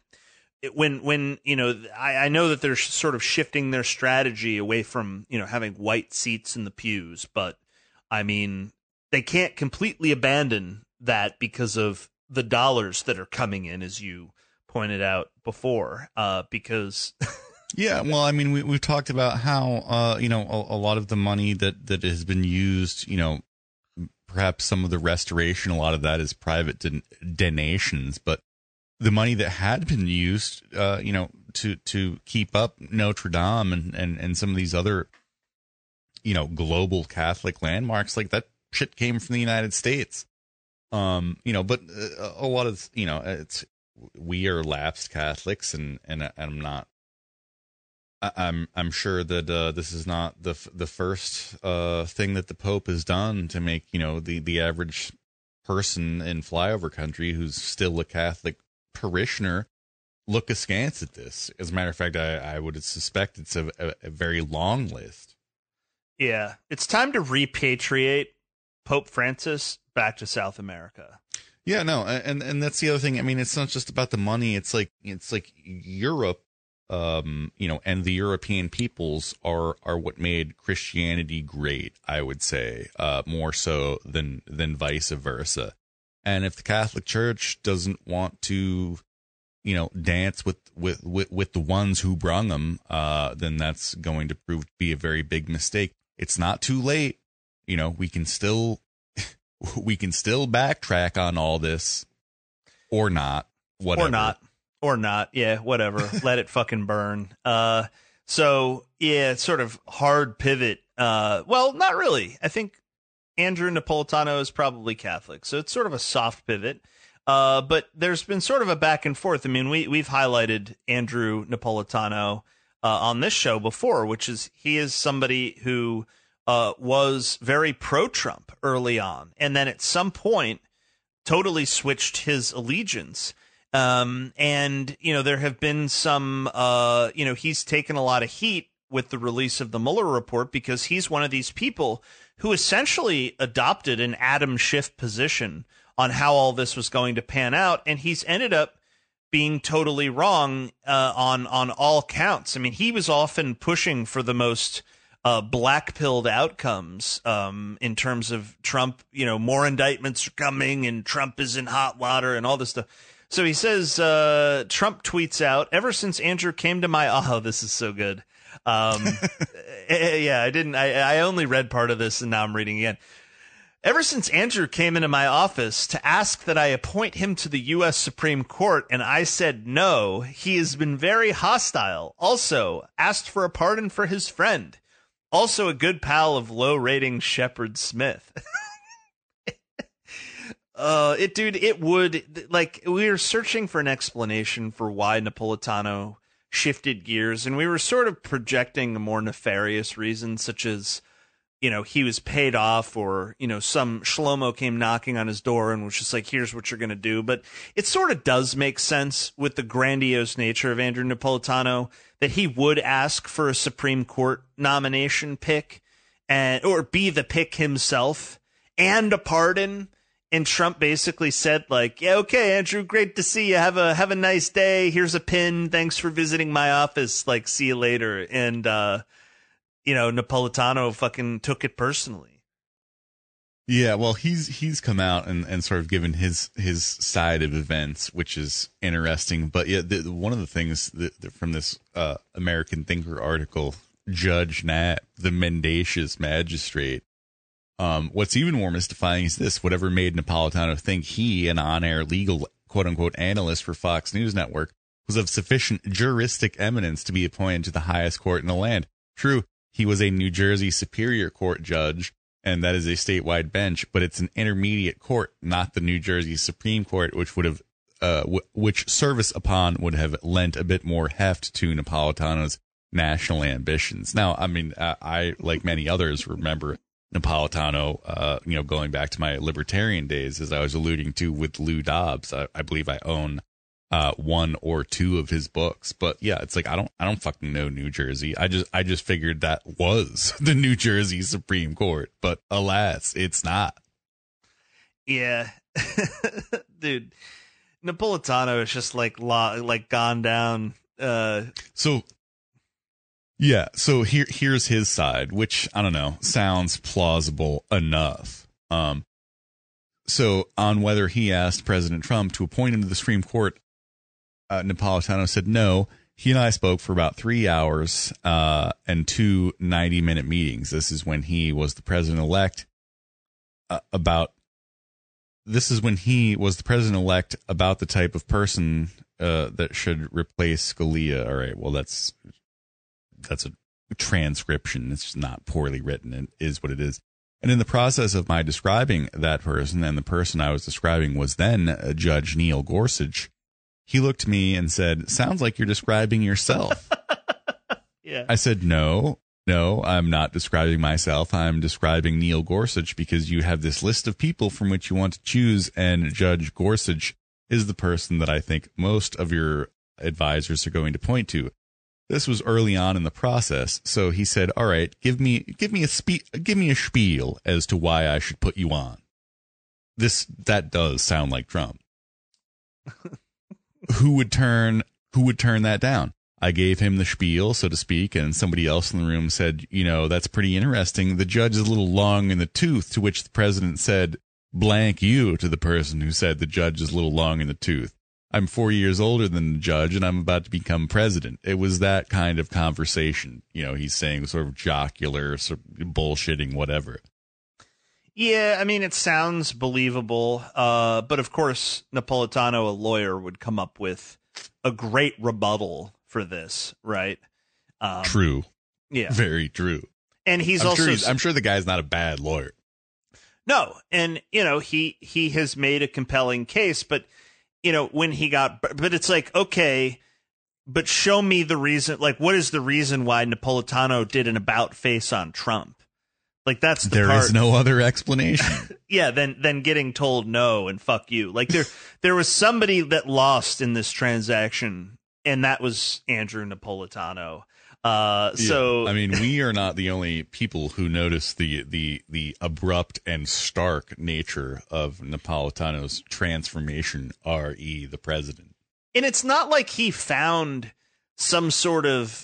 know that they're sort of shifting their strategy away from, you know, having white seats in the pews, but I mean, they can't completely abandon that because of the dollars that are coming in, as you pointed out before, because yeah, well, I mean, we've talked about how you know, a lot of the money that has been used, you know, perhaps some of the restoration, a lot of that is private donations, but the money that had been used, you know, to keep up Notre Dame and some of these other, you know, global Catholic landmarks, like that shit came from the United States. You know, but a lot of, you know, we are lapsed Catholics, and I'm sure that this is not the first thing that the Pope has done to make, you know, the average person in flyover country who's still a Catholic parishioner look askance at this. As a matter of fact, I would suspect it's a very long list. Yeah, it's time to repatriate Pope Francis back to South America. Yeah, no, and that's the other thing. I mean, it's not just about the money. It's like Europe, you know, and the European peoples are what made Christianity great, I would say, more so than vice versa. And if the Catholic Church doesn't want to, you know, dance with the ones who brung them, then that's going to prove to be a very big mistake. It's not too late. You know, we can still backtrack on all this, or not, whatever. Or not. Yeah, whatever. Let it fucking burn. So yeah, it's sort of hard pivot. Well, not really. I think Andrew Napolitano is probably Catholic, so it's sort of a soft pivot. But there's been sort of a back and forth. I mean, we've highlighted Andrew Napolitano on this show before, which is he is somebody who was very pro-Trump early on, and then at some point totally switched his allegiance. And, you know, there have been some, you know, he's taken a lot of heat with the release of the Mueller report because he's one of these people who essentially adopted an Adam Schiff position on how all this was going to pan out, and he's ended up being totally wrong on all counts. I mean, he was often pushing for the most black-pilled outcomes in terms of Trump. You know, more indictments are coming, and Trump is in hot water, and all this stuff. So he says, Trump tweets out, ever since Andrew came to my, oh, this is so good. Yeah, I only read part of this and now I'm reading again. Ever since Andrew came into my office to ask that I appoint him to the U.S. Supreme Court and I said no, he has been very hostile. Also, asked for a pardon for his friend. Also a good pal of low-rating Shepard Smith. It would, like, we were searching for an explanation for why Napolitano shifted gears, and we were sort of projecting a more nefarious reason, such as, you know, he was paid off, or, you know, some Shlomo came knocking on his door and was just like, here's what you're going to do. But it sort of does make sense with the grandiose nature of Andrew Napolitano that he would ask for a Supreme Court nomination pick, or be the pick himself, and a pardon. And Trump basically said, like, yeah, okay, Andrew, great to see you. Have a nice day. Here's a pin. Thanks for visiting my office. Like, see you later. And, you know, Napolitano fucking took it personally. Yeah, well, he's come out and sort of given his side of events, which is interesting. But yeah, one of the things that from this American Thinker article, Judge Knapp, the mendacious magistrate, what's even more mystifying is this: whatever made Napolitano think he, an on-air legal quote-unquote analyst for Fox News Network, was of sufficient juristic eminence to be appointed to the highest court in the land. True, he was a New Jersey Superior Court judge, and that is a statewide bench, but it's an intermediate court, not the New Jersey Supreme Court, which would have which service upon would have lent a bit more heft to Napolitano's national ambitions. Now, I mean, I like many others remember Napolitano, going back to my libertarian days, as I was alluding to with Lou Dobbs. I believe I own one or two of his books, but yeah, it's like I don't fucking know New Jersey. I just figured that was the New Jersey Supreme Court, but alas, it's not. Yeah, dude, Napolitano is just like gone down. So here's his side, which I don't know, sounds plausible enough. So on whether he asked President Trump to appoint him to the Supreme Court, Napolitano said no. He and I spoke for about 3 hours and 2 90-minute meetings. This is when he was the president-elect about the type of person that should replace Scalia. All right, well, that's a transcription. It's not poorly written. It is what it is. And in the process of my describing that person, and the person I was describing was then Judge Neil Gorsuch, he looked at me and said, "Sounds like you're describing yourself." Yeah. I said, No, I'm not describing myself. I'm describing Neil Gorsuch, because you have this list of people from which you want to choose, and Judge Gorsuch is the person that I think most of your advisors are going to point to. This was early on in the process, so he said, "All right, give me a spiel as to why I should put you on." That does sound like Trump. Who would turn that down? I gave him the spiel, so to speak, and somebody else in the room said, "That's pretty interesting. The judge is a little long in the tooth," to which the president said, "Blank you," to the person who said the judge is a little long in the tooth. I'm 4 years older than the judge, and I'm about to become president. It was that kind of conversation. He's saying sort of jocular, sort of bullshitting, whatever. Yeah, I mean, it sounds believable. But of course, Napolitano, a lawyer, would come up with a great rebuttal for this, right? True. Yeah. Very true. And I'm sure the guy's not a bad lawyer. No. And, he has made a compelling case, but when but it's like, okay, but show me the reason, like, what is the reason why Napolitano did an about face on Trump? Like, that's the part. There is no other explanation. Yeah, than getting told no and fuck you. Like, there was somebody that lost in this transaction, and that was Andrew Napolitano. So I mean, we are not the only people who notice the abrupt and stark nature of Napolitano's transformation, re the president. And it's not like he found some sort of,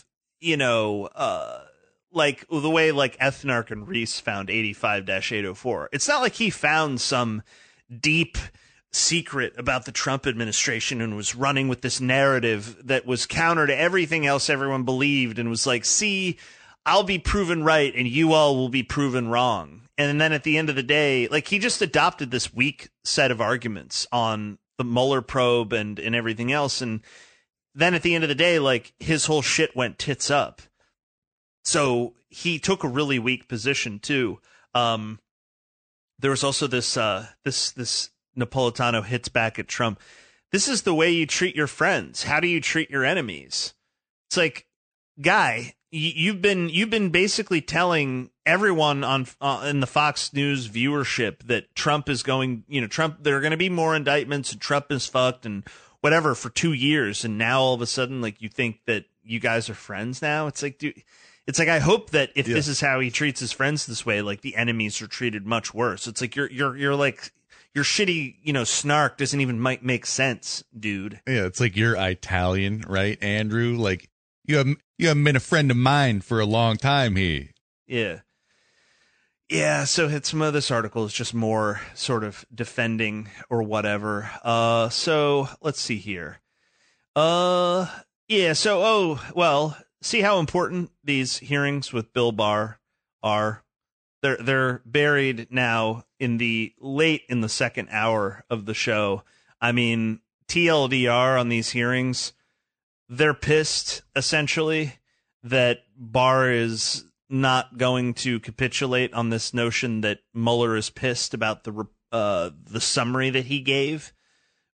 like the way like Ethnarch and Reese found 85-804. It's not like he found some deep secret about the Trump administration and was running with this narrative that was counter to everything else everyone believed, and was like, "See, I'll be proven right and you all will be proven wrong." And then at the end of the day, like, he just adopted this weak set of arguments on the Mueller probe and everything else. And then at the end of the day, like, his whole shit went tits up. So he took a really weak position too. There was also this Napolitano hits back at Trump. "This is the way you treat your friends. How do you treat your enemies?" It's like, guy, you've been basically telling everyone in the Fox News viewership that Trump is going, Trump, there are going to be more indictments and Trump is fucked and whatever for 2 years, and now all of a sudden, like, you think that you guys are friends now? It's like, dude. It's like, I hope that if this is how he treats his friends this way, like, the enemies are treated much worse. It's like you're like, your shitty, snark doesn't even make sense, dude. Yeah, it's like, you're Italian, right, Andrew? Like, you haven't been a friend of mine for a long time here. Yeah. Yeah, so some of this article is just more sort of defending or whatever. So let's see here. Yeah, so, see how important these hearings with Bill Barr are. They're buried now late in the second hour of the show. I mean, TLDR on these hearings, they're pissed essentially that Barr is not going to capitulate on this notion that Mueller is pissed about the summary that he gave,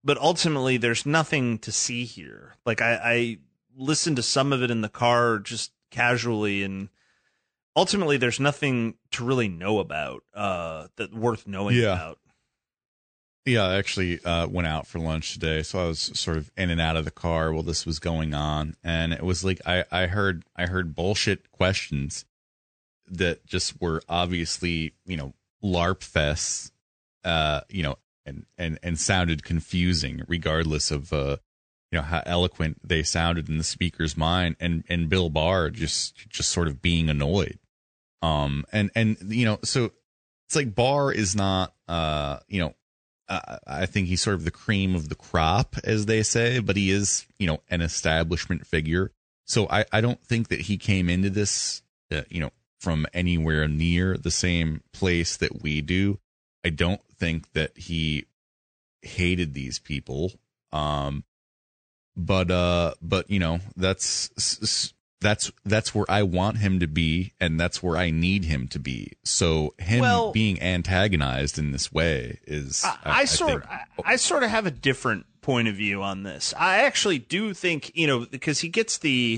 ultimately there's nothing to see here. Like I listened to some of it in the car just casually, and ultimately there's nothing to really know about that worth knowing about. Yeah, I actually went out for lunch today, so I was sort of in and out of the car while this was going on, and it was like I heard bullshit questions that just were obviously, LARP fests, and sounded confusing regardless of how eloquent they sounded in the speaker's mind, and Bill Barr just sort of being annoyed. So it's like Barr is not I think he's sort of the cream of the crop, as they say, but he is, an establishment figure. So I don't think that he came into this, from anywhere near the same place that we do. I don't think that he hated these people. But that's where I want him to be, and that's where I need him to be. So him being antagonized in this way is I sort of have a different point of view on this. I actually do think, because he gets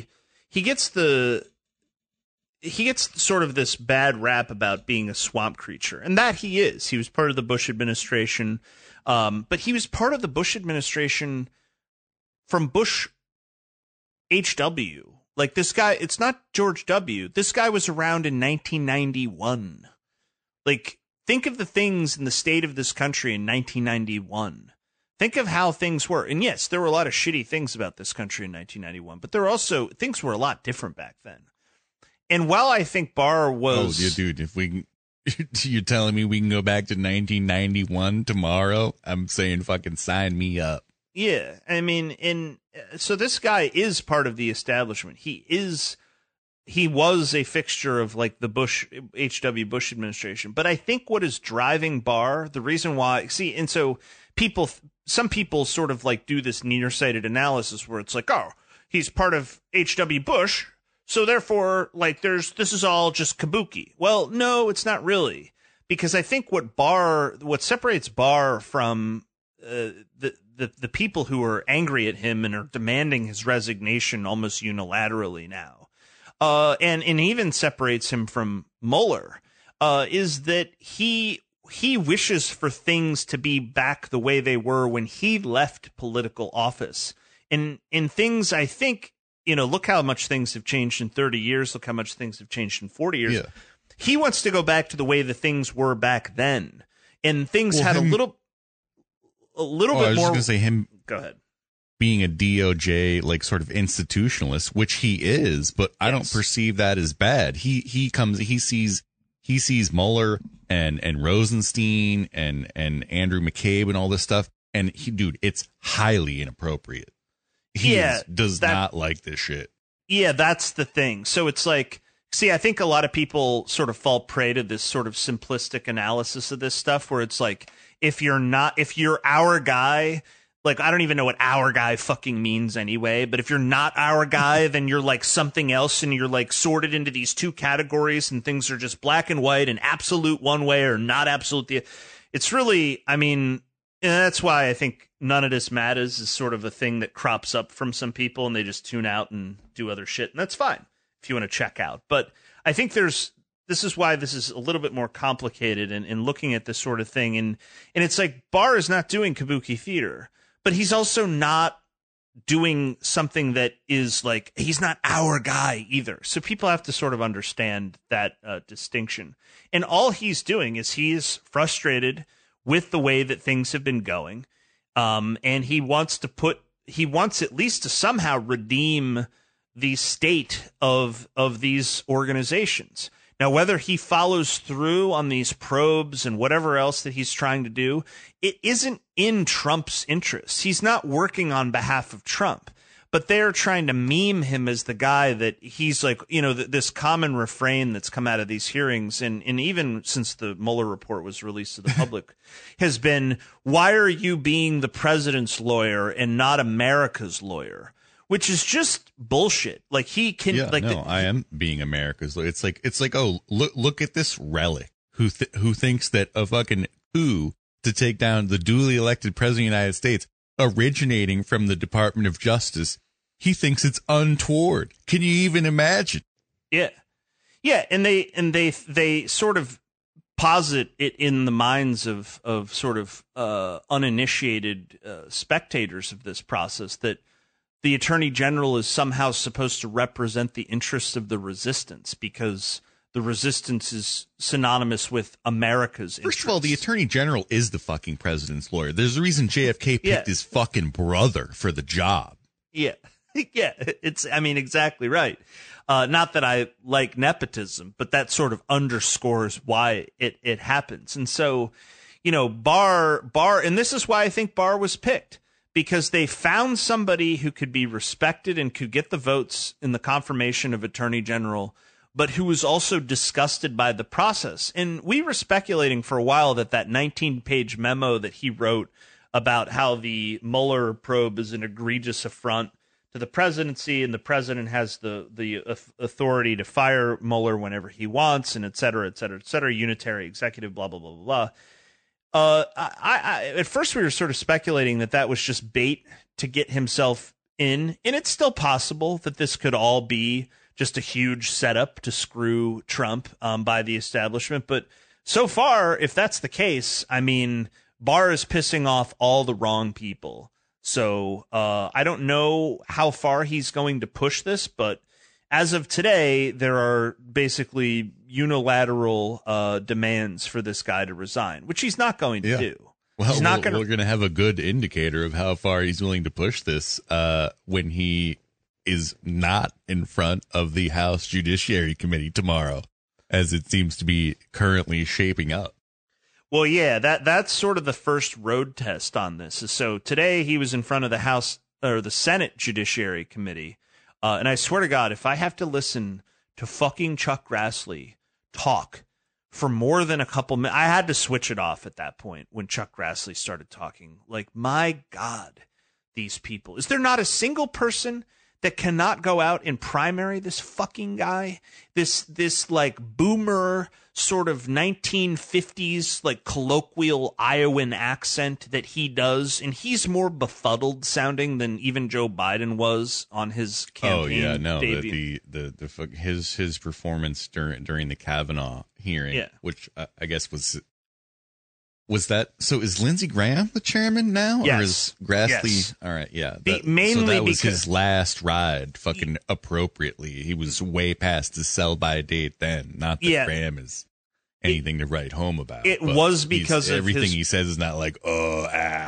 sort of this bad rap about being a swamp creature, and that he is. He was part of the Bush administration, but he was part of the Bush administration from Bush HW. Like, this guy, it's not George W. This guy was around in 1991. Like, think of the things in the state of this country in 1991. Think of how things were. And yes, there were a lot of shitty things about this country in 1991, but there were also, things were a lot different back then. And while I think Barr was... Oh, yeah, dude, if we... You're telling me we can go back to 1991 tomorrow? I'm saying fucking sign me up. Yeah, I mean, so this guy is part of the establishment. He was a fixture of like the H.W. Bush administration. But I think what is driving Barr, the reason why, and so some people sort of like do this nearsighted analysis where it's like, oh, he's part of H.W. Bush, so therefore, like, this is all just kabuki. Well, no, it's not really, because I think what separates Barr from the people who are angry at him and are demanding his resignation almost unilaterally now, and even separates him from Mueller, is that he wishes for things to be back the way they were when he left political office. And in things, I think, look how much things have changed in 30 years. Look how much things have changed in 40 years. Yeah. He wants to go back to the way the things were back then, and things had a little bit more. I was just going to say him. Go ahead. Being a DOJ like sort of institutionalist, which he is, but I don't perceive that as bad. He sees Mueller and Rosenstein and Andrew McCabe and all this stuff, and it's highly inappropriate. He does not like this shit. Yeah, that's the thing. So it's like, I think a lot of people sort of fall prey to this sort of simplistic analysis of this stuff where it's like, if you're our guy, like, I don't even know what our guy fucking means anyway, but if you're not our guy, then you're like something else, and you're like sorted into these two categories, and things are just black and white and absolute one way or not absolute. It's really, I mean, that's why I think none of this matters is sort of a thing that crops up from some people, and they just tune out and do other shit. And that's fine if you want to check out. But I think this is why this is a little bit more complicated in looking at this sort of thing. And it's like, Barr is not doing kabuki theater, but he's also not doing something that is like, he's not our guy either. So people have to sort of understand that distinction. And all he's doing is he's frustrated with the way that things have been going. And he wants at least to somehow redeem the state of these organizations. Now, whether he follows through on these probes and whatever else that he's trying to do, it isn't in Trump's interests. He's not working on behalf of Trump, but they're trying to meme him as the guy that he's like, this common refrain that's come out of these hearings, and even since the Mueller report was released to the public, has been, why are you being the president's lawyer and not America's lawyer? Which is just bullshit. Like, he can, I am being America's lawyer. It's like, oh, look at this relic who thinks that a fucking coup to take down the duly elected president of the United States. originating from the Department of Justice, he thinks it's untoward. Can you even imagine? Yeah. Yeah, and they sort of posit it in the minds of sort of uninitiated spectators of this process that the Attorney General is somehow supposed to represent the interests of the resistance because the resistance is synonymous with America's interests. First of all, the Attorney General is the fucking president's lawyer. There's a reason JFK picked his fucking brother for the job. Yeah. Yeah, exactly right. Not that I like nepotism, but that sort of underscores why it happens. And so, Barr, and this is why I think Barr was picked, because they found somebody who could be respected and could get the votes in the confirmation of Attorney General, but who was also disgusted by the process. And we were speculating for a while that 19-page memo that he wrote about how the Mueller probe is an egregious affront to the presidency, and the president has the authority to fire Mueller whenever he wants, and et cetera, unitary executive, blah, blah, blah, blah, blah. At first we were sort of speculating that was just bait to get himself in, and it's still possible that this could all be just a huge setup to screw Trump by the establishment. But so far, if that's the case, Barr is pissing off all the wrong people. So I don't know how far he's going to push this, but as of today, there are basically unilateral demands for this guy to resign, which he's not going to do. Well, we're going to have a good indicator of how far he's willing to push this when he is not in front of the House Judiciary Committee tomorrow, as it seems to be currently shaping up. Well, yeah, that's sort of the first road test on this. So today he was in front of the House or the Senate Judiciary Committee. And I swear to God, if I have to listen to fucking Chuck Grassley talk for more than a couple minutes, I had to switch it off at that point when Chuck Grassley started talking. Like, my God, these people. Is there not a single person that cannot go out and primary this fucking guy? This like boomer sort of 1950s like colloquial Iowan accent that he does, and he's more befuddled sounding than even Joe Biden was on his campaign. Oh yeah, no, his performance during the Kavanaugh hearing, which I guess was that. So is Lindsey Graham the chairman now, yes. or is Grassley? Yes. All right, yeah. Mainly so that was his last ride, fucking appropriately. He was way past his sell-by date then. Not that Graham is anything to write home about. It was because of everything he says is not like, Well,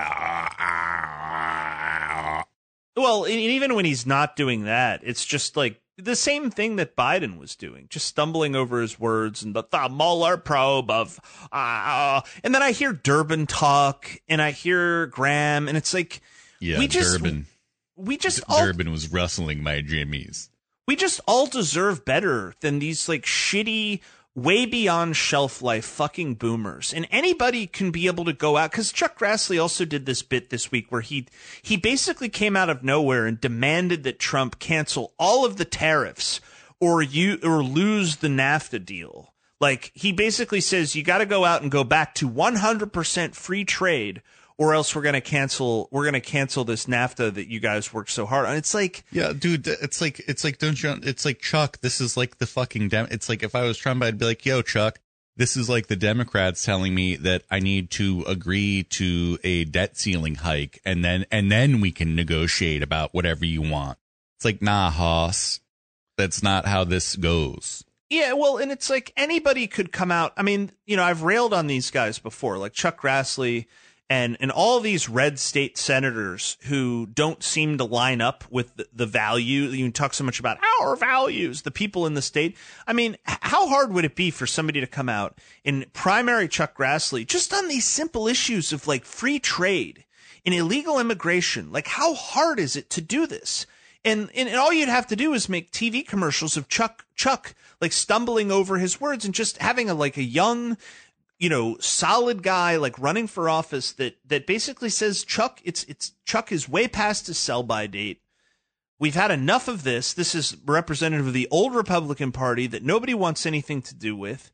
and even when he's not doing that, it's just like the same thing that Biden was doing, just stumbling over his words and the Mueller probe of, and then I hear Durbin talk and I hear Graham, and it's like, Durbin was rustling my jimmies. We just all deserve better than these like shitty, way beyond shelf life fucking boomers. And anybody can be able to go out, because Chuck Grassley also did this bit this week where he basically came out of nowhere and demanded that Trump cancel all of the tariffs or lose the NAFTA deal. Like, he basically says you got to go out and go back to 100% free trade, or else we're going to cancel this NAFTA that you guys worked so hard on. It's like, yeah, dude, it's like Chuck, this is like the fucking it's like if I was Trump, I'd be like, yo, Chuck, this is like the Democrats telling me that I need to agree to a debt ceiling hike, and then we can negotiate about whatever you want. It's like, nah, Hoss, that's not how this goes. Yeah, well, and it's like anybody could come out. I mean, I've railed on these guys before, like Chuck Grassley and all these red state senators who don't seem to line up with the value. You talk so much about our values, the people in the state. I mean, how hard would it be for somebody to come out and primary Chuck Grassley just on these simple issues of like free trade and illegal immigration? Like, how hard is it to do this? And all you'd have to do is make TV commercials of Chuck like stumbling over his words and just having a young, solid guy like running for office that basically says Chuck is way past his sell-by date. We've had enough of this. This is representative of the old Republican Party that nobody wants anything to do with.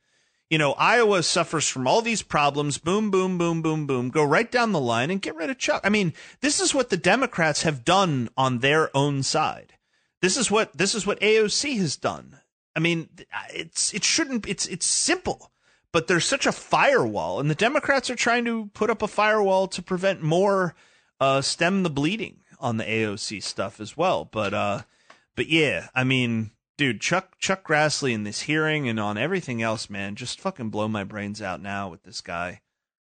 Iowa suffers from all these problems. Boom, boom, boom, boom, boom. Go right down the line and get rid of Chuck. I mean, this is what the Democrats have done on their own side. This is what AOC has done. I mean, it's simple, but there's such a firewall, and the Democrats are trying to put up a firewall to prevent more stem the bleeding on the AOC stuff as well. But yeah, I mean, dude, Chuck Grassley in this hearing and on everything else, man, just fucking blow my brains out now with this guy.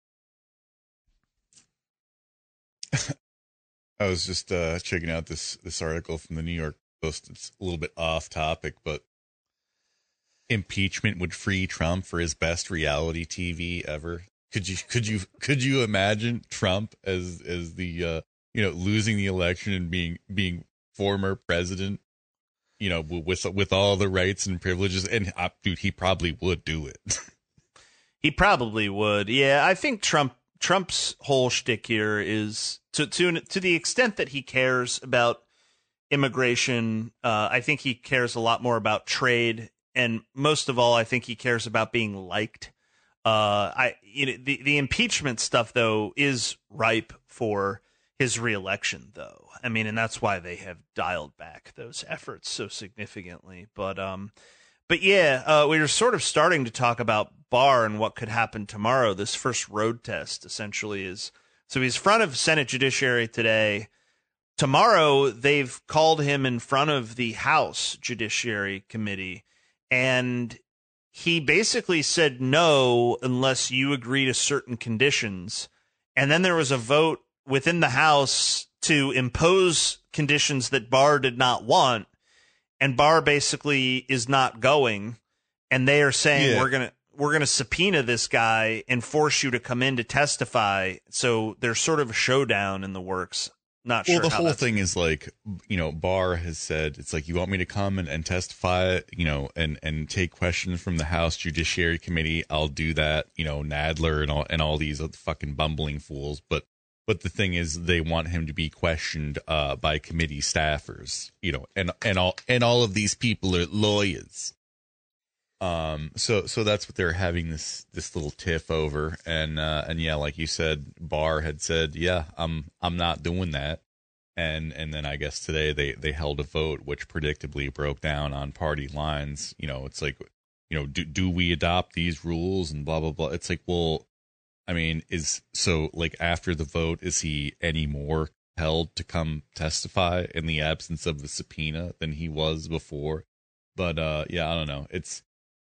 I was just checking out this article from the New York Post. It's a little bit off topic, but impeachment would free Trump for his best reality TV ever. Could you imagine Trump as the losing the election and being former president, with all the rights and privileges? And dude, he probably would do it. He probably would. Yeah, I think Trump's whole shtick here is to the extent that he cares about immigration. I think he cares a lot more about trade, and most of all, I think he cares about being liked. The impeachment stuff though is ripe for his reelection, though. I mean, and that's why they have dialed back those efforts so significantly. But yeah, we were sort of starting to talk about Barr and what could happen tomorrow. This first road test essentially is, so he's front of Senate Judiciary today. Tomorrow, they've called him in front of the House Judiciary Committee, and he basically said no unless you agree to certain conditions. And then there was a vote within the House to impose conditions that Barr did not want, and Barr basically is not going, and they are saying we're gonna subpoena this guy and force you to come in to testify. So there's sort of a showdown in the works. Not sure. Well, the whole thing is like, Barr has said, it's like, you want me to come and testify, and take questions from the House Judiciary Committee. I'll do that, Nadler and all these other fucking bumbling fools. But the thing is, they want him to be questioned by committee staffers, and all of these people are lawyers. So that's what they're having this little tiff over, and yeah, like you said, Barr had said, yeah, I'm not doing that, and then I guess today they held a vote which predictably broke down on party lines. It's like, do we adopt these rules and blah blah blah. It's like, well, I mean, after the vote, is he any more compelled to come testify in the absence of the subpoena than he was before? But yeah, I don't know. It's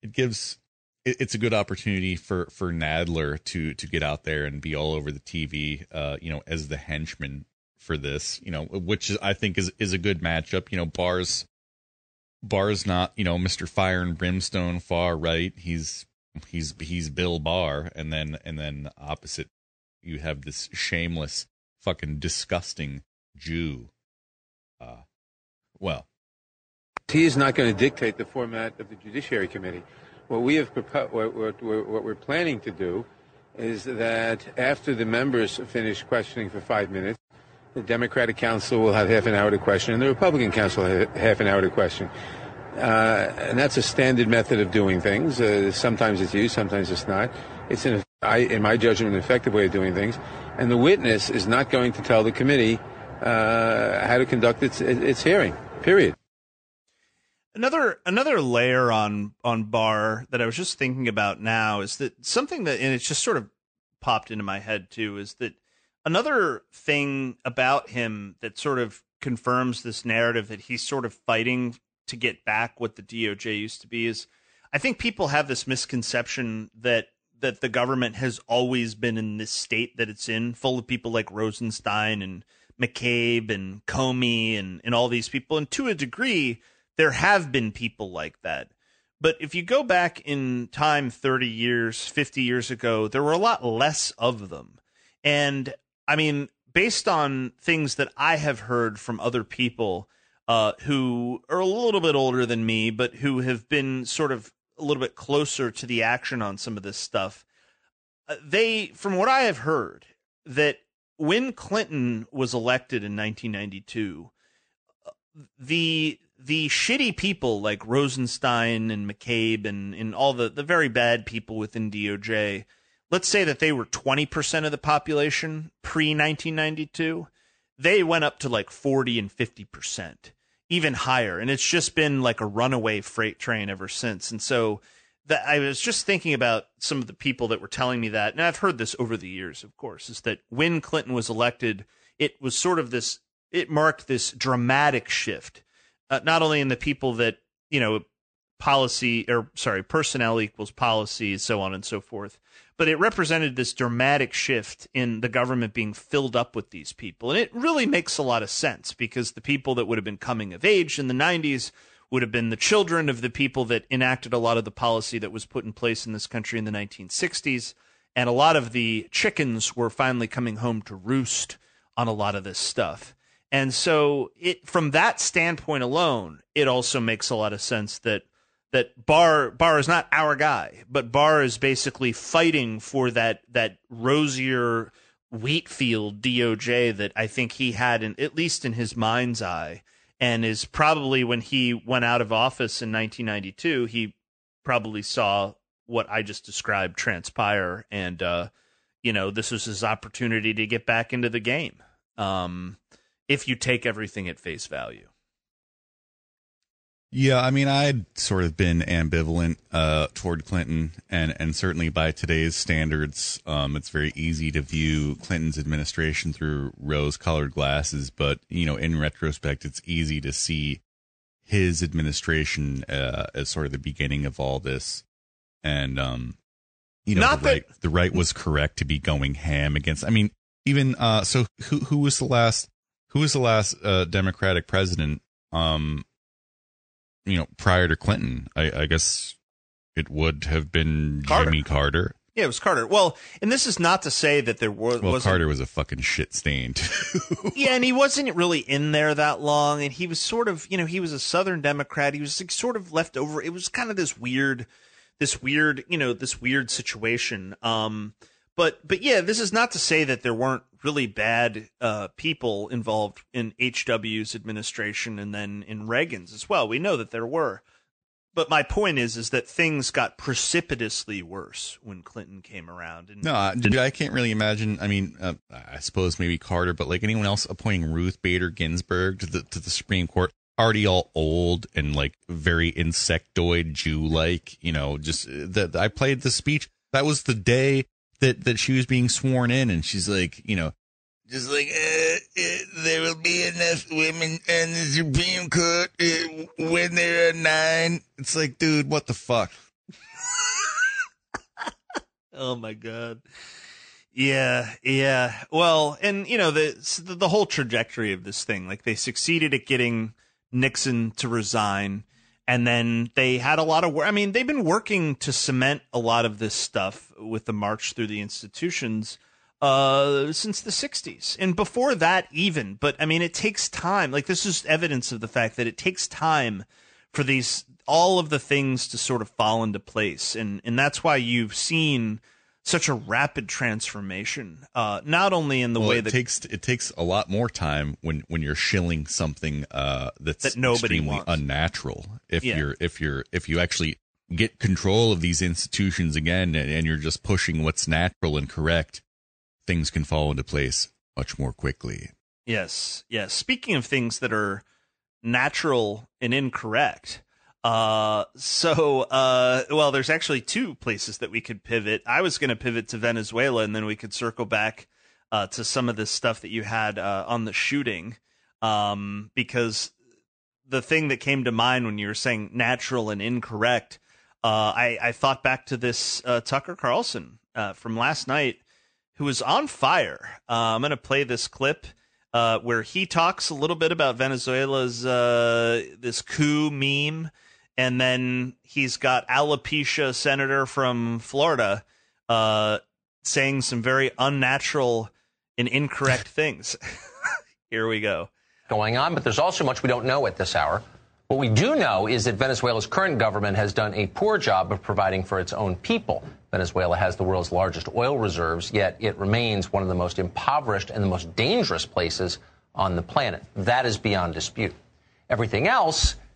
a good opportunity for Nadler to get out there and be all over the TV, as the henchman for this, which I think is a good matchup. Barr's not, Mr. Fire and Brimstone far right. He's Bill Barr, and then opposite you have this shameless, fucking disgusting Jew. He is not going to dictate the format of the Judiciary Committee. What we have what we're planning to do is that after the members finish questioning for 5 minutes, the Democratic Council will have half an hour to question, and the Republican Council will have half an hour to question. And that's a standard method of doing things. Sometimes it's used, sometimes it's not. It's, in my judgment, an effective way of doing things. And the witness is not going to tell the committee how to conduct its hearing, period. Another layer on Barr that I was just thinking about now is that something that, and it's just sort of popped into my head too, is that another thing about him that sort of confirms this narrative that he's sort of fighting to get back what the DOJ used to be is, I think people have this misconception that the government has always been in this state that it's in, full of people like Rosenstein and McCabe and Comey and all these people. And to a degree, there have been people like that. But if you go back in time 30 years, 50 years ago, there were a lot less of them. And I mean, based on things that I have heard from other people who are a little bit older than me, but who have been sort of a little bit closer to the action on some of this stuff, from what I have heard, that when Clinton was elected in 1992, the the shitty people like Rosenstein and McCabe and all the very bad people within DOJ, let's say that they were 20% of the population pre-1992, they went up to like 40 and 50%, even higher. And it's just been like a runaway freight train ever since. And so I was just thinking about some of the people that were telling me that, and I've heard this over the years, of course, is that when Clinton was elected, it was sort of this, it marked this dramatic shift, not only in the people that, personnel equals policy, so on and so forth, but it represented this dramatic shift in the government being filled up with these people. And it really makes a lot of sense, because the people that would have been coming of age in the 90s would have been the children of the people that enacted a lot of the policy that was put in place in this country in the 1960s. And a lot of the chickens were finally coming home to roost on a lot of this stuff. And so from that standpoint alone, it also makes a lot of sense that Barr is not our guy, but Barr is basically fighting for that rosier wheat field DOJ that I think he had, at least in his mind's eye. And is probably, when he went out of office in 1992, he probably saw what I just described transpire. And, this was his opportunity to get back into the game, if you take everything at face value. Yeah, I mean, I'd sort of been ambivalent toward Clinton, and certainly by today's standards, it's very easy to view Clinton's administration through rose-colored glasses. But, in retrospect, it's easy to see his administration as sort of the beginning of all this. And, the right was correct to be going ham against. I mean, even so, who was the last Democratic president? Prior to Clinton, I guess it would have been Carter. Jimmy Carter. Yeah, it was Carter. Well, and this is not to say that there wasn't... Carter was a fucking shit stain, too. Yeah, and he wasn't really in there that long, and he was sort of, he was a Southern Democrat. He was like sort of left over. It was kind of this weird situation. But yeah, this is not to say that there weren't really bad people involved in HW's administration and then in Reagan's as well. We know that there were. But my point is that things got precipitously worse when Clinton came around. And I can't really imagine. I mean, I suppose maybe Carter, but like anyone else appointing Ruth Bader Ginsburg to the Supreme Court, already all old and like very insectoid Jew-like. Just that I played the speech. That was the day that she was being sworn in, and she's like, just like, there will be enough women in the Supreme Court when there are 9. It's like, dude, what the fuck? Oh my God. Yeah. Well, and the whole trajectory of this thing, like they succeeded at getting Nixon to resign. And then they had a lot of work. I mean, they've been working to cement a lot of this stuff with the march through the institutions since the 60s. And before that even. But, I mean, it takes time. Like, this is evidence of the fact that it takes time for all of the things to sort of fall into place. And that's why you've seen such a rapid transformation, not only in the way that it takes a lot more time when you're shilling something that nobody extremely wants. Unnatural. If you actually get control of these institutions again, and you're just pushing what's natural and correct, things can fall into place much more quickly. Yes. Speaking of things that are natural and incorrect. There's actually 2 places that we could pivot. I was going to pivot to Venezuela, and then we could circle back to some of this stuff that you had on the shooting, because the thing that came to mind when you were saying natural and incorrect, I thought back to this Tucker Carlson from last night, who was on fire. I'm going to play this clip where he talks a little bit about Venezuela's this coup meme. And then he's got alopecia senator from Florida saying some very unnatural and incorrect things. Here we go. Going on, but there's also much we don't know at this hour. What we do know is that Venezuela's current government has done a poor job of providing for its own people. Venezuela has the world's largest oil reserves, yet it remains one of the most impoverished and the most dangerous places on the planet. That is beyond dispute. Everything else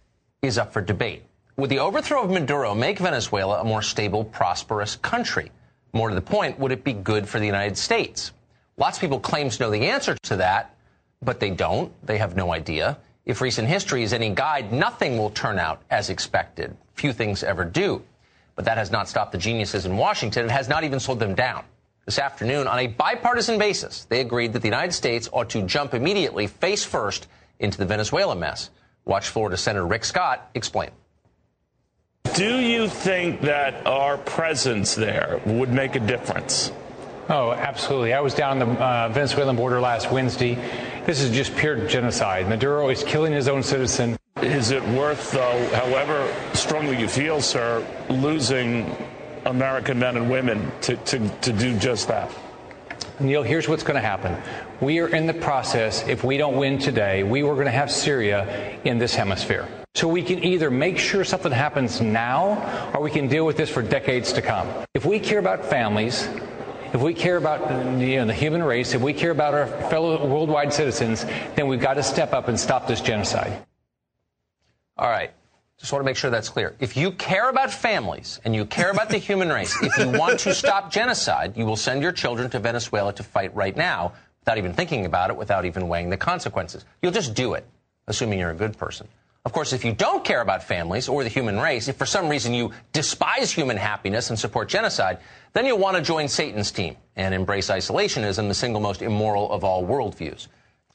is up for debate. Would the overthrow of Maduro make Venezuela a more stable, prosperous country? More to the point, would it be good for the United States? Lots of people claim to know the answer to that, but they don't. They have no idea. If recent history is any guide, nothing will turn out as expected. Few things ever do. But that has not stopped the geniuses in Washington. It has not even slowed them down. This afternoon, on a bipartisan basis, they agreed that the United States ought to jump immediately, face first, into the Venezuela mess. Watch Florida Senator Rick Scott explain. Do you think that our presence there would make a difference? Oh, absolutely. I was down the Venezuelan border last Wednesday. This is just pure genocide. Maduro is killing his own citizen. Is it worth, though, however strongly you feel, sir, losing American men and women to do just that? Neil, here's what's going to happen. We are in the process, if we don't win today, we were going to have Syria in this hemisphere. So we can either make sure something happens now, or we can deal with this for decades to come. If we care about families, if we care about the human race, if we care about our fellow worldwide citizens, then we've got to step up and stop this genocide. All right. Just want to make sure that's clear. If you care about families and you care about the human race, if you want to stop genocide, you will send your children to Venezuela to fight right now without even thinking about it, without even weighing the consequences. You'll just do it, assuming you're a good person. Of course, if you don't care about families or the human race, if for some reason you despise human happiness and support genocide, then you'll want to join Satan's team and embrace isolationism, the single most immoral of all worldviews.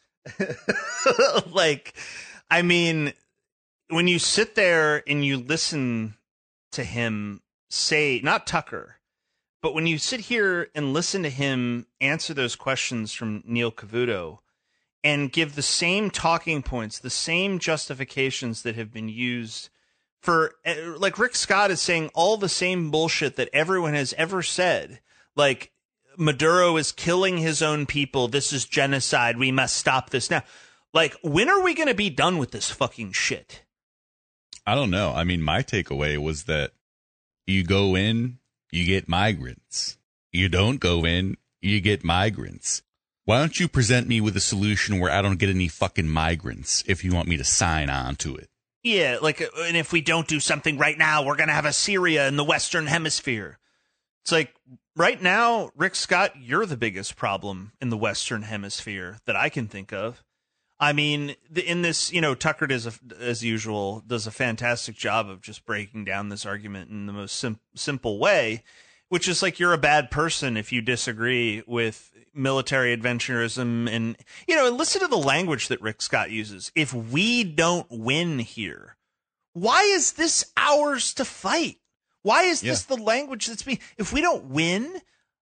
When you sit there and you listen to him say, not Tucker, but when you sit here and listen to him answer those questions from Neil Cavuto and give the same talking points, the same justifications that have been used for, like Rick Scott is saying all the same bullshit that everyone has ever said, like Maduro is killing his own people. This is genocide. We must stop this now. Like, when are we going to be done with this fucking shit? I don't know. I mean, my takeaway was that you go in, you get migrants. You don't go in, you get migrants. Why don't you present me with a solution where I don't get any fucking migrants if you want me to sign on to it? Yeah, and if we don't do something right now, we're going to have a Syria in the Western Hemisphere. It's like, right now, Rick Scott, you're the biggest problem in the Western Hemisphere that I can think of. I mean, in this, Tucker does, as usual, does a fantastic job of just breaking down this argument in the most simple way, which is like, you're a bad person if you disagree with military adventurism. And listen to the language that Rick Scott uses. If we don't win here, why is this ours to fight? Why is this the language that's being, if we don't win,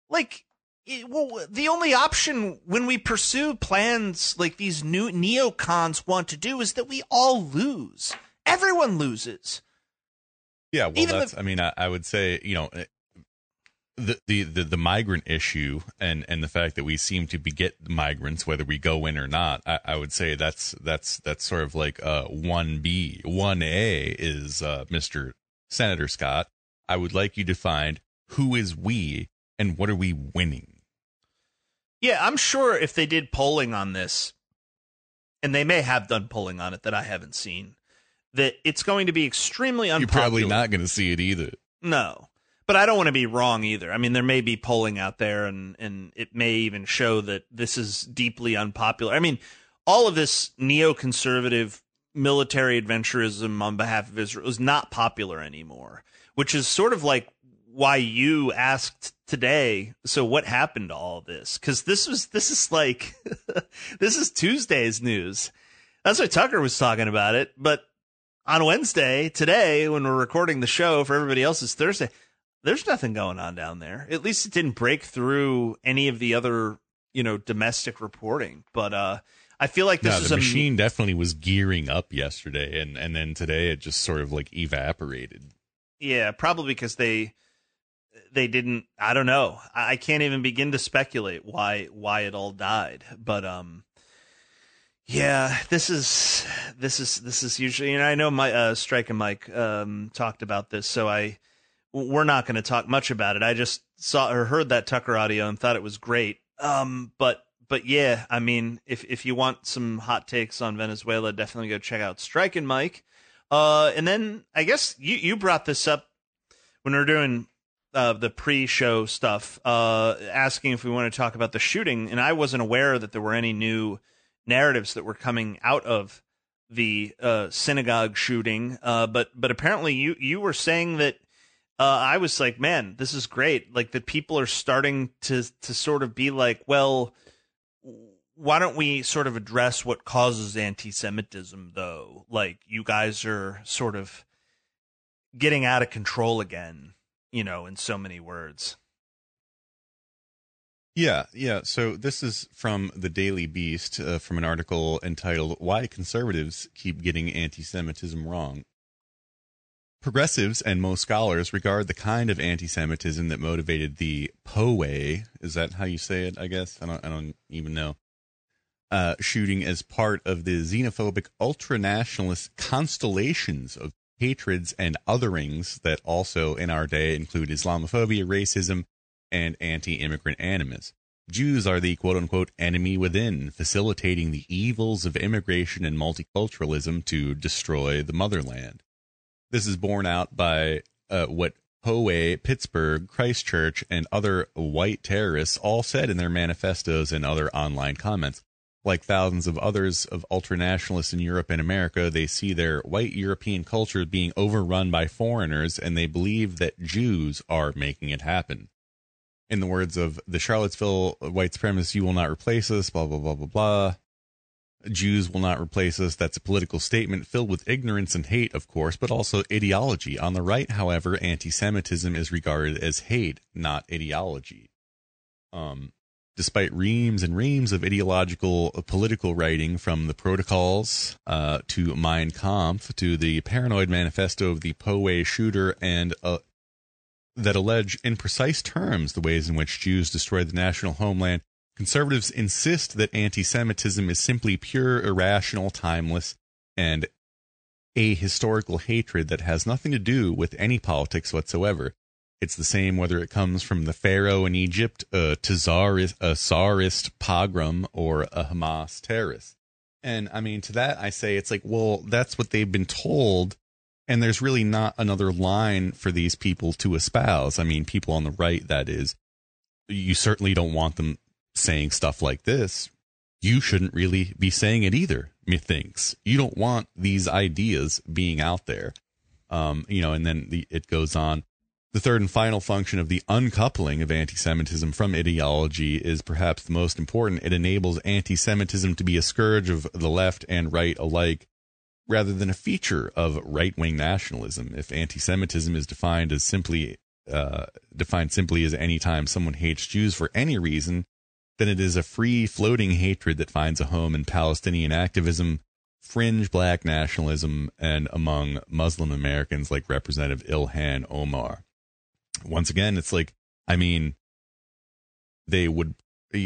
the only option when we pursue plans like these new neocons want to do is that we all lose. Everyone loses. Yeah, well, I would say, the migrant issue and the fact that we seem to beget migrants, whether we go in or not, I would say that's sort of like 1B. 1A is Mr. Senator Scott. I would like you to find who is we and what are we winning. Yeah, I'm sure if they did polling on this, and they may have done polling on it that I haven't seen, that it's going to be extremely unpopular. You're probably not going to see it either. No, but I don't want to be wrong either. I mean, there may be polling out there, and it may even show that this is deeply unpopular. I mean, all of this neoconservative military adventurism on behalf of Israel is not popular anymore, which is sort of like why you asked today, so what happened to all this? Because this is this is Tuesday's news. That's why Tucker was talking about it. But on Wednesday, today, when we're recording the show for everybody else, it's Thursday, there's nothing going on down there. At least it didn't break through any of the other, domestic reporting. But I feel like this is the machine definitely was gearing up yesterday, and then today it just sort of like evaporated. Yeah, probably because they didn't. I don't know. I can't even begin to speculate why it all died. But yeah, this is usually. I know my Strike and Mike talked about this, so we're not going to talk much about it. I just saw or heard that Tucker audio and thought it was great. But yeah, I mean, if you want some hot takes on Venezuela, definitely go check out Strike and Mike And then I guess you brought this up when we were doing the pre-show stuff, asking if we want to talk about the shooting, and I wasn't aware that there were any new narratives that were coming out of the synagogue shooting. But apparently you were saying that. I was like, man, this is great. Like that people are starting to sort of be like, well, why don't we sort of address what causes anti-Semitism, though? Like you guys are sort of getting out of control again, in so many words. Yeah. So this is from the Daily Beast, from an article entitled "Why Conservatives Keep Getting Anti-Semitism Wrong." Progressives and most scholars regard the kind of anti-Semitism that motivated the Poway, is that how you say it, I guess? I don't even know. Shooting as part of the xenophobic ultra-nationalist constellations of hatreds and otherings that also in our day include Islamophobia, racism, and anti-immigrant animus. Jews are the quote-unquote enemy within, facilitating the evils of immigration and multiculturalism to destroy the motherland. This is borne out by what Poway, Pittsburgh, Christchurch, and other white terrorists all said in their manifestos and other online comments. Like thousands of others of ultranationalists in Europe and America, they see their white European culture being overrun by foreigners, and they believe that Jews are making it happen. In the words of the Charlottesville white supremacists, "You will not replace us, blah, blah, blah, blah, blah. Jews will not replace us." That's a political statement filled with ignorance and hate, of course, but also ideology. On the right, however, anti-Semitism is regarded as hate, not ideology. Despite reams and reams of ideological political writing, from the Protocols to Mein Kampf to the paranoid manifesto of the Poway shooter, and that allege in precise terms the ways in which Jews destroy the national homeland, conservatives insist that anti-Semitism is simply pure, irrational, timeless, and ahistorical hatred that has nothing to do with any politics whatsoever. It's the same whether it comes from the Pharaoh in Egypt, a Tsarist pogrom, or a Hamas terrorist. And I mean, to that I say, it's like, well, that's what they've been told, and there's really not another line for these people to espouse. I mean, people on the right, that is. You certainly don't want them saying stuff like this. You shouldn't really be saying it either, methinks. You don't want these ideas being out there. And then it goes on. The third and final function of the uncoupling of anti-Semitism from ideology is perhaps the most important. It enables anti-Semitism to be a scourge of the left and right alike, rather than a feature of right-wing nationalism. If anti-Semitism is defined simply as any time someone hates Jews for any reason, then it is a free-floating hatred that finds a home in Palestinian activism, fringe black nationalism, and among Muslim Americans like Representative Ilhan Omar. Once again, it's like, I mean, they would,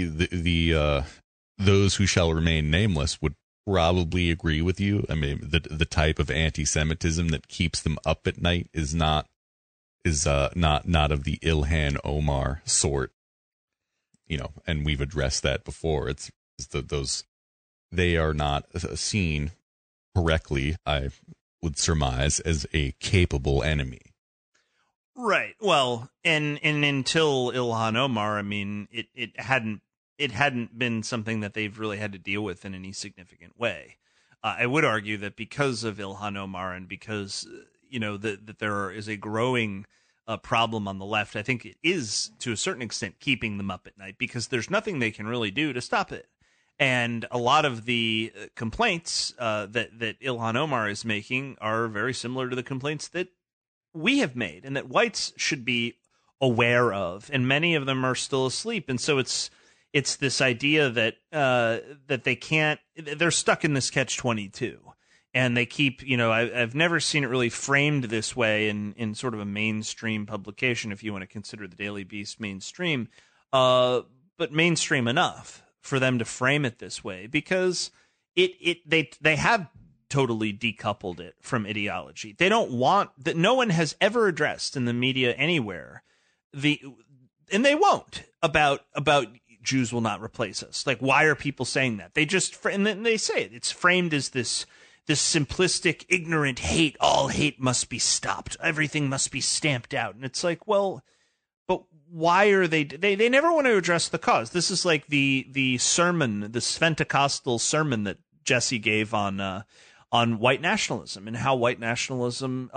those who shall remain nameless would probably agree with you. I mean, the type of anti-Semitism that keeps them up at night is not of the Ilhan Omar sort. And we've addressed that before. It's those, they are not seen correctly, I would surmise, as a capable enemy. Right. Well, and until Ilhan Omar, I mean, it hadn't been something that they've really had to deal with in any significant way. I would argue that because of Ilhan Omar and because that there is a growing problem on the left, I think it is to a certain extent keeping them up at night, because there's nothing they can really do to stop it. And a lot of the complaints that Ilhan Omar is making are very similar to the complaints that we have made and that whites should be aware of, and many of them are still asleep. And so it's this idea that that they're stuck in this catch-22, and they keep, I've never seen it really framed this way in sort of a mainstream publication, if you want to consider the Daily Beast mainstream, but mainstream enough for them to frame it this way, because they have totally decoupled it from ideology. They don't want that. No one has ever addressed in the media anywhere and they won't, about Jews will not replace us. Like, why are people saying that? They just, and then they say it. It's framed as this simplistic, ignorant hate. All hate must be stopped. Everything must be stamped out. And it's like, well, but why are they never want to address the cause. This is like the sermon, the Sventicostal sermon that Jesse gave on white nationalism and how white nationalism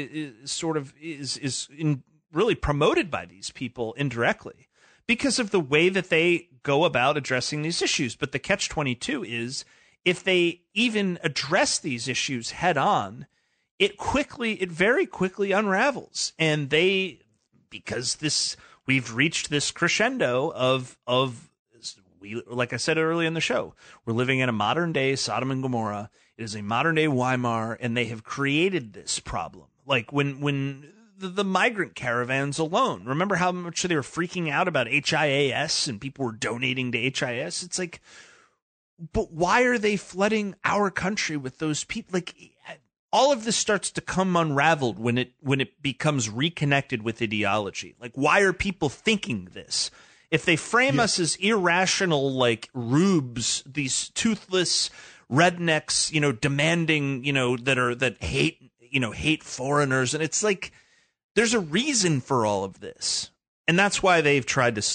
is really promoted by these people indirectly because of the way that they go about addressing these issues. But the catch-22 is if they even address these issues head on, it very quickly unravels. And we've reached this crescendo of like I said earlier in the show, we're living in a modern day Sodom and Gomorrah. It is a modern day Weimar, and they have created this problem. Like when the migrant caravans alone, remember how much they were freaking out about HIAS and people were donating to HIAS? It's like, but why are they flooding our country with those people? Like, all of this starts to come unraveled when it becomes reconnected with ideology. Like, why are people thinking this? If they frame us as irrational, like rubes, these toothless rednecks, demanding, that hate foreigners, and it's like there's a reason for all of this, and that's why they've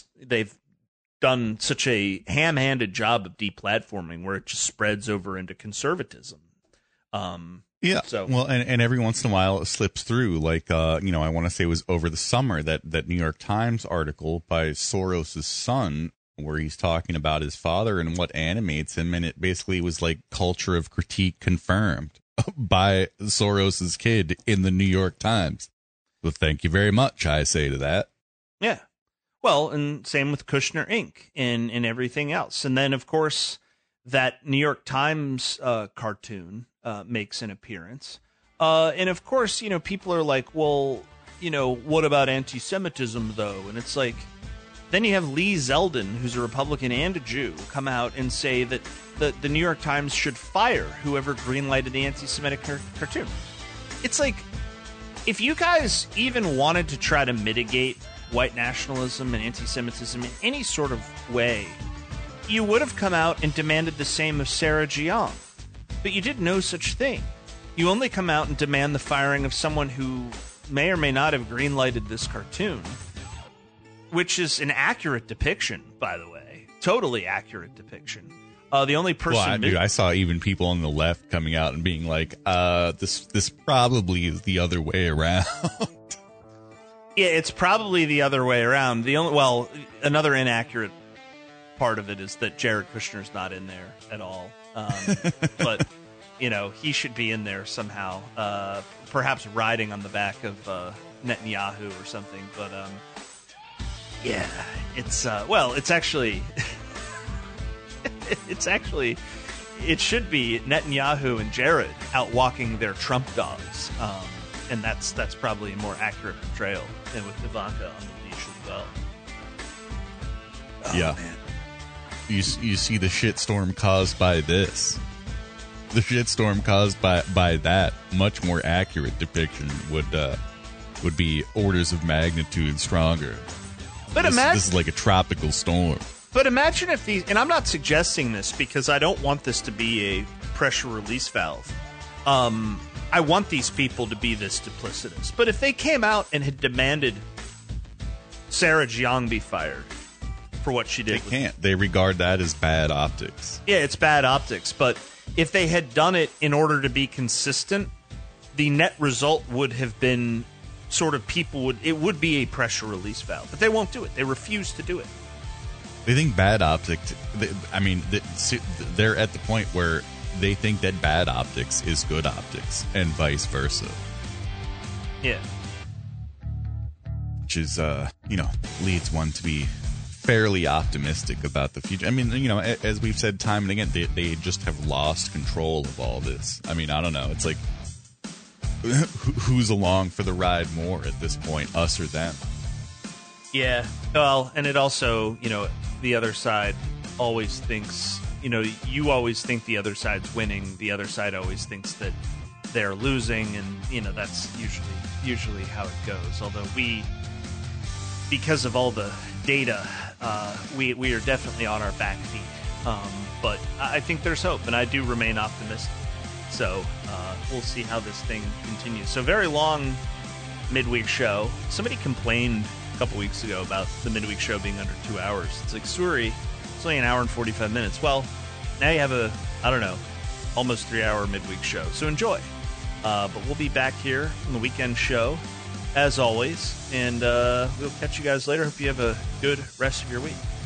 done such a ham-handed job of deplatforming, where it just spreads over into conservatism. Yeah. So, well, and every once in a while it slips through. Like, I want to say it was over the summer that New York Times article by Soros's son, where he's talking about his father and what animates him, and it basically was like culture of critique confirmed by Soros's kid in the New York Times. Well, thank you very much, I say to that. Yeah. Well, and same with Kushner Inc. and everything else. And then, of course, that New York Times cartoon makes an appearance. And, of course, people are like, well, what about anti-Semitism, though? And it's like, then you have Lee Zeldin, who's a Republican and a Jew, come out and say that the New York Times should fire whoever greenlighted the anti-Semitic cartoon. It's like, if you guys even wanted to try to mitigate white nationalism and anti-Semitism in any sort of way, you would have come out and demanded the same of Sarah Jiang. But you did no such thing. You only come out and demand the firing of someone who may or may not have greenlighted this cartoon, which is an accurate depiction, by the way. Totally accurate depiction. The only person... Well, I saw even people on the left coming out and being like, this probably is the other way around. Yeah, it's probably the other way around. Another inaccurate part of it is that Jared Kushner's not in there at all. But, he should be in there somehow, perhaps riding on the back of Netanyahu or something. But, yeah, it's actually, it should be Netanyahu and Jared out walking their Trump dogs. And that's probably a more accurate portrayal, and with Ivanka on the leash as well. Oh, yeah. Man. You see the shitstorm caused by this. The shitstorm caused by that much more accurate depiction would be orders of magnitude stronger. But this is like a tropical storm. But imagine if these, and I'm not suggesting this because I don't want this to be a pressure release valve. I want these people to be this duplicitous. But if they came out and had demanded Sarah Jiang be fired for what she did. They can't. They regard that as bad optics. Yeah, it's bad optics. But if they had done it in order to be consistent, the net result would have been it would be a pressure release valve. But they won't do it. They refuse to do it. They think bad optics, they're at the point where they think that bad optics is good optics and vice versa. Yeah. Which is, leads one to be fairly optimistic about the future. I mean, as we've said time and again, they just have lost control of all this. I mean, I don't know. It's like, who's along for the ride more at this point, us or them? Yeah. Well, and it also, the other side always thinks, you always think the other side's winning. The other side always thinks that they're losing, and, that's usually how it goes. Although because of all the data, we are definitely on our back feet. But I think there's hope, and I do remain optimistic. So we'll see how this thing continues. So very long midweek show. Somebody complained a couple weeks ago about the midweek show being under 2 hours. It's like, Suri, it's only an hour and 45 minutes. Well, now you have a, I don't know, almost 3 hour midweek show. So enjoy. But we'll be back here on the weekend show, as always. And we'll catch you guys later. Hope you have a good rest of your week.